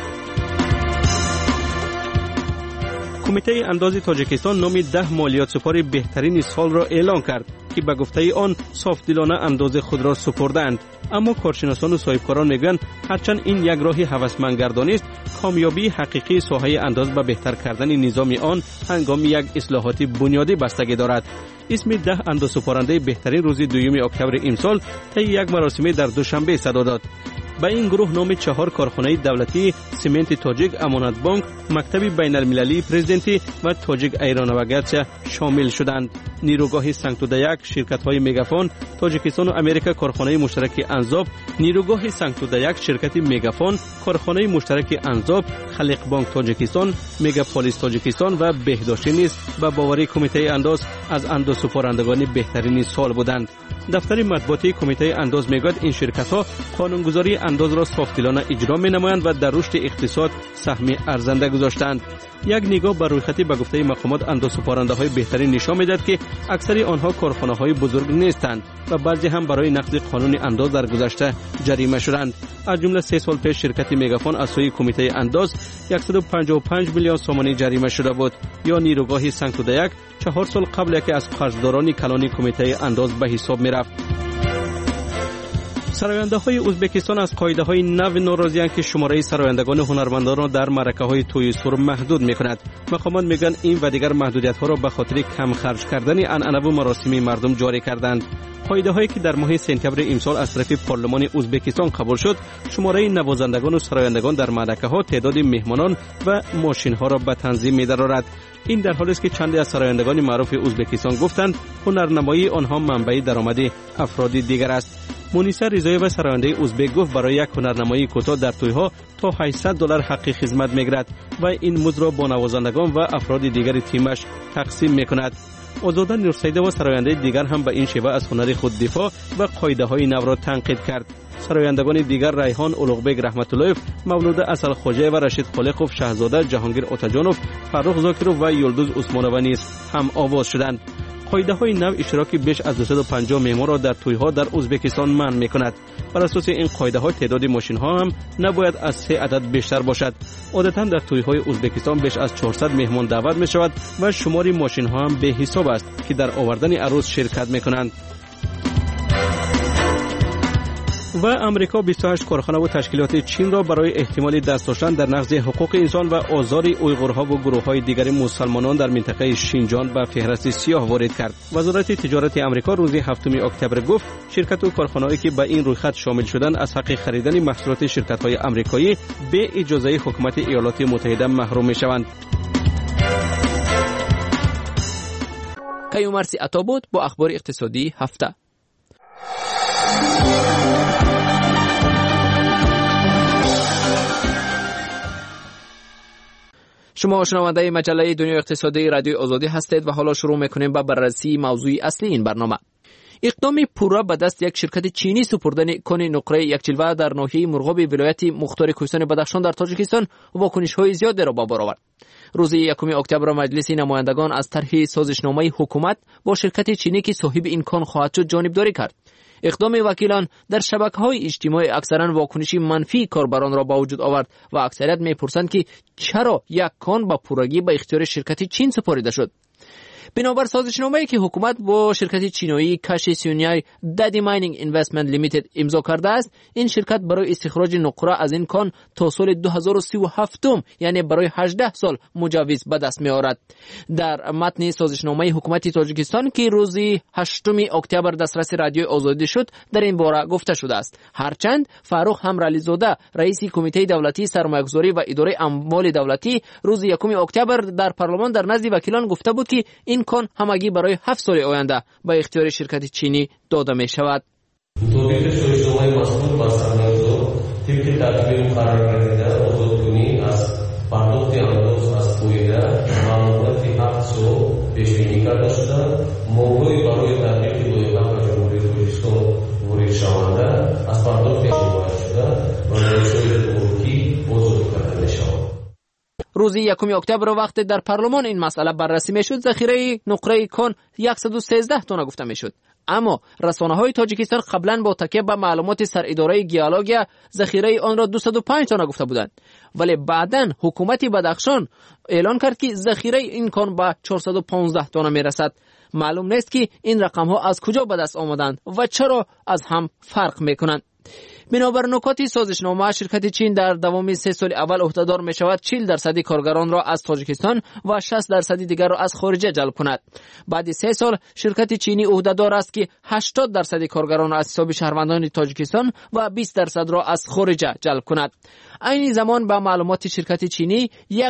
Speaker 14: کمیته انداز تاجیکستان نام 10 مالیات سپار بهترین سال را اعلان کرد که به گفته آن صافدلانه انداز خود را سپردند. اما کارشناسان و صاحبکاران میگویند هرچند این یک راه هوسمندگردانی است، کامیابی حقیقی ساحه انداز به بهتر کردن نظام آن هنگام یک اصلاحات بنیادی بستگی دارد. اسم 10 اندازه‌سپارنده بهترین روز 2 اکتبر امسال طی یک مراسم در دوشنبه صدا داد. با این گروه نام 4 کارخانه دولتی، سمنت تاجیک، امانت بانک، مکتب بین المللی پرزیدنتی و تاجیک ایران و گچ شامل شدند. نیروگاه سنگتودایک، شرکت‌های میگافون، تاجیکستان و امریکا کارخانه مشترک انزاب، نیروگاه سنگتودایک، شرکت میگافون، کارخانه مشترک انزاب، خلق بانک تاجیکستان، میگاپولیس تاجیکستان و بهداشتی نیز به باوری کمیته انداز از اندازه‌سپارندگان بهترین سال بودند. دفتر مطبوعاتی کمیته انداز میگوید این شرکت‌ها قانونگذاری انداز را صافدلانه اجرا می‌نمایند و در رشد اقتصاد سهم ارزنده گذاشتند. یک نگاه بر رویخطی به گفته مقامات اندازه‌سپارنده‌های بهترین نشان می‌دهد که اکثر آنها کارخانه‌های بزرگ نیستند و بعضی هم برای نقض قانون انداز در گذشته جریمه شدند. از جمله 3 سال پیش شرکت میگافون از سوی کمیته انداز 155 میلیون سومانی جریمه شده بود. یا نیروگاه سنگتودایک 4 سال قبل که از قرضداران کلان کمیته انداز به حساب می‌رفت. سراینده‌های ازبکستان از قاعده‌های نو ناراضی‌اند که شماره سرایندگان هنرمندان را در معرکه‌های توی سور محدود می‌کند. مقامات میگن این و دیگر محدودیت‌ها را به خاطر کم خرج کردن عنعنه و مراسم مردم جاری کردند. قاعده‌هایی که در ماه سپتامبر امسال از طرف پارلمان ازبکستان قبول شد، شماره نوازندگان و سرایندگان در معرکه‌ها، تعداد مهمانان و ماشین‌ها را به تنظیم می‌دارد. این در حالی است که چند از سرایندگان معروف ازبکستان گفتند هنرنمایی آنها منبع درآمد افراد دیگر است. مونیسا رضایی و سراینده ازبک گفت برای یک هنرنمایی کوتاه در توی‌ها تا $800 حق خدمت می‌گیرد و این مزد را با نوازندگان و افراد دیگر تیمش تقسیم می‌کند. آزاده نورسیده و سراینده دیگر هم به این شیوه از هنر خود دفاع و قاعده‌های نو را تنقید کرد. سرایندگان دیگر ریحان اولوغبک رحمت‌اللهیف، مولوده اصل خوجه و رشید خالقوف، شاهزاده جهانگیر اوتاجانوف، فرخ زاکرов و یلدوز عثمانوی نیز هم آواز شدند. قاعده‌های نو اشتراک بیش از 250 مهمان را در توی‌ها در ازبکستان منع می‌کند. بر اساس این قاعده‌ها تعداد ماشین‌ها هم نباید از 3 عدد بیشتر باشد. عادتاً در توی‌های ازبکستان بیش از 400 مهمان دعوت می‌شود و شمار ماشین‌ها هم به حساب است که در آوردن عروس شرکت می‌کنند. و امریکا 28 کارخانه و تشکیلات چین را برای احتمال دست داشتن در نقض حقوق انسان و آزار اویغورها و گروه‌های دیگر مسلمانان در منطقه شینجان به فهرست سیاه وارد کرد. وزارت تجارت امریکا روز 7 اکتبر گفت شرکت و کارخانه‌ای که به این رویخط شامل شدند از حق خریدن محصولات شرکت‌های آمریکایی به اجازه حکومت ایالات متحده محروم می‌شوند.
Speaker 19: کیومرثی عطا بود با اخبار اقتصادی هفته. شما شنونده مجله دنیای اقتصادی رادیو آزادی هستید و حالا شروع میکنیم با بررسی موضوع اصلی این برنامه. اقدام پورا به دست یک شرکت چینی سپردن کن نقره یک جلوه در ناحیه مرغاب ولایت مختار کوهستان بدخشان در تاجیکستان واکنش‌های زیادی را به بار آورد. روز 1 اکتبر مجلس نمایندگان از طرح سازشنامه حکومت با شرکت چینی که صاحب این کان خواهد شد جانبداری کرد. اقدام وکیلان در شبکه‌های اجتماعی اکثرا واکنشی منفی کاربران را به وجود آورد و اکثریت می‌پرسند که چرا یک کان با پورگی به اختیار شرکت چین سپرده شد. بنابر سازشنامه‌ای که حکومت با شرکت چینی کاشی سیونیای دادی ماینینگ اینوستمنت لیمیتد امضا کرده است، این شرکت برای استخراج نقره از این کان تا سال 2037 یعنی برای 18 سال مجوز به دست می‌آورد. در متن سازشنامه حکومت تاجیکستان که روز 8 اکتبر دسترس رادیو آزادی شد در این باره گفته شده است. هرچند فاروق همرعلی زاده رئیس کمیته دولتی سرمایه‌گذاری و اداره اموال دولتی روز 1 اکتبر در پارلمان در نزد وکیلان گفته بود که این کان همگی برای 7 سال آینده به اختیار شرکت چینی داده می شود.
Speaker 4: توضیح سازشنامه مسئول با سرمایه‌گذار طبق تدبیر قرار گرفته آزادکنی از پرداخت انداز از پویده ماموریت 7 سال پیش بینی کرده شده. موضوعی برای تطبیق لایحه جمهوری تاجیکستان وارد شونده از پرداخت حمایت شده و نوشته ترکی آزاد کرده می شود.
Speaker 19: روز 1 اکتبر وقت در پارلمان این مسئله بررسی میشد، ذخیره نقره کان 113 تن گفته میشد. اما رسانه‌های تاجیکستان قبلا با تکیه به معلومات سراداره گیالوگیا ذخیره آن را 205 تن گفته بودند، ولی بعداً حکومت بدخشان اعلان کرد که ذخیره این کان به 415 تن میرسد. معلوم نیست که این رقم‌ها از کجا به دست آمدند و چرا از هم فرق میکنند. بنابر نکات سازشنامه شرکت چین در دوام 3 سال اول عهدهدار می شود 40% کارگران را از تاجیکستان و 60% دیگر را از خارجه جلب کند. بعد 3 سال شرکت چینی عهدهدار است که 80% کارگران را از حساب شهروندان تاجیکستان و 20% را از خارجه جلب کند. این زمان با معلومات شرکت چینی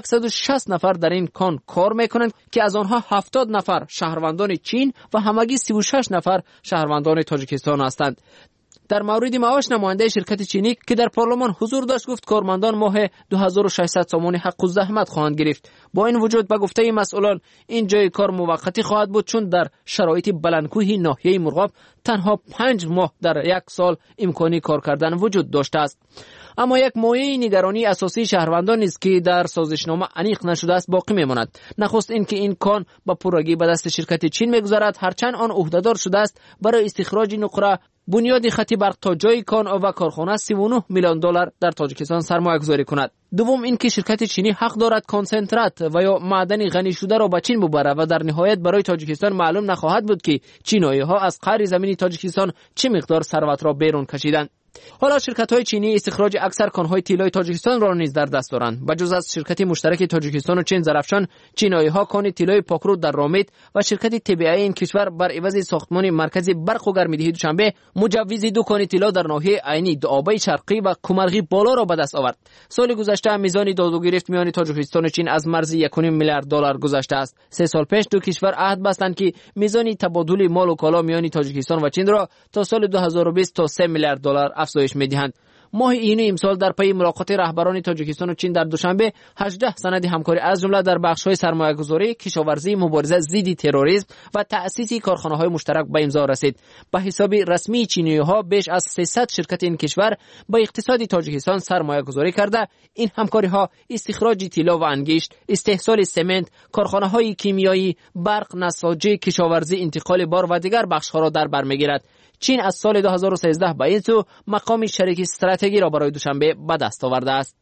Speaker 19: 160 نفر در این کان کار میکنند که از آنها 70 نفر شهروندان چین و همگی 36 نفر شهروندان تاجیکستان هستند. در مورد معاش نماینده شرکت چینی که در پارلمان حضور داشت گفت کارمندان ماه 2600 سومانی حق الزحمت خواهند گرفت. با این وجود به گفته مسئولان این جای کار موقتی خواهد بود چون در شرایط بلندکوهی ناحیه مرغاب تنها 5 ماه در یک سال امکانی کار کردن وجود داشته است. اما یک مایه نگرانی اساسی شهروندان است که در سازشنامه انیق نشده است باقی میماند. نخست اینکه این کان با پورگی به دست شرکت چین میگذرد، هرچند آن عهدهدار شده است برای استخراج نقره بنیاد خط برق تا جای کان و کارخانه 39 میلیون دلار در تاجیکستان سرمایه گذاری کند. دوم اینکه شرکت چینی حق دارد کنسنترات و یا معدن غنی شده را به چین ببرد و در نهایت برای تاجیکستان معلوم نخواهد بود که چینایی ها از قعر زمین تاجیکستان چه مقدار ثروت را بیرون کشیدند. حالا شرکت‌های چینی استخراج اکثر کان‌های طلای تاجیکستان را نیز در دست دارند. بجز از شرکت مشترک تاجیکستان و چین زرافشان، چینایی‌ها کان طلای پاکرو در رامید و شرکت طبیعی این کشور بر عوض ساختمان مرکزی برق و گرم‌دهی دوشنبه مجوز 2 کان طلا در ناحیه عینی دعابه شرقی و کومرغی بالا را به دست آورد. سال گذشته میزان داد و گرفت میان تاجیکستان و چین از مرز 1.5 میلیارد دلار گذشته است. 3 سال پیش دو کشور عهد بستند که میزان تبادل مال و کالا میان تاجیکستان و چین را تا سال 2020 تا 3 میلیارد دلار افزایش می‌دهند. ماه اینو امسال در پی ملاقات رهبران تاجیکستان و چین در دوشنبه 18 سند همکاری از جمله در بخش‌های سرمایه‌گذاری، کشاورزی، مبارزه ضد تروریسم و تأسیس کارخانه‌های مشترک به امضا رسید. به حساب رسمی چینی‌ها بیش از 300 شرکت این کشور با اقتصاد تاجیکستان سرمایه‌گذاری کرده. این همکاری‌ها استخراج طلا و انگشت، استحصال سمنت، کارخانه‌های کیمیایی، برق، نساجی، کشاورزی، انتقال بار و دیگر بخش‌ها را در بر می‌گیرد. چین از سال 2013 به این سو مقام شریک استراتژی را برای دوشنبه به دست آورده است.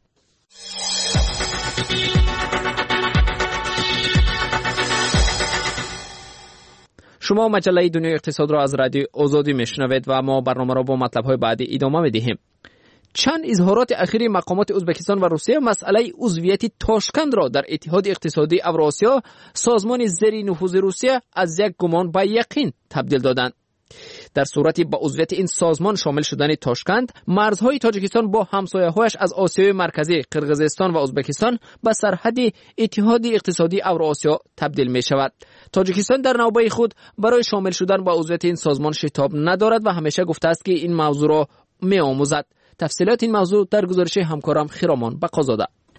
Speaker 19: شما مجله دنیای اقتصاد را از رادیو آزادی میشنوید و ما برنامه را با مطلب‌های بعدی ادامه می‌دهیم. چند اظهارات اخیری مقامات ازبکستان و روسیه مسئله عضویت تاشکند را در اتحاد اقتصادی اوراسیا، سازمان زیر نفوذ روسیه، از یک گمان به یقین تبدیل دادند. در صورتی با عضویت این سازمان شامل شدن تاشکند، مرزهای تاجیکستان با همسایه‌هایش از آسیای مرکزی، قرقیزستان و ازبکستان به سرحد اتحاد اقتصادی اوراسیا تبدیل می شود. تاجیکستان در نوبه خود برای شامل شدن با عضویت این سازمان شتاب ندارد و همیشه گفته است که این موضوع را می آموزد. تفصیلات این موضوع در گزارش همکارم خیرامان بقازاده.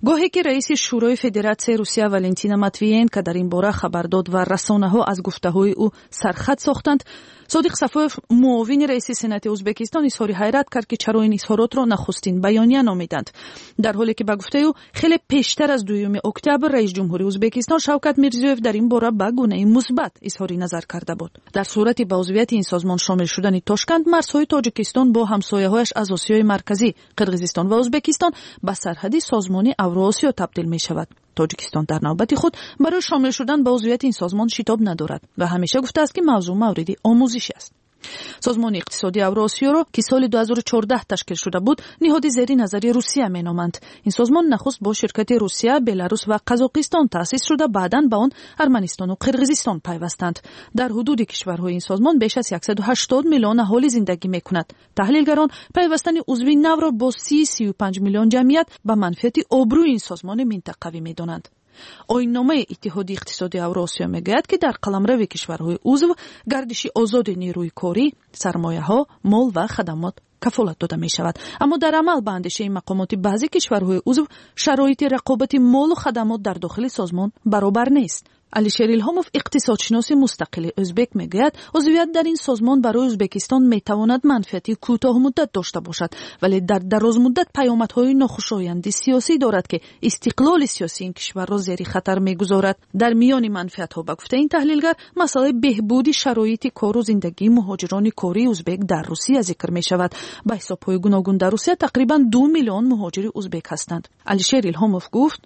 Speaker 5: گاهی که رئیس شورای فدراسیون روسیه والنتینا ماتویینکا در این باره خبر داد و رسانه‌ها از گفته‌های او سرخط ساختند، صادق صفویف معاون رئیس سنات ازبکستان اظهار حیرت کرد که چرا این اظهارات را نخستین بیانیه نامیدند، در حالی که به گفته او خیلی پیشتر از 2 اکتبر رئیس جمهوری ازبکستان شوکت میرزیویف در این باره به گونه مثبت اظهار نظر کرده بود. در صورت به عضویت این سازمان شامل شدن تاشکند، مرزهای تاجیکستان با همسایه‌هایش از آسیای مرکزی قرقیزستان و ازبکستان به سرحدی سازمان اوراسیا تبدیل می شود. تاجیکستان در نوبت خود برای شامل شدن به عضویت این سازمان شتاب ندارد و همیشه گفته است که موضوع مورد آموزشی است. سازمان اقتصادی اوراسیا را که سال 2014 تشکیل شده بود، نهاد زیر نظر روسیه مینامند. این سازمان نخست با شرکت روسیه، بلاروس و قزاقستان تأسیس شده، بعداً با آن ارمنستان و قرقیزستان پیوستند. در حدود کشورهای این سازمان بیش از 180 میلیون اهالی زندگی می‌کند. تحلیلگران پیوستن عضوی نو را با 35 میلیون جمعیت به منفعت آبروی این سازمان منطقوی می‌دانند. آیین‌نامه اتحاد اقتصادی اوراسیا میگوید که در قلمرو کشورهای عضو گردش آزاد نیروی کاری، سرمایه‌ها، مال و خدمات کفالت داده می شود. اما در عمل به اندیشه مقامات بعضی کشورهای عضو شرایط رقابت مال و خدمات در داخل سازمان برابر نیست. علیشیر الهاموف اقتصادشناس مستقل ازبک میگوید عضویت در این سازمان برای ازبکستان میتواند منفعتی کوتاه مدت داشته باشد، ولی در دراز مدت پیامدهای ناخوشایند سیاسی دارد که استقلال سیاسی این کشور را زیر خطر میگذارد. در میان منفعت‌ها به گفته این تحلیلگر مسئله بهبود شرایط کار و زندگی مهاجران کاری ازبک در روسیه ذکر می شود. به حساب‌های گوناگون در روسیه تقریبا 2 میلیون مهاجر ازبک هستند. علیشیر الهاموف گفت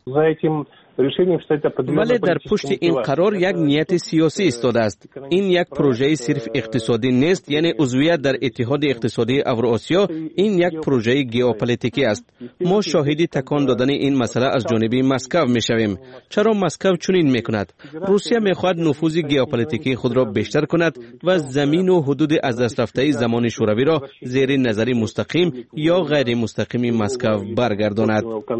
Speaker 1: ولی در پشت این قرار یک نیت سیاسی ایستاده است. این یک پروژه صرف اقتصادی نیست، یعنی عضویت در اتحاد اقتصادی اوراسیا این یک پروژه ژئوپلیتیکی است. ما شاهد تکان دادن این مسئله از جانب مسکو میشویم. چرا مسکو چنین میکند؟ روسیه میخواهد نفوذ ژئوپلیتیکی خود را بیشتر کند و زمین و حدود از دست رفته زمان شوروی را زیر نظر مستقیم یا غیر مستقیم مسکو برگرداند.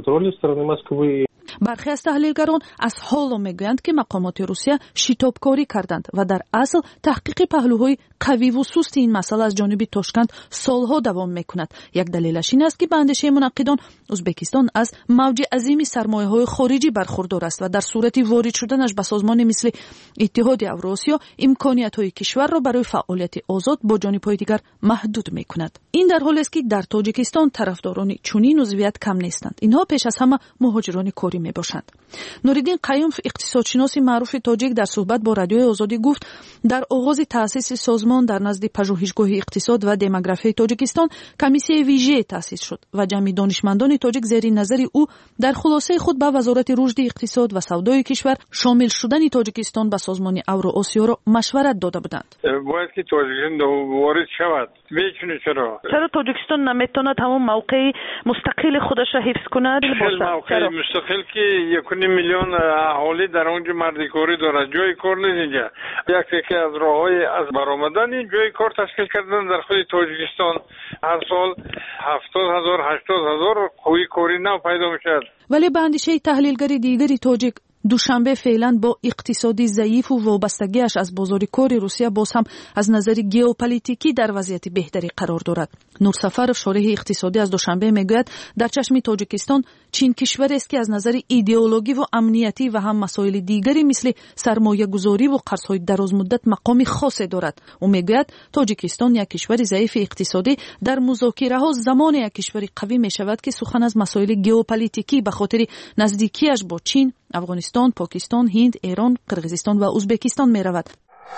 Speaker 5: برخی از تحلیلگران از حال میگویند که مقامات روسیه شتابکاری کردند و در اصل تحقیق پهلوهای قوی و سست این مسئله از جانب تاشکند سالها دوام میکند. یک دلیلش این است که به اندیشه منقدان ازبکستان از موج عظیم سرمایه‌های خارجی برخوردار است و در صورت وارد شدنش به سازمان مثل اتحاد اوراسیا امکانیت‌های کشور را برای فعالیت آزاد با جانب‌های دیگر محدود میکند. این در حالی است که در تاجیکستان طرفداران چنین عضویت کم نیستند. اینها پیش از همه مهاجران کاری میباشند. نوریدین قیومف اقتصادشناس معروف تاجیک در صحبت با رادیوی آزادی گفت در آغاز تأسیس سازمان در نزد پژوهشگاه اقتصاد و دموگرافی تاجیکستان کمیسیون ویژه تأسیس شد و جمعی دانشمندان تاجیک زیر نظر او در خلاصه خود به وزارت رشد اقتصاد و سودای کشور شامل شدن تاجیکستان به سازمان اوراسیا را مشورت داده بودند.
Speaker 15: باید که تاجیکستان وارد شود. میتونه چرا
Speaker 5: تاجیکستان نمیتونه تمام موقع مستقل خودش را حفظ کند؟
Speaker 15: موقع مستقل که 1 میلیون اهالی در اونجا مردی کاری دارد، جای کار نیست اینجا. یکی از راههای از برآمدن این جای کار تشکیل کردن در خود تاجیکستان. هر سال 70,000 80,000 کوی کاری نو پیدا میشد.
Speaker 5: ولی به اندیشه تحلیلگر دیگری تاجیک، دوشنبه فعلا با اقتصادی ضعیف و وابستگیش از بازار کار روسیه باز هم از نظر ژئوپلیتیکی در وضعیت بهتری قرار دارد. نورسفرف شارح اقتصادی از دوشنبه میگوید در چشم تاجیکستان چین کشوری است که از نظر ایدئولوژی و امنیتی و هم مسائل دیگری مثل سرمایه گذاری و قرض‌های درازمدت مقام خاصی دارد. او میگوید تاجیکستان یک کشور ضعیف اقتصادی در مذاکره‌ها زمان یک کشور قوی میشود که سخن از مسائل ژئوپلیتیکی به خاطر نزدیکیش با چین، افغانستان، پاکستان، هند، ایران، قرقیزستان و ازبکستان می رود.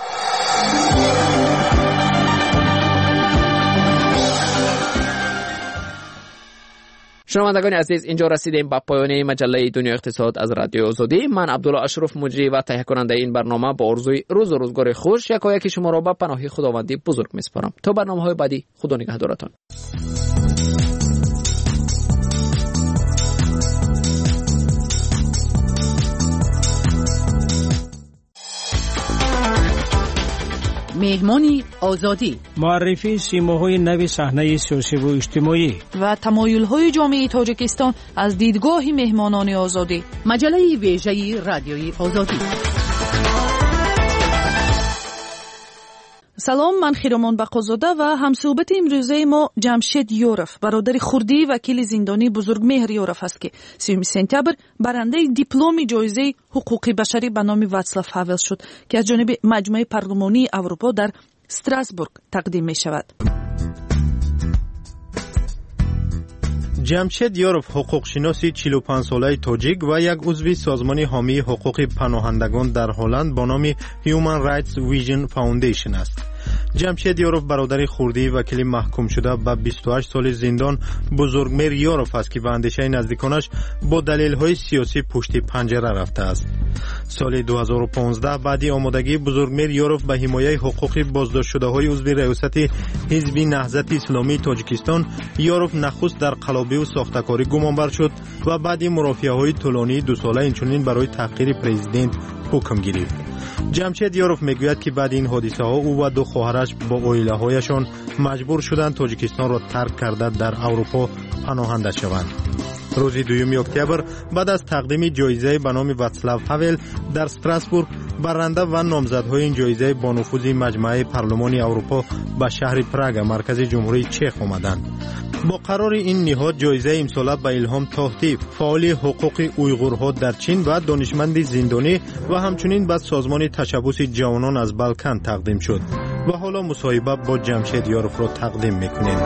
Speaker 19: شنوندگان عزیز، اینجا رسیدیم به پایان مجله دنیا اقتصاد از رادیو آزادی. من عبدالله اشرف مجری و تهیه کننده این برنامه با آرزوی روز و روزگار خوش یکایک شما را به پناه خداوندی بزرگ میسپارم. تا برنامه‌های بعدی، خدا نگهدارتان.
Speaker 18: مهمانی آزادی،
Speaker 16: معرفی سیماهای نو صحنه سیاسی و اجتماعی
Speaker 5: و تمایل‌های جامعه تاجیکستان از دیدگاه مهمانان آزادی.
Speaker 18: مجله ویژه رادیوی آزادی.
Speaker 5: салом, ман Хиромон Бақозода ва ҳамсӯҳбати имрӯзаи мо Ҷамшед Ёров, бародари хурдии вакили зиндонии Бузургмеҳр Ёров аст ки 30 сентябр барандаи дипломи ҷоизаи ҳуқуқи башарӣ ба номи Вацлав Ҳавел шуд, ки аз ҷониби Маҷмӯи парлумонии Аврупо дар Страсбург тақдим мешавад.
Speaker 8: ҷамшед Ёров ҳуқуқшиноси 45 солаи тоҷик ва як узви созмони ҳомии ҳуқуқи паноҳандагон дар Ҳолланд бо номи Human Rights Vision Foundation аст. ҷамшед Ёров бародари хурдии вакили маҳкумшуда ба 28 соли зиндон Бузургмеҳр Ёров аст, ки ба андешаи наздиконаш бо далелҳои сиёсӣ пушти панҷара рафтааст. соли 2015 баъди омодагии Бузургмеҳр Ёров ба ҳимояи ҳуқуқи боздоштшудаҳои узви раёсати ҳизби наҳзати исломии Тоҷикистон, Ёров нахуст дар қалобиву сохтакорӣ гумонбар шуд ва баъди мурофиаҳои тӯлонии дусола инчунин барои таҳқири президент ҳукм гирифт. ҷамшед Ёров мегӯяд, ки баъди ин ҳодисаҳо ӯ ва ду хоҳараш бо оилаҳояшон маҷбур шуданд Тоҷикистонро тарк карда дар Аврупо паноҳанда шаванд. рӯзи 2 октябр баъд аз тақдими ҷоизае ба номи Вацлав Ҳавел дар Страсбург, барранда ва номзадҳои ин ҷоизаи бо нуфузи Маҷмӯаи парлумони Аврупо ба шаҳри Прага, маркази ҷумҳурии Чех омаданд. бо қарори ин ниҳод ҷоизаи имсола ба Илҳом Тоҳтӣ, фаъоли ҳуқуқи уйғурҳо дар Чин ва донишманди зиндонӣ ва ҳамчунин ба созмони ташаббуси ҷавонон аз Балкан тақдим шуд. ва ҳоло мусоҳиба бо Ҷамшед Ёровро тақдим мекунем.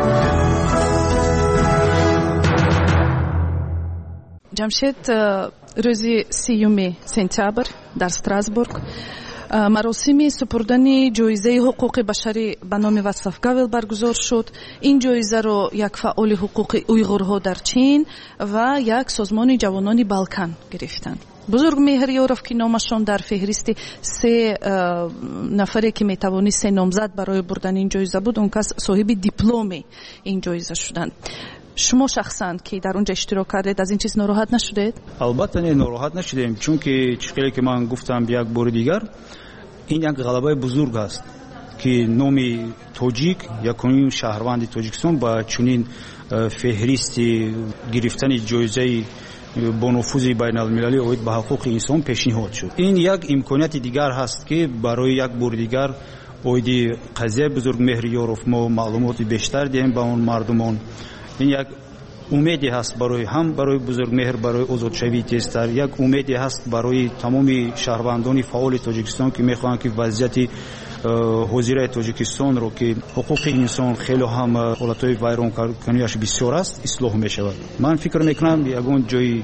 Speaker 5: ҷамшед, рӯзи 30 сентябр дар Страсбург маросими супурдани ҷоизаи ҳуқуқи башарӣ ба номи Вацлав Ҳавел баргузор шуд. ин ҷоизаро як фаъоли ҳуқуқи уйғурҳо дар Чин ва як созмони ҷавонони Балкан гирифтанд. Бузургмеҳр Ёров, ки номашон дар феҳристи 3 нафаре ки метавонист 3 номзад барои бурдани ин ҷоиза буд, он кас соҳиби дипломи ин ҷоиза шуданд. шумо шахсан ки дар онҷа иштирок кардед, аз ин чиз нороҳат нашудед?
Speaker 3: албатта не, нороҳат нашудем, чунки чиқеле ки ман гуфтам як бори дигар, ин як ғалабаи бузург аст ки номи тоҷик, якунин шаҳрванди Тоҷикистон ба чунин феҳристи гирифтани ҷоизаи бо нуфузи байналмилалӣ оид ба ҳуқуқи инсон пешниҳод шуд. ин як имконияти дигар ҳаст ки барои як бори дигар оиди қазияи Бузургмеҳр Ёров мо маълумоти бештар диҳем ба он мардумон. ин як умеде ҳаст барои Бузургмеҳр, барои озодшавии тезтар, як умеде ҳаст барои тамоми шаҳрвандони фаъоли Тоҷикистон ки мехоҳанд ки вазъияти ҳозираи Тоҷикистонро ки ҳуқуқи инсон хело ҳам ҳолатҳои вайронкунияш бисёр аст, ислоҳ мешавад. ман фикр мекунам ягон ҷои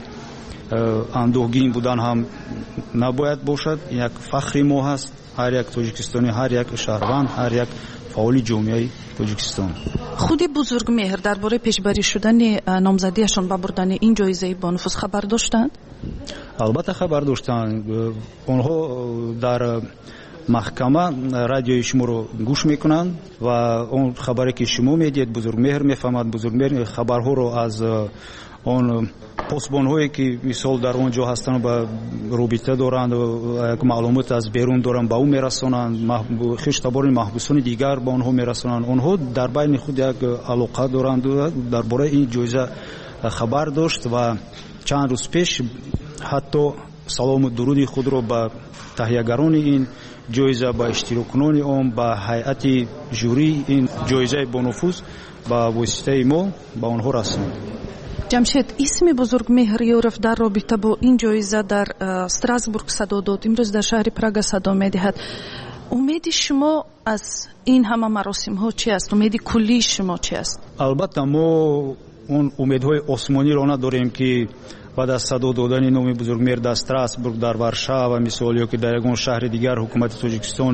Speaker 3: андӯҳгин будан ҳам набояд бошад. як фахри мо ҳаст, ҳар як тоҷикистонӣ, ҳар як шаҳрванд, ҳар як фаъоли ҷомеаи Тоҷикистон.
Speaker 5: худи Бузургмеҳр дар бораи пешбарӣ шудани номзадиашон ба бурдани ин ҷоизаи бонуфуз хабар доштанд?
Speaker 3: албатта хабар доштанд. онҳо дар маҳкама радиои шуморо гӯш мекунанд ва он хабаре ки шумо медиҳед Бузургмеҳр мефаҳмад. Бузургмеҳр хабарҳоро аз он посбонҳое ки мисол дар он ҷо ҳастанд ба робита доранд, як маълумот аз берун доранд, ба ӯ мерасонанд. хиштабори маҳбусони дигар ба онҳо мерасонанд. онҳо дар байни худ як алоқа доранд, дар бораи ин ҷоиза хабар дошт ва чанд рӯз пеш ҳатто салому дуруди худро ба таҳиягарони ин ҷоиза, ба иштироккунони он, ба ҳайати жюрии ин ҷоизаи бонуфуз ба воситаи мо ба онҳо расонд.
Speaker 5: ҷамшед, исми Бузургмеҳр Ёров дар робита бо ин ҷоиза дар Страсбург садо дод, имрӯз дар шаҳри Прага садо медиҳад. умеди шумо аз ин ҳама маросимҳо чи аст? умеди куллии шумо чи аст?
Speaker 3: албатта мо он умедҳои осмониро надорем ки баъд аз садо додани номи Бузургмеҳр дар Страсбург, дар Варшава мисол, ё ки дар ягон шаҳри дигар ҳукумати Тоҷикистон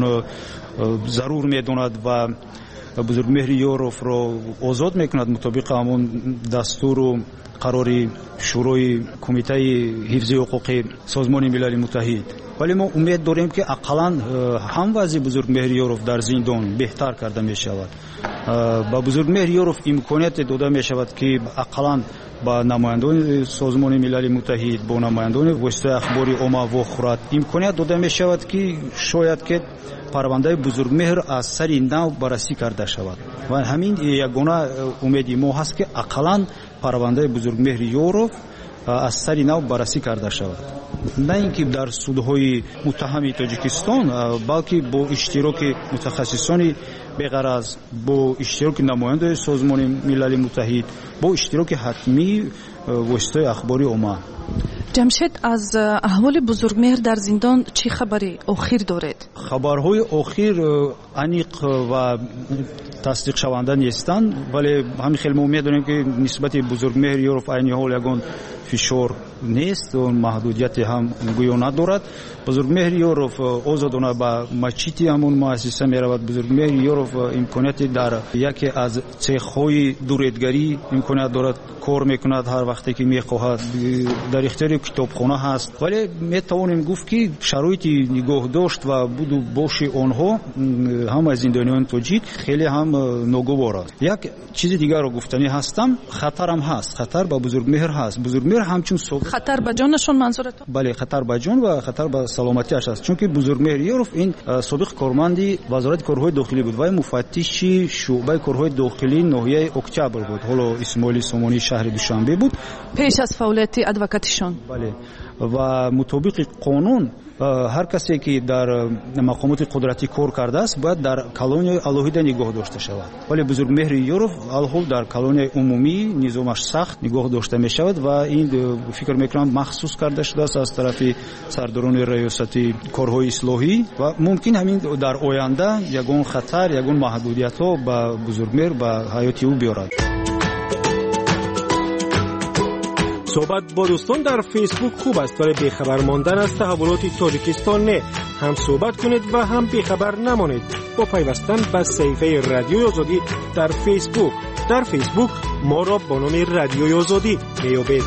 Speaker 3: зарур медонад ва Бузургмеҳр Ёровро озод мекунад мутобиқи ҳамон дастуру қарори шӯрои кумитаи ҳифзи ҳуқуқи созмони милали муттаҳид. вале мо умед дорем ки ақаллан ҳам вазъи Бузургмеҳр Ёров дар зиндон беҳтар карда мешавад. ба Бузургмеҳр Ёров имконияте дода мешавад ки ақаллан ба намояндони созмони милали муттаҳид, бо намояндони воситаи ахбори омма вохӯрад имконият дода мешавад ки шояд ки парвандаи Бузургмеҳр аз сари нав баррасӣ карда шавад. ва ҳамин ягона умеди мо ҳаст ки ақаллан парвандаи Бузургмеҳр Ёров аз сари нав баррасӣ карда шавад. На ин ки дар судҳои муттаҳами Тоҷикистон, балки бо иштироки мутахассисони беғараз, бо иштироки намояндаи Созмони Милали Муттаҳид, бо иштироки ҳатмии воситаҳои ахбори омма.
Speaker 5: ҷамшед, аз аҳволи Бузургмеҳр дар зиндон чӣ хабари охир доред?
Speaker 3: хабарҳои охир аниқ ва тасдиқшаванда нестанд, вале ҳамин хеле мо медонем ки нисбати Бузургмеҳр Ёров айни ҳол ягон фишор нест, маҳдудияте ҳам гӯё надорад. Бузургмеҳр Ёров озодона ба мачити ҳамон муассиса меравад. Бузургмеҳр Ёров имконяте дар яке аз цехҳои дуретгарӣ имконият дорад, кор мекунад ҳар вақте ки мехоҳад. Дар ихтиёри китобхона ҳаст, вале метавонем гуфт ки шароити нигоҳдошт ва буду боши онҳо ҳамаи зиндониёни тоҷик хеле ҳам ногувор аст. Як чизи дигарро гуфтанӣ ҳастам, хатарам ҳаст, хатар ба Бузургмеҳр ҳаст. Бузургмеҳр ҳамчун
Speaker 5: хатар ба ҷонашон манзуратон?
Speaker 3: бале, хатар ба ҷон ва хатар ба саломатиаш аст, чунки Бузургмеҳр Ёров ин собиқ корманди вазорати корҳои дохилӣ буд. Вай муфаттиши шуъбаи корҳои дохилии ноҳияи Октябр буд. ҳоло Исмоили Сомонии шаҳри Душанбе буд пеш аз фаъолияти адвокатишон. бале, ва мутобиқи қонун ҳар касе ки дар мақомоти қудратӣ кор кардааст бояд дар колонияи алоҳида нигоҳ дошта шавад. вале Бузургмеҳри Ёров алҳол дар колонияи умумӣ низомаш сахт нигоҳ дошта мешавад ва ин фикр мекунам махсус карда шудааст аз тарафи сардорони раёсати корҳои ислоҳӣ ва мумкин ҳамин дар оянда ягон хатар, ягон маҳдудиятҳо ба Бузургмеҳр ба ҳаёти ӯ биёрад.
Speaker 16: صحبت با دوستان در فیسبوک خوب است، ولی بیخبر ماندن از تحولات تاجیکستان نه. هم صحبت کنید و هم بیخبر نمانید با پیوستن به صفحه رادیوی آزادی در فیسبوک. در فیسبوک ما را با نام رادیوی آزادی بیابید.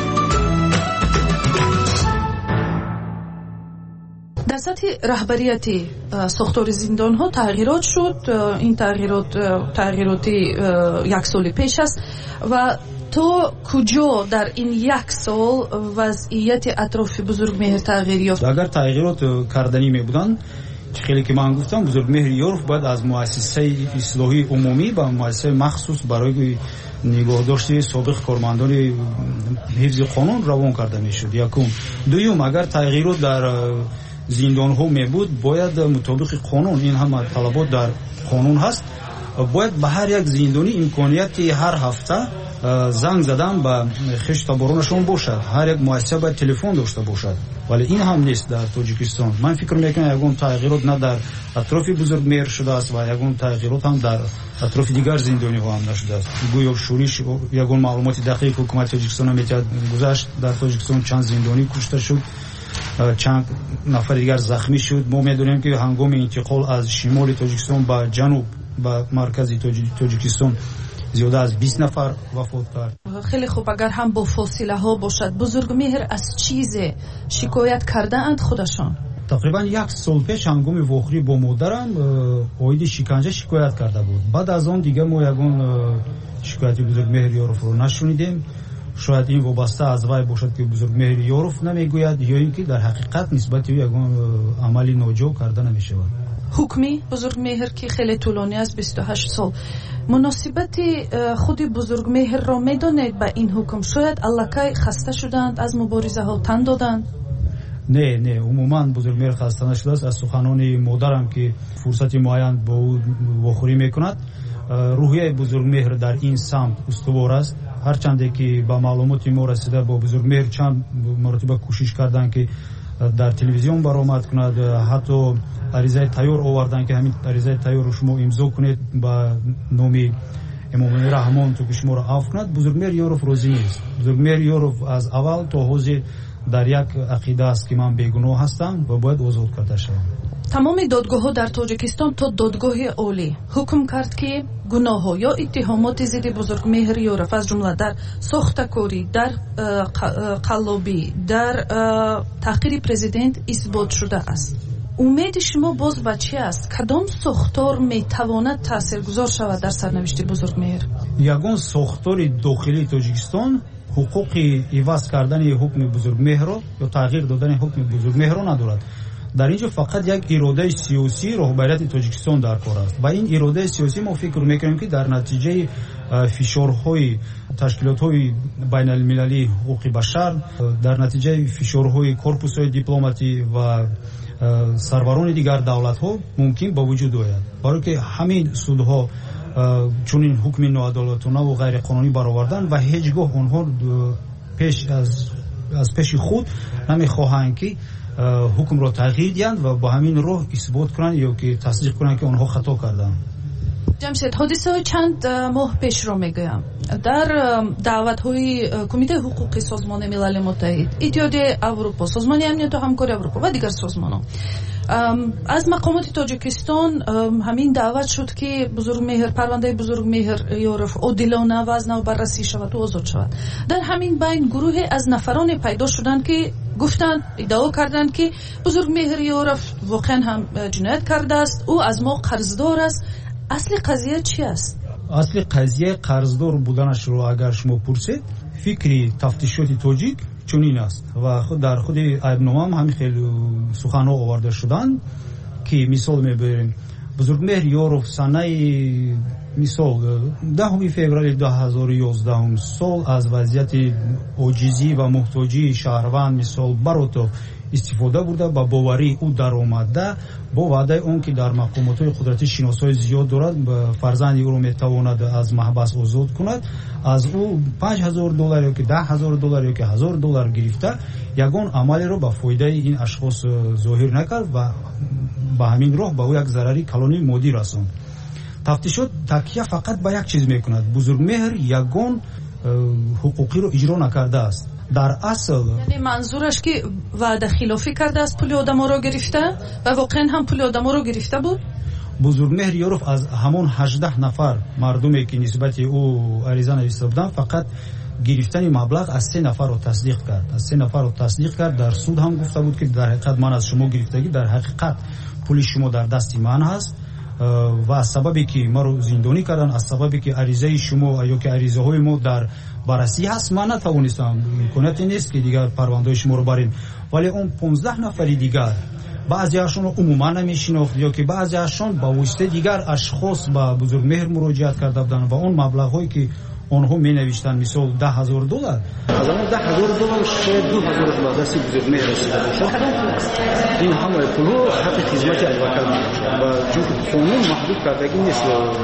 Speaker 5: در سطح رهبریتی ساختار زندان ها تغییرات شد. این تغییرات یک سال پیش است و تو کجا در این یک سال وضعیت اطراف Бузургмеҳр تغییر یافت؟
Speaker 3: اگر تغییرات کردنی می بودند، خیلی که من گفتم Бузургмеҳр Ёров باید از مؤسسه اصلاحی عمومی به مؤسسه مخصوص برای نگهداشت سابق کارمندان حفظ قانون روان کرده میشد. یکم. دوم، اگر تغییرات در زندان ها می بود باید مطابق قانون، این همه طلبات در قانون هست، باید به هر یک زندانی امکانیت هر هفته زنگ زدن به خشت تابارونشون باشد. هر یک مؤسسه باید تلفن داشته باشد، ولی این هم نیست در تاجیکستان. من فکر میکنم یگان تغییرات نه در اطراف Бузургмеҳр شده است و یگان تغییرات هم در اطراف دیگر زندانی ها هم نشده است. گویا شورش یگان معلومات دقیق حکومت تاجیکستان میتواند گذشت در تاجیکستان چند زندانی کشته شد، چند نفر دیگر زخمی شد. ما میدونیم که هنگام انتقال از شمال تاجیکستان به جنوب به مرکز تاجیکستان زیاده از 20 نفر وفات کرد.
Speaker 5: خیلی خوب، اگر هم با فاصله ها باشد، Бузургмеҳр از چیز شکایت کرده اند خودشان؟
Speaker 3: تقریبا یک سال پیش هنگام واخری با مادرم اوید شکنجه شکایت کرده بود. بعد از آن دیگه ما یگان شکایتی Бузургмеҳр Ёров رو نشنیدیم. شاید این وابسته از وی باشد که Бузургмеҳр Ёров نمیگوید یا اینکه در حقیقت نسبت به یگان عملی ناجا کرده نمیشود.
Speaker 5: حکمی Бузургмеҳр که خیلی طولانی است، 28 سال، مناسبت خود Бузургмеҳр را میدانید به این حکم؟ شاید الکای خسته شدند از مبارزه ها، تن دادند؟
Speaker 3: نه عموما Бузургмеҳр خسته نشده است. از سخنان مادرم که فرصت معین با او واخوری میکند، روحیه Бузургмеҳр در این سمت استوار است. هرچند که با معلومات ما رسیده با Бузургмеҳр چند مرتبه کوشش کردند که در تلویزیون برآمد کند، حتی عریضه تیار آوردن که همین عریضه تیار رو شما امضا کنید با نام امام رحمان تو که شما رو عفو کند. Бузургмеҳр Ёров راضی نیست. Бузургмеҳр Ёров از اول تا حاضر در یک عقیده است که من بیگناه هستم و باید آزاد کرده شوم.
Speaker 5: تمام دادگاه ها در تاجیکستان تا دادگاه عالی حکم کرد که گناه ها یا اتهامات ضد Бузургмеҳр Ёров از جمله در ساختکاری، در قلابی، در تحقیر پرزیدنت اثبات شده است. امید شما باز به چی است؟ کدام ساختار میتواند تاثیرگذار شود در سرنوشت Бузургмеҳр؟
Speaker 3: یگان ساختار داخلی تاجیکستان حقوق عوض کردن حکم Бузургмеҳр یا تغییر دادن حکم Бузургмеҳр ندارد. дар اینجا فقط یک اراده سیاسی رهبریت تاجیکستان در کار است و این اراده سیاسی ما فکر میکنیم که در نتیجه فشارهای تشکیلات‌های بین المللی حقوق بشر، در نتیجه فشارهای کورپус‌های دیپلماتی و سروران دیگر دولت‌ها ممکن به وجود آید، برای که همین سودها چون این حکم ناعادلانه و غیر قانونی برآوردن و هیچگاه آنها از پیش خود نمیخواهند که حکم را تغییر دهند و با همین راه اثبات کنند یا که تصدیق کنند که آنها خطا کردند.
Speaker 5: جمشید، حادثه چند ماه پیش رو میگویم. در دعوت‌های کمیته حقوقی سازمان ملل متحد، اتحادیه اروپا، سازمان امنیت و همکاری اروپا و دیگر سازمان‌ها از مقامات تاجیکستان همین دعوت شد که پرونده بزرگ مهر یورف عادلانه و از نو بررسی شود و آزاد شود. در همین بین گروه از نفران پیدا شدند که گفتند، ادعا کردند که بزرگ مهر یورف واقعا هم جنایت کرده است، او از ما قرضدار است. اصل قضیه چی است؟
Speaker 3: اصل قضیه قرضدار بودنش رو اگر شما پرسید، فکری تفتیشات تاجیک چنین است و خود در خود ایبنامه هم همین خیلی سخن‌ها آورده شدن که مثال میبریم بزرگمهر یورف سنه مثال 10 فوریه 2011 سال از وضعیت عاجزی و محتاجی شهروند مثال براتو استفاده برده با باوری او در اومده با وعده اون که در مقامات قدرتی شناسای زیاد دارد فرزند او رو میتواند از محبس آزاد کند، از او $5,000 یا که $10,000 یا که $1,000 گرفته یگان عملی رو به فایده این اشخاص ظاهر نکرد و به همین راه به او یک ضرری کلانی مادی رساند. تفتیشات تکیه فقط به یک چیز میکند، بزرگمهر یگان حقوقی رو اجرا نکرده است. در اصل
Speaker 5: یعنی منظورش که وعده خلافی کرده است، پول آدما رو گرفته و واقعا هم پول آدما رو گرفته بود.
Speaker 3: بزرگمهر یورف از همون 18 نفر مردمی که نسبت او عریضه نوشته بودند فقط گرفتن مبلغ از 3 نفر رو تصدیق کرد. از 3 نفر رو تصدیق کرد. در سود هم گفته بود که در حقیقت من از شما گرفتگی، در حقیقت پول شما در دست من هست و از سببی که ما رو زندانی کردن، از سببی که عریضه شما یا که عریضه های ما در بررسی هست من نتوانستم، امکاناتی نیست که دیگر پرونده شما رو بریم. ولی اون 15 نفری دیگر بعضی‌هاشون رو عموما نمی‌شناخت یا که بعضی‌هاشون با واسطه دیگر اشخاص با بزرگمهر مراجعت کرده بودند و اون مبلغ‌هایی که آنها می‌نوشتن مثلا $10,000 از اون $10,000 شاید $2,000 دست بزرگمهر رسیده باشد. این همه پول حق خدمت ادوکات می‌باشد و چون قانون محدود کردگی نیست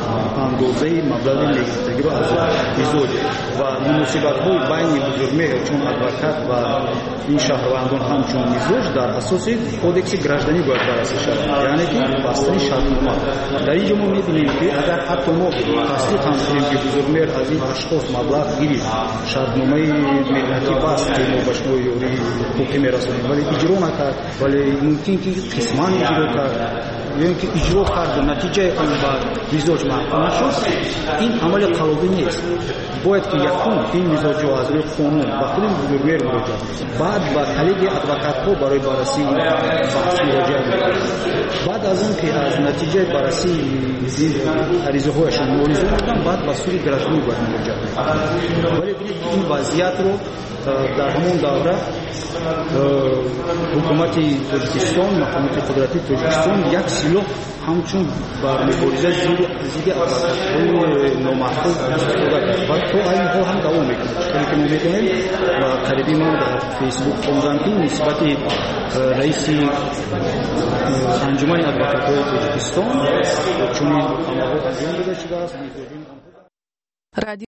Speaker 3: اندازه مبلغ نگرفتگی رو از ازدواج و مناسبت‌های بین بزرگمهر چون ادوکات و این شهروندان همچون ازدواج در اساس کودکس گراجدانی باید بررسی شود، یعنی که بستن شرطنامه. در اینجا ما می‌بینیم که اگر حتی ما تصدیق هم کنیم که بزرگمهر از این اشخاص مبلغ گرفت، شرطنامه ملتی بست که ما به شما یوری حقوقی میرسونیم ولی اجرا نکرد، ولی ممکن که قسمان اجرا کرد یا اینکه اجرا کرد و نتیجه اون با مزاج محکوم شد، این عمل قانونی نیست. باید که یکون این مزاج رو از روی قانون با خود بزرگمهر مراجعه بعد با طریق ادوکات‌ها برای بررسی بحث مراجعه بعد از اون که از نتیجه بررسی عریضه‌هایشون موریزه بودن بعد با سوی گراجدانی باید مراجعه. ولی این وضعیت رو در همون دوره حکومت تاجیکستان، مقامات قدرتی تاجیکستان یک سلاح همچون بر مبارزه ضد ادوکات‌های نامحکوم استفاده کرد و تو این حال هم دوام میکنه. چطوری که ما میکنیم و قریبی ما در فیسبوک خوندم که نسبت رئیس انجمن ادوکات‌های تاجیکستان چون این عملها انجام داده شده است.